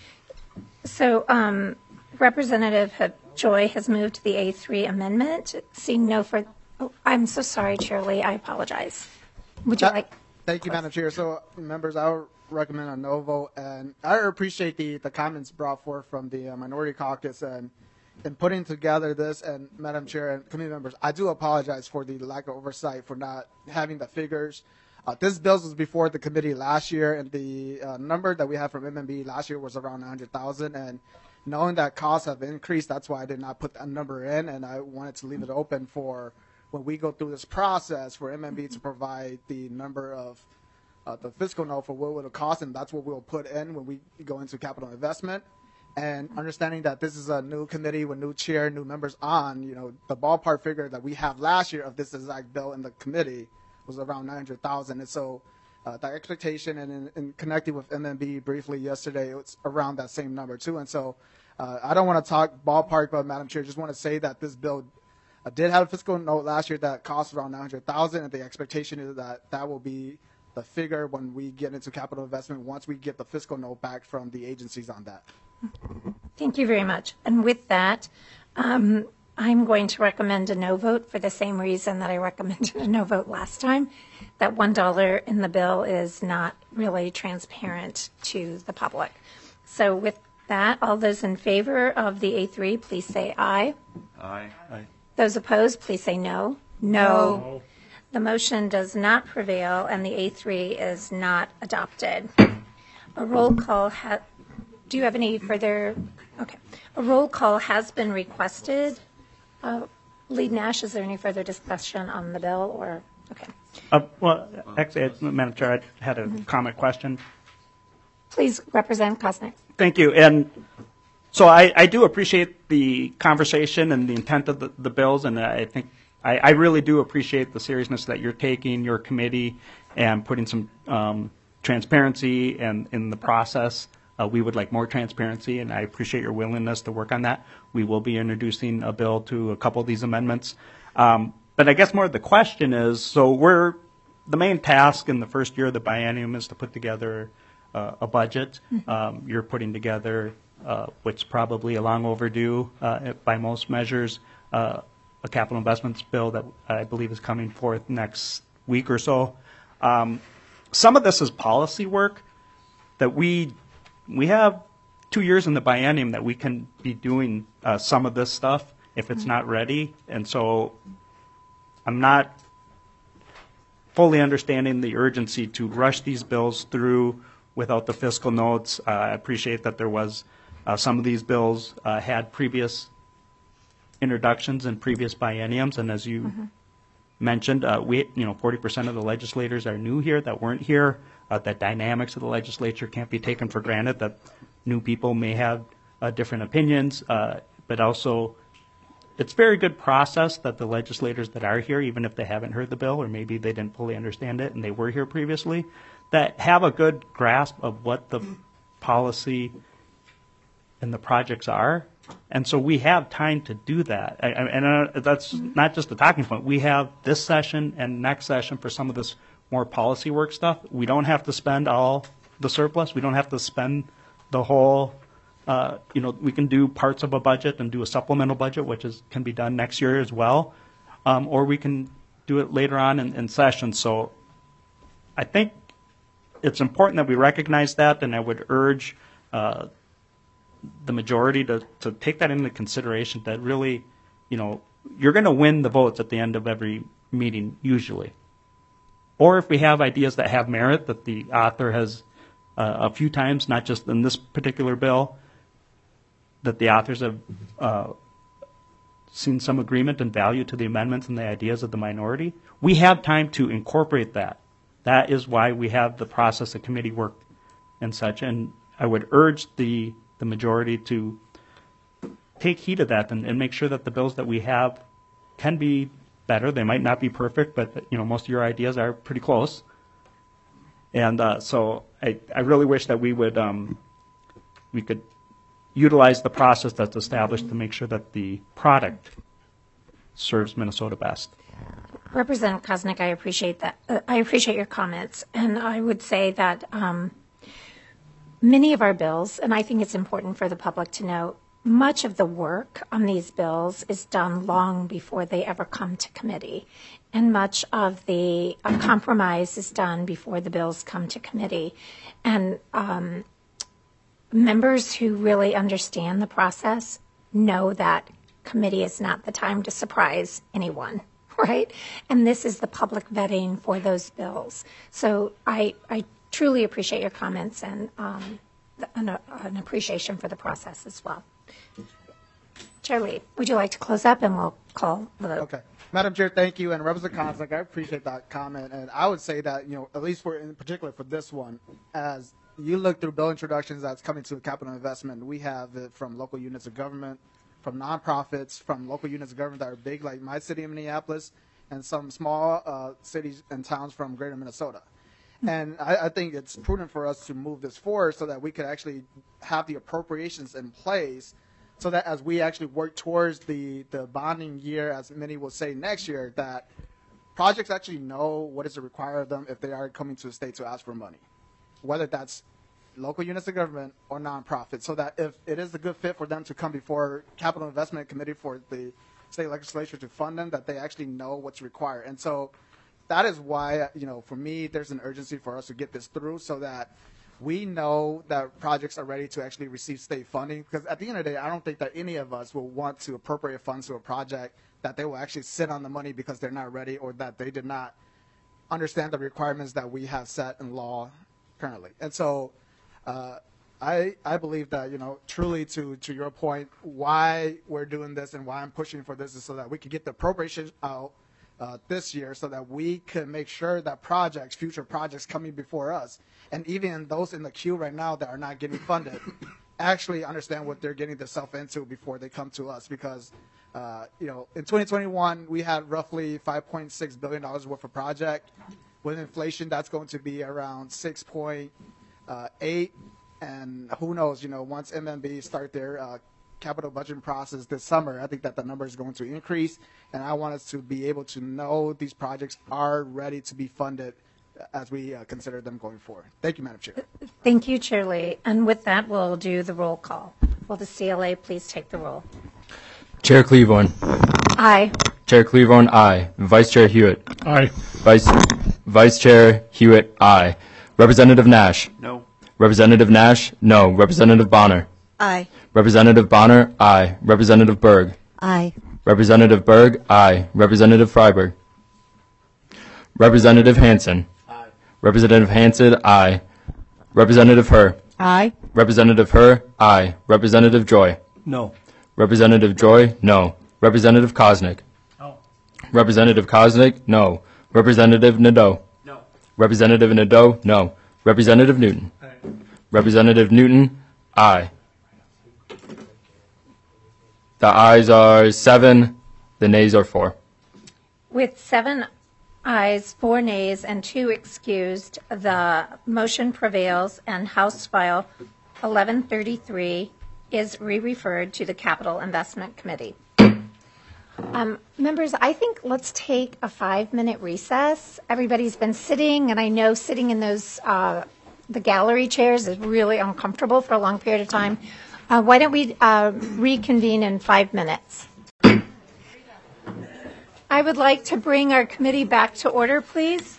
So um, Representative Joy has moved the A three amendment. Seeing no further, oh, I'm so sorry, Chair Lee. I apologize. Would you That- like? Thank you, Madam Chair. So, members, I would recommend a no vote, and I appreciate the, the comments brought forth from the uh, Minority Caucus and in putting together this. And Madam Chair and committee members, I do apologize for the lack of oversight for not having the figures. Uh, this bill was before the committee last year, and the uh, number that we had from M M B last year was around one hundred thousand. And knowing that costs have increased, that's why I did not put that number in, and I wanted to leave it open for when we go through this process for M M B to provide the number of uh, the fiscal note for what it will cost, and that's what we'll put in when we go into capital investment. And understanding that this is a new committee with new chair, new members on, you know, the ballpark figure that we have last year of this exact bill in the committee was around nine hundred thousand. And so uh, the expectation, and in, in connecting with M M B briefly yesterday, it was around that same number too. And so uh, I don't want to talk ballpark, but Madam Chair, just want to say that this bill I did have a fiscal note last year that cost around nine hundred thousand, and the expectation is that that will be the figure when we get into capital investment once we get the fiscal note back from the agencies on that. Thank you very much. And with that, um, I'm going to recommend a no vote for the same reason that I recommended a no vote last time, that one dollar in the bill is not really transparent to the public. So with that, all those in favor of the A three, please say aye. Aye. Aye. Those opposed, please say no. No. No. The motion does not prevail, and the A three is not adopted. A roll call ha- do you have any further? Okay. A roll call has been requested. Uh, Lead Nash, is there any further discussion on the bill, or okay? Uh, well, actually, Madam Chair, I had a mm-hmm. comment question. Please, Representative Kosnick. Thank you. And so I, I do appreciate the conversation and the intent of the, the bills, and I think I, I really do appreciate the seriousness that you're taking, your committee, and putting some um, transparency and in the process. Uh, we would like more transparency, and I appreciate your willingness to work on that. We will be introducing a bill to a couple of these amendments. Um, but I guess more of the question is, so we're, the main task in the first year of the biennium is to put together uh, a budget. Um, you're putting together, uh, which probably a long overdue uh, by most measures, uh, a capital investments bill that I believe is coming forth next week or so. Um, some of this is policy work that we We have two years in the biennium that we can be doing uh, some of this stuff if it's not ready. And so I'm not fully understanding the urgency to rush these bills through without the fiscal notes. Uh, I appreciate that there was uh, some of these bills uh, had previous introductions in previous bienniums, and as you Mm-hmm. mentioned, uh, we, you know, forty percent of the legislators are new here that weren't here. Uh, the dynamics of the legislature can't be taken for granted, that new people may have uh, different opinions, uh, but also it's a very good process that the legislators that are here, even if they haven't heard the bill or maybe they didn't fully understand it and they were here previously, that have a good grasp of what the policy and the projects are. And so we have time to do that. I, I, and uh, that's not just the talking point. We have this session and next session for some of this more policy work stuff. We don't have to spend all the surplus. We don't have to spend the whole, uh, you know, we can do parts of a budget and do a supplemental budget, which is can be done next year as well. Um, or we can do it later on in, in session. So I think it's important that we recognize that, and I would urge uh, the majority to, to take that into consideration, that really, you know, you're going to win the votes at the end of every meeting usually. Or if we have ideas that have merit, that the author has uh, a few times, not just in this particular bill, that the authors have uh, seen some agreement and value to the amendments and the ideas of the minority, we have time to incorporate that. That is why we have the process of committee work and such. And I would urge the, the majority to take heed of that and, and make sure that the bills that we have can be better. They might not be perfect, but you know, most of your ideas are pretty close. And uh, so I, I really wish that we would um, we could utilize the process that's established to make sure that the product serves Minnesota best. Representative Koznick, I appreciate that. Uh, I appreciate your comments, and I would say that um, many of our bills, and I think it's important for the public to know, much of the work on these bills is done long before they ever come to committee, and much of the uh, compromise is done before the bills come to committee. And um, members who really understand the process know that committee is not the time to surprise anyone, right? And this is the public vetting for those bills. So I, I truly appreciate your comments and um, an, an appreciation for the process as well. Chair Lee, would you like to close up and we'll call the vote? Okay. Madam Chair, thank you. And Representative Koznick, I appreciate that comment. And I would say that, you know, at least for in particular for this one, as you look through bill introductions that's coming to capital investment, we have it from local units of government, from nonprofits, from local units of government that are big, like my city of Minneapolis, and some small uh, cities and towns from greater Minnesota. And I, I think it's prudent for us to move this forward so that we could actually have the appropriations in place, so that as we actually work towards the, the bonding year, as many will say next year, that projects actually know what is to require of them if they are coming to the state to ask for money, whether that's local units of government or nonprofits, so that if it is a good fit for them to come before Capital Investment Committee for the state legislature to fund them, that they actually know what's required. And so that is why, you know, for me, there's an urgency for us to get this through so that we know that projects are ready to actually receive state funding. Because at the end of the day, I don't think that any of us will want to appropriate funds to a project that they will actually sit on the money because they're not ready or that they did not understand the requirements that we have set in law currently. And so uh, I, I believe that, you know, truly to, to your point, why we're doing this and why I'm pushing for this is so that we can get the appropriations out Uh, this year so that we can make sure that projects, future projects coming before us, and even those in the queue right now that are not getting funded, actually understand what they're getting themselves into before they come to us. Because, uh, you know, in twenty twenty-one, we had roughly five point six billion dollars worth of project. With inflation, that's going to be around six point eight. And who knows, you know, once M M B start their uh, capital budgeting process this summer, I think that the number is going to increase, and I want us to be able to know these projects are ready to be funded as we uh, consider them going forward. Thank you, Madam Chair. Thank you, Chair Lee. And with that, we'll do the roll call. Will the C L A please take the roll? Chair Cleavorn. Aye. Chair Cleavorn, aye. Vice Chair Hewitt. Aye. Vice Vice Chair Hewitt, aye. Representative Nash. No. Representative Nash, no. Representative Bonner. Aye. Representative Bonner, aye. Representative Berg. Aye. Representative Berg, aye. Representative Freiberg. Representative Hansen. Aye. Representative Hansen, aye. Representative Herr. Aye. Representative Herr, aye. Representative Joy. No. Representative Joy, no. Representative Koznick. No. Representative Koznick, no. Representative Nadeau. No. Representative Nadeau, no. Representative Newton. Aye. Representative Newton, aye. The ayes are seven, the nays are four. With seven ayes, four nays, and two excused, the motion prevails, and House File eleven thirty-three is re-referred to the Capital Investment Committee. Um, members, I think let's take a five-minute recess. Everybody's been sitting, and I know sitting in those uh, the gallery chairs is really uncomfortable for a long period of time. Uh, why don't we uh, reconvene in five minutes? I would like to bring our committee back to order, please.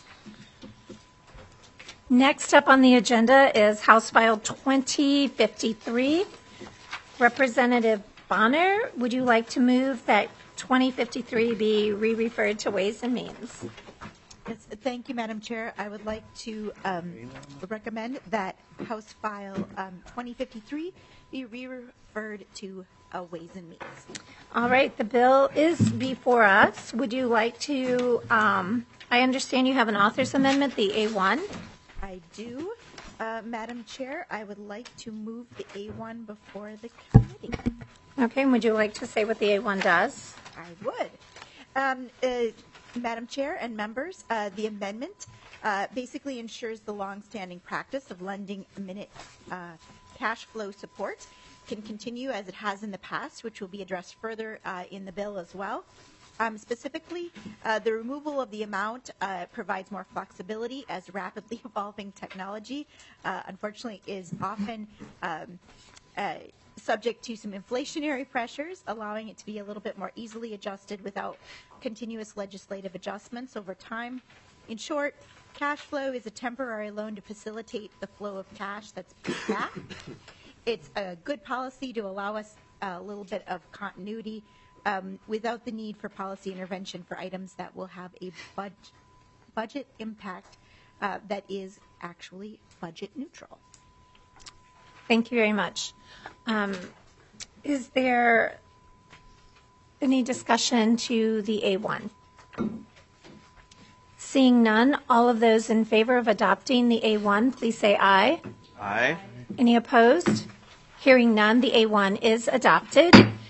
Next up on the agenda is House File twenty fifty-three. Representative Bonner, would you like to move that twenty fifty-three be re-referred to Ways and Means? Yes, thank you, Madam Chair. I would like to um, recommend that House File um, twenty fifty-three be re-referred to uh, Ways and Means. All right, the bill is before us. Would you like to, um, I understand you have an author's amendment, the A one. I do. Uh, Madam Chair, I would like to move the A one before the committee. Okay, and would you like to say what the A one does? I would. Um, uh, Madam Chair and members, uh, the amendment uh, basically ensures the longstanding practice of lending minute uh, cash flow support can continue as it has in the past, which will be addressed further uh, in the bill as well. Um, specifically, uh, the removal of the amount uh, provides more flexibility as rapidly evolving technology, uh, unfortunately, is often um, uh, subject to some inflationary pressures, allowing it to be a little bit more easily adjusted without continuous legislative adjustments over time. In short, cash flow is a temporary loan to facilitate the flow of cash that's paid back. It's a good policy to allow us a little bit of continuity um, without the need for policy intervention for items that will have a bud- budget impact uh, that is actually budget neutral. Thank you very much. Um, is there any discussion to the A one? Seeing none, all of those in favor of adopting the A one, please say aye. Aye. Any opposed? Hearing none, the A one is adopted.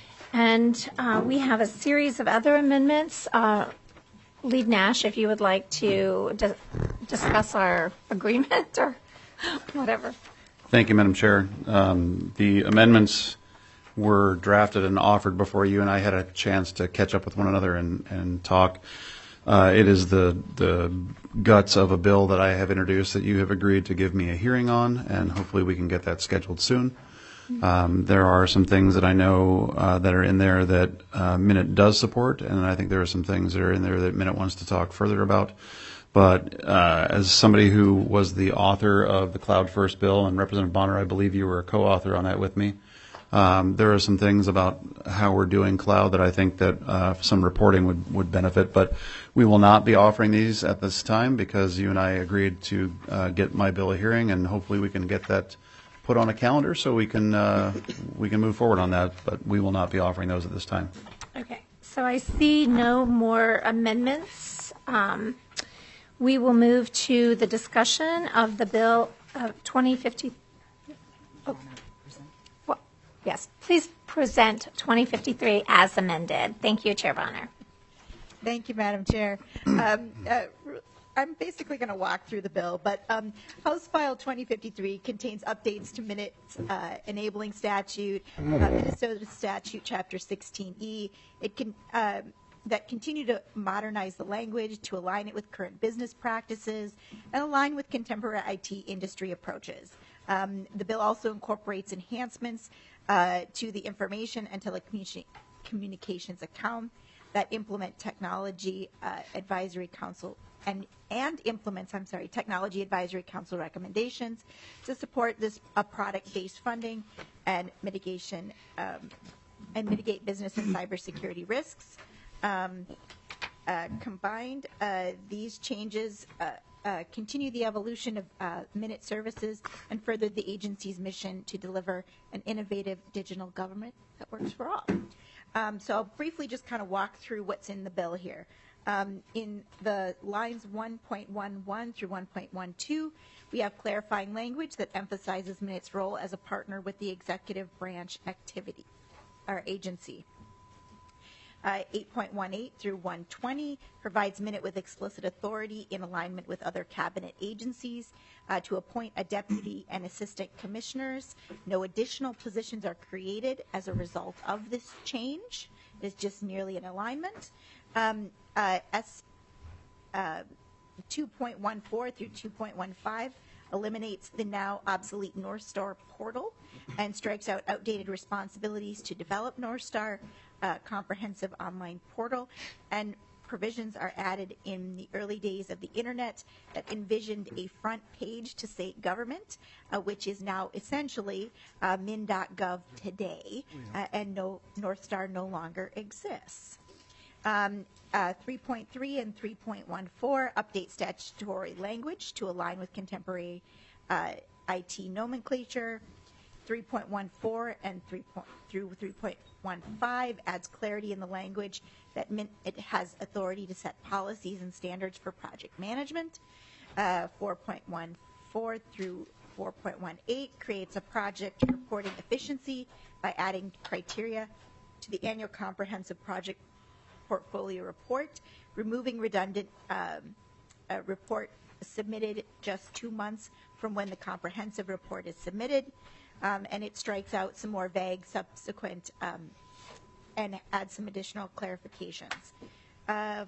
And uh, we have a series of other amendments. Uh, Lead Nash, if you would like to di- discuss our agreement or whatever. Thank you, Madam Chair. Um, the amendments were drafted and offered before you and I had a chance to catch up with one another and, and talk. Uh, it is the the guts of a bill that I have introduced that you have agreed to give me a hearing on, and hopefully we can get that scheduled soon. Um, there are some things that I know uh, that are in there that uh, Minute does support, and I think there are some things that are in there that Minute wants to talk further about. But uh, as somebody who was the author of the Cloud First bill, and Representative Bonner, I believe you were a co-author on that with me, um, there are some things about how we're doing cloud that I think that uh, some reporting would, would benefit. But we will not be offering these at this time because you and I agreed to uh, get my bill a hearing, and hopefully we can get that put on a calendar so we can uh, we can move forward on that. But we will not be offering those at this time. Okay, so I see no more amendments. Um, we will move to the discussion of the bill of twenty fifty. Oh. Well, yes, please present twenty fifty-three as amended. Thank you, Chair Bonner. Thank you, Madam Chair. Um, uh, I'm basically going to walk through the bill, but um, House File twenty fifty-three contains updates to Minute's uh, enabling statute, uh, Minnesota Statute Chapter sixteen E. It can uh, that continue to modernize the language to align it with current business practices and align with contemporary I T industry approaches. Um, the bill also incorporates enhancements uh, to the Information and Telecommunications account that implement technology uh, advisory council and and implements, I'm sorry, technology advisory council recommendations to support this uh, product-based funding and mitigation um, and mitigate business and cybersecurity risks. Um, uh, combined, uh, these changes uh, uh, continue the evolution of uh, Minute services and further the agency's mission to deliver an innovative digital government that works for all. Um, so I'll briefly just kind of walk through what's in the bill here. Um, in the lines one point one one through one point one two, we have clarifying language that emphasizes Minute's role as a partner with the executive branch activity, or agency. Uh, eight point one eight through one twenty provides Minute with explicit authority in alignment with other cabinet agencies uh, to appoint a deputy and assistant commissioners. No additional positions are created as a result of this change. It is just merely an alignment. Um, uh, S uh, two point one four through two point one five eliminates the now obsolete North Star portal and strikes out outdated responsibilities to develop North Star uh, comprehensive online portal, and provisions are added in the early days of the internet that envisioned a front page to state government, uh, which is now essentially uh, min dot gov today, uh, and no North Star no longer exists. Um, uh, three point three and three point one four update statutory language to align with contemporary uh, I T nomenclature. three point one four and three through three point one five adds clarity in the language that min- it has authority to set policies and standards for project management. Uh, four point one four through four point one eight creates a project reporting efficiency by adding criteria to the annual comprehensive project portfolio report, removing redundant um, uh, report submitted just two months from when the comprehensive report is submitted, um, and it strikes out some more vague subsequent um, and adds some additional clarifications. Uh,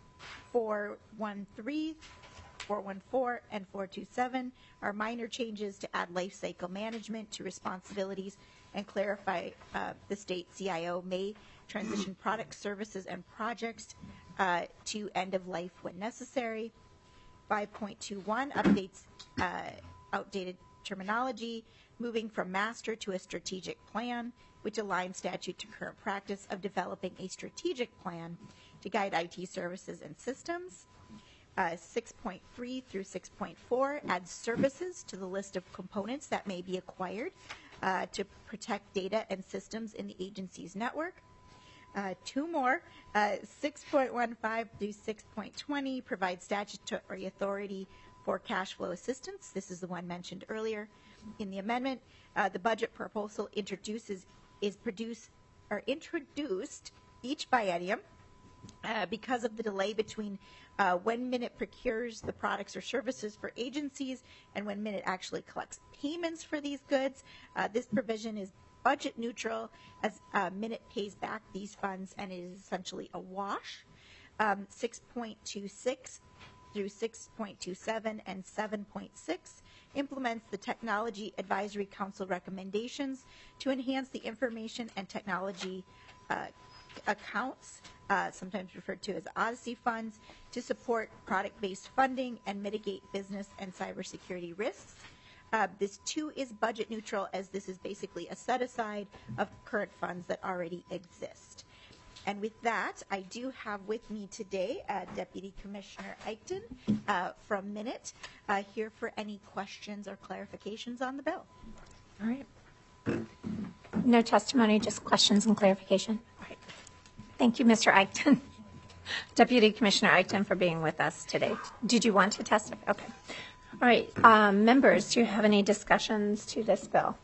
four one three, four one four, and four two seven are minor changes to add life cycle management to responsibilities and clarify uh, the state C I O may transition products, services, and projects uh, to end of life when necessary. five point two one updates uh, outdated terminology, moving from master to a strategic plan, which aligns statute to current practice of developing a strategic plan to guide I T services and systems. Uh, six point three through six point four adds services to the list of components that may be acquired uh, to protect data and systems in the agency's network. Uh, two more, uh, six point one five through six point twenty provide statutory authority for cash flow assistance. This is the one mentioned earlier in the amendment. Uh, the budget proposal introduces is produced or introduced each biennium uh, because of the delay between uh, when Minute procures the products or services for agencies and when Minute actually collects payments for these goods. Uh, this provision is budget neutral as uh, Minute pays back these funds and it is essentially a wash. Um, six point two six through six point two seven and seven point six implements the Technology Advisory Council recommendations to enhance the information and technology uh, accounts, uh, sometimes referred to as Odyssey funds, to support product-based funding and mitigate business and cybersecurity risks. Uh, this too is budget neutral, as this is basically a set aside of current funds that already exist. And with that, I do have with me today uh, Deputy Commissioner Eichten uh, from Minute uh, here for any questions or clarifications on the bill. All right. No testimony, just questions and clarification. All right. Thank you, Mister Eichten. Deputy Commissioner Eichten, for being with us today. Did you want to testify? Okay. All right, um, members, do you have any discussions to this bill?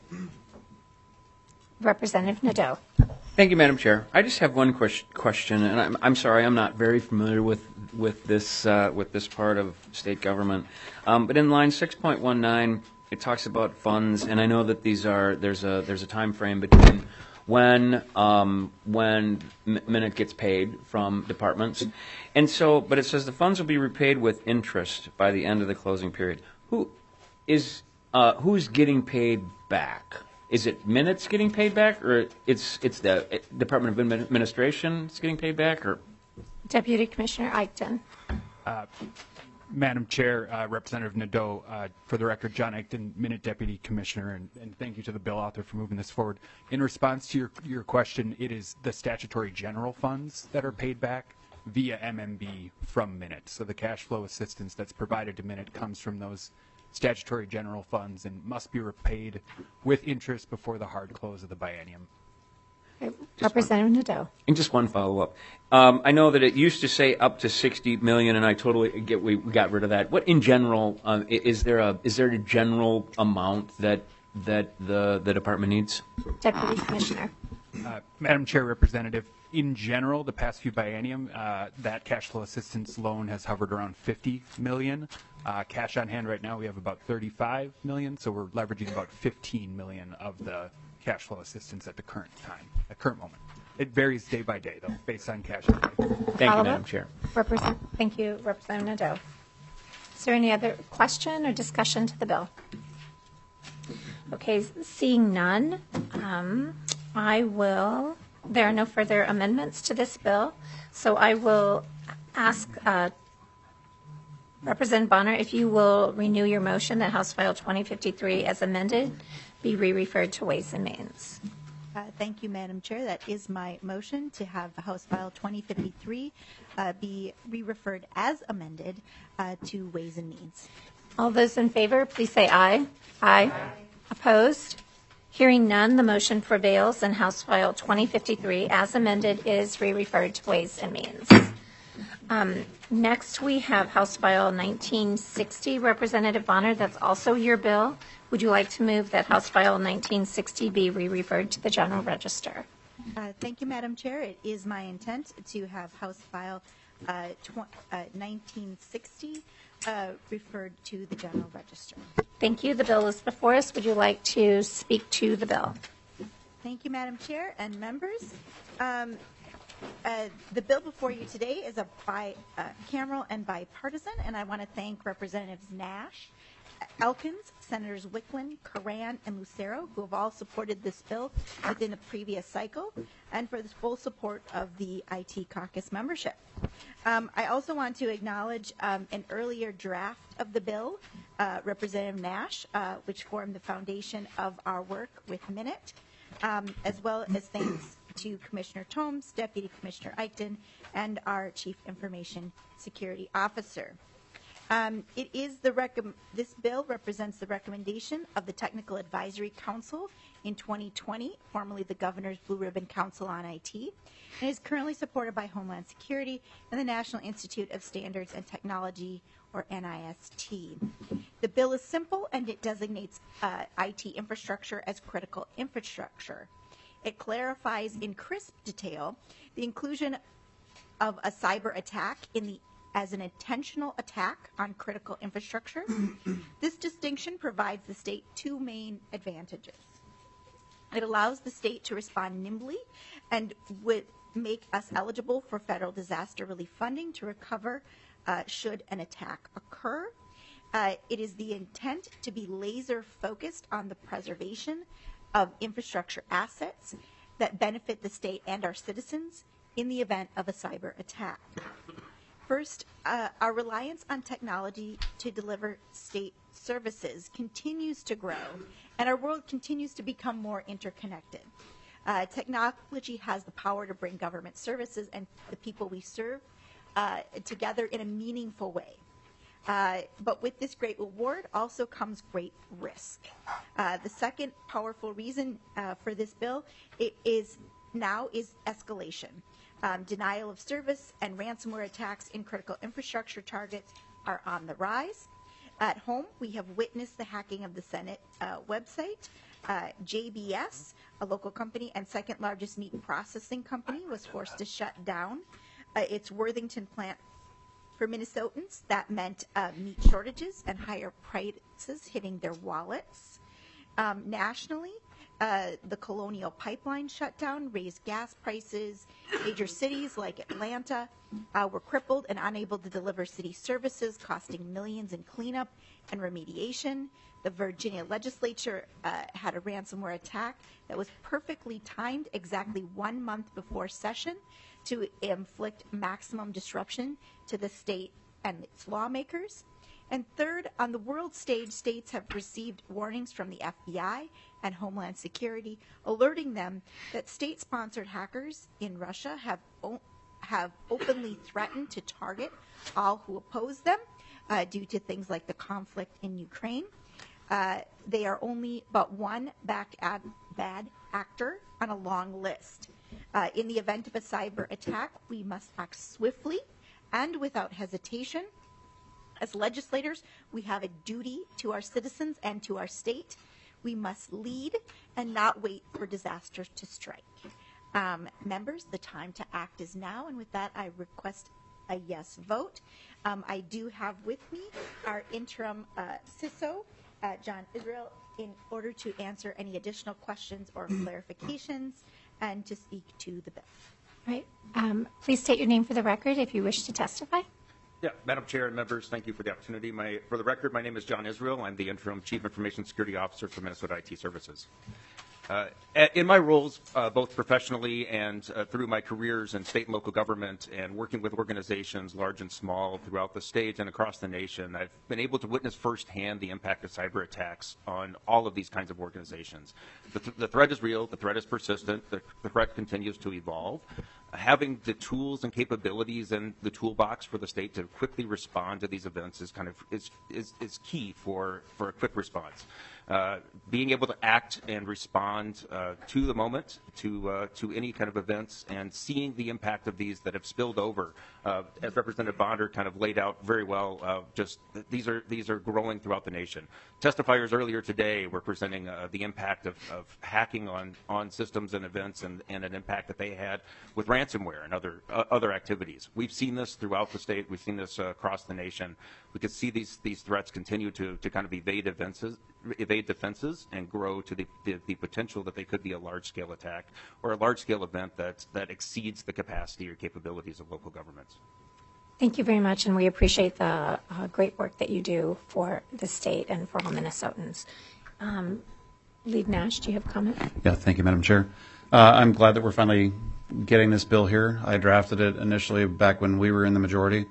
Representative Nadeau. Thank you, Madam Chair. I just have one ques- question, and I'm, I'm sorry, I'm not very familiar with with this uh, with this part of state government. Um, but in line six point one nine, it talks about funds, and I know that these are there's a there's a time frame between when um, when Minute gets paid from departments, and so but it says the funds will be repaid with interest by the end of the closing period. Who is uh, who's getting paid back? Is it Minute's getting paid back, or it's it's the Department of Administration that's getting paid back, or? Deputy Commissioner Eichten. Uh, Madam Chair, uh, Representative Nadeau, uh, for the record, John Eichten, Minute Deputy Commissioner, and, and thank you to the bill author for moving this forward. In response to your, your question, it is the statutory general funds that are paid back via M M B from Minute. So the cash flow assistance that's provided to Minute comes from those statutory general funds and must be repaid with interest before the hard close of the biennium. Representative Nadeau. And just one follow-up. Um, I know that it used to say up to sixty million, and I totally get we, we got rid of that. What in general um, i- is there a is there a general amount that that the the department needs? Deputy Commissioner. Uh, Madam Chair, Representative, in general, the past few biennium, uh, that cash flow assistance loan has hovered around fifty million. Uh, cash on hand right now, we have about thirty-five million, so we're leveraging about fifteen million of the cash flow assistance at the current time, at current moment. It varies day by day, though, based on cash on hand. Thank you, Follow-up? Madam Chair. Represent, thank you, Representative Nadeau. Is there any other question or discussion to the bill? Okay, seeing none, um, I will, there are no further amendments to this bill, so I will ask uh, Representative Bonner if you will renew your motion that House File twenty fifty-three as amended be re-referred to Ways and Means. Uh, Thank you, Madam Chair. That is my motion to have House File twenty fifty-three uh, be re-referred as amended uh, to Ways and Means. All those in favor, please say aye. Aye. Opposed? Hearing none, the motion prevails, and House File twenty fifty-three, as amended, is re-referred to Ways and Means. Um, Next, we have House File nineteen sixty. Representative Bonner, that's also your bill. Would you like to move that House File nineteen sixty be re-referred to the General Register? Uh, Thank you, Madam Chair. It is my intent to have House File uh, tw- uh, nineteen sixty uh, referred to the General Register. Thank you. The bill is before us. Would you like to speak to the bill? Thank you, Madam Chair and members. Um, uh, the bill before you today is a bicameral and bipartisan, and I want to thank Representatives Nash, Elkins, Senators Wicklund, Curran, and Lucero, who have all supported this bill within the previous cycle, and for the full support of the I T caucus membership. Um, I also want to acknowledge um, an earlier draft of the bill, uh, Representative Nash, uh, which formed the foundation of our work with Minute, um, as well as thanks to Commissioner Tomes, Deputy Commissioner Eichten, and our Chief Information Security Officer. Um, it is the recom- this bill represents the recommendation of the Technical Advisory Council in twenty twenty, formerly the Governor's Blue Ribbon Council on I T, and is currently supported by Homeland Security and the National Institute of Standards and Technology, or N I S T. The bill is simple, and it designates uh, I T infrastructure as critical infrastructure. It clarifies in crisp detail the inclusion of a cyber attack in the as an intentional attack on critical infrastructure. This distinction provides the state two main advantages. It allows the state to respond nimbly and would make us eligible for federal disaster relief funding to recover uh, should an attack occur. Uh, it is the intent to be laser focused on the preservation of infrastructure assets that benefit the state and our citizens in the event of a cyber attack. First, uh, our reliance on technology to deliver state services continues to grow, and our world continues to become more interconnected. Uh, technology has the power to bring government services and the people we serve uh, together in a meaningful way. Uh, but with this great reward also comes great risk. Uh, the second powerful reason uh, for this bill it is now is escalation. Um, denial of service and ransomware attacks in critical infrastructure targets are on the rise. At home, we have witnessed the hacking of the Senate uh, website. Uh, J B S, a local company and second largest meat processing company, was forced to shut down uh, its Worthington plant. For Minnesotans, that meant uh, meat shortages and higher prices hitting their wallets. Um, nationally, Uh, the Colonial Pipeline shutdown raised gas prices. Major cities like Atlanta uh, were crippled and unable to deliver city services, costing millions in cleanup and remediation. The Virginia legislature uh, had a ransomware attack that was perfectly timed exactly one month before session to inflict maximum disruption to the state and its lawmakers. And third, on the world stage, states have received warnings from the F B I and Homeland Security, alerting them that state-sponsored hackers in Russia have o- have openly threatened to target all who oppose them uh, due to things like the conflict in Ukraine. Uh, they are only but one back ad, bad actor on a long list. Uh, in the event of a cyber attack, we must act swiftly and without hesitation. As legislators, we have a duty to our citizens and to our state. We must lead and not wait for disaster to strike. Um, members, the time to act is now, and with that, I request a yes vote. Um, I do have with me our interim uh, C I S O, uh, John Israel, in order to answer any additional questions or clarifications and to speak to the bill. Right. Um, please state your name for the record if you wish to testify. Yeah, Madam Chair and members, thank you for the opportunity. My, for the record, my name is John Israel. I'm the interim Chief Information Security Officer for Minnesota I T Services. Uh, in my roles, uh, both professionally and uh, through my careers in state and local government and working with organizations large and small throughout the state and across the nation, I've been able to witness firsthand the impact of cyber attacks on all of these kinds of organizations. The, th- the threat is real, the threat is persistent, the, the threat continues to evolve. Having the tools and capabilities in the toolbox for the state to quickly respond to these events is kind of is is, is key for, for a quick response. Uh, being able to act and respond uh, to the moment, to uh, to any kind of events, and seeing the impact of these that have spilled over, uh, as Representative Bonder kind of laid out very well. Uh, just th- these are these are growing throughout the nation. Testifiers earlier today were presenting uh, the impact of, of hacking on on systems and events, and, and an impact that they had with ransomware and other uh, other activities. We've seen this throughout the state. We've seen this uh, across the nation. We could see these these threats continue to to kind of evade defenses, evade defenses, and grow to the, the the potential that they could be a large scale attack or a large scale event that that exceeds the capacity or capabilities of local governments. Thank you very much, and we appreciate the uh, great work that you do for the state and for all Minnesotans. Um, Lead Nash, do you have a comment? Yeah, thank you, Madam Chair. Uh, I'm glad that we're finally getting this bill here. I drafted it initially back when we were in the majority.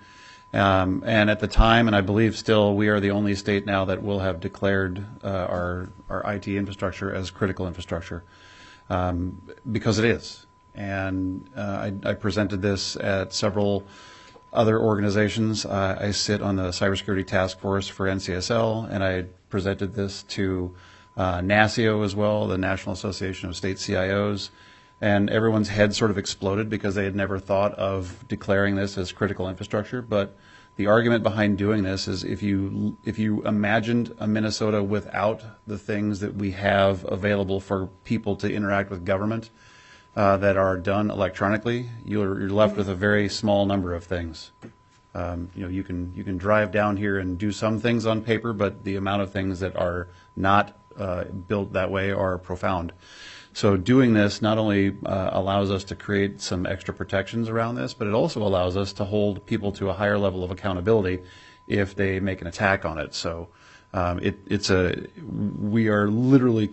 Um, and at the time, and I believe still, we are the only state now that will have declared uh, our, our I T infrastructure as critical infrastructure, um, because it is. And uh, I, I presented this at several other organizations. Uh, I sit on the Cybersecurity Task Force for N C S L, and I presented this to uh, NASCIO as well, the National Association of State C I Os. And everyone's head sort of exploded because they had never thought of declaring this as critical infrastructure. But the argument behind doing this is if you if you imagined a Minnesota without the things that we have available for people to interact with government uh, that are done electronically, you're, you're left with a very small number of things. Um, you know, you can you can drive down here and do some things on paper, but the amount of things that are not uh, built that way are profound. So doing this not only uh, allows us to create some extra protections around this, but it also allows us to hold people to a higher level of accountability if they make an attack on it. So um, it, it's a we are literally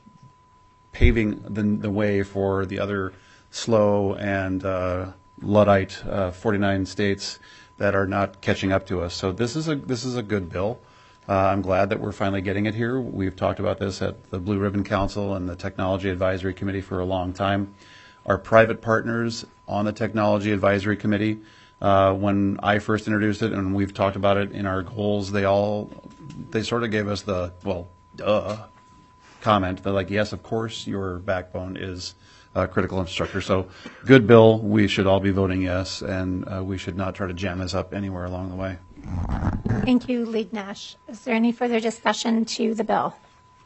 paving the, the way for the other slow and uh, Luddite uh, forty-nine states that are not catching up to us. So this is a this is a good bill. Uh, I'm glad that we're finally getting it here. We've talked about this at the Blue Ribbon Council and the Technology Advisory Committee for a long time. Our private partners on the Technology Advisory Committee, uh, when I first introduced it and we've talked about it in our goals, they all, they sort of gave us the, well, duh, comment. They're like, yes, of course, your backbone is uh, critical infrastructure. So good bill. We should all be voting yes, and uh, we should not try to jam this up anywhere along the way. Thank you, Lead Nash. Is there any further discussion to the bill?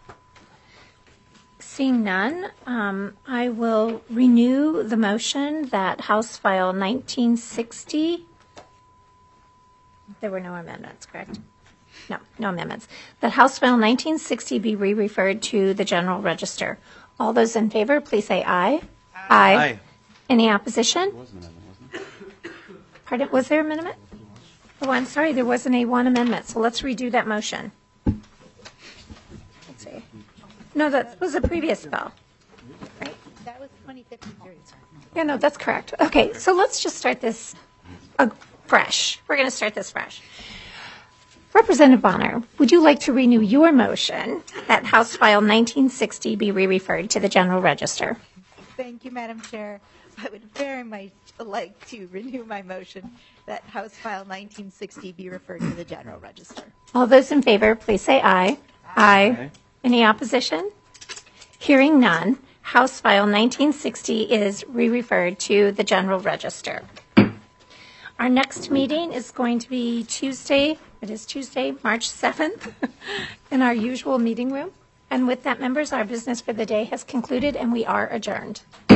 Seeing none, um, I will renew the motion that House File nineteen sixty, there were no amendments, correct? No, no amendments. That House File nineteen sixty be re-referred to the General Register. All those in favor, please say aye. Aye. Aye. Any opposition? Pardon, was there an amendment? Oh, I'm sorry, there wasn't a one amendment, so let's redo that motion. Let's see. No, that was a previous bill. Right? That was twenty fifty-three. Yeah, no, that's correct. Okay, so let's just start this uh, fresh. We're going to start this fresh. Representative Bonner, would you like to renew your motion that House File nineteen sixty be re-referred to the General Register? Thank you, Madam Chair. I would very much like to renew my motion that House File nineteen sixty be referred to the General Register. All those in favor, please say aye. Aye. Any opposition? Hearing none, House File nineteen sixty is re-referred to the General Register. Our next meeting is going to be Tuesday, it is Tuesday, March seventh, in our usual meeting room. And with that, members, our business for the day has concluded and we are adjourned.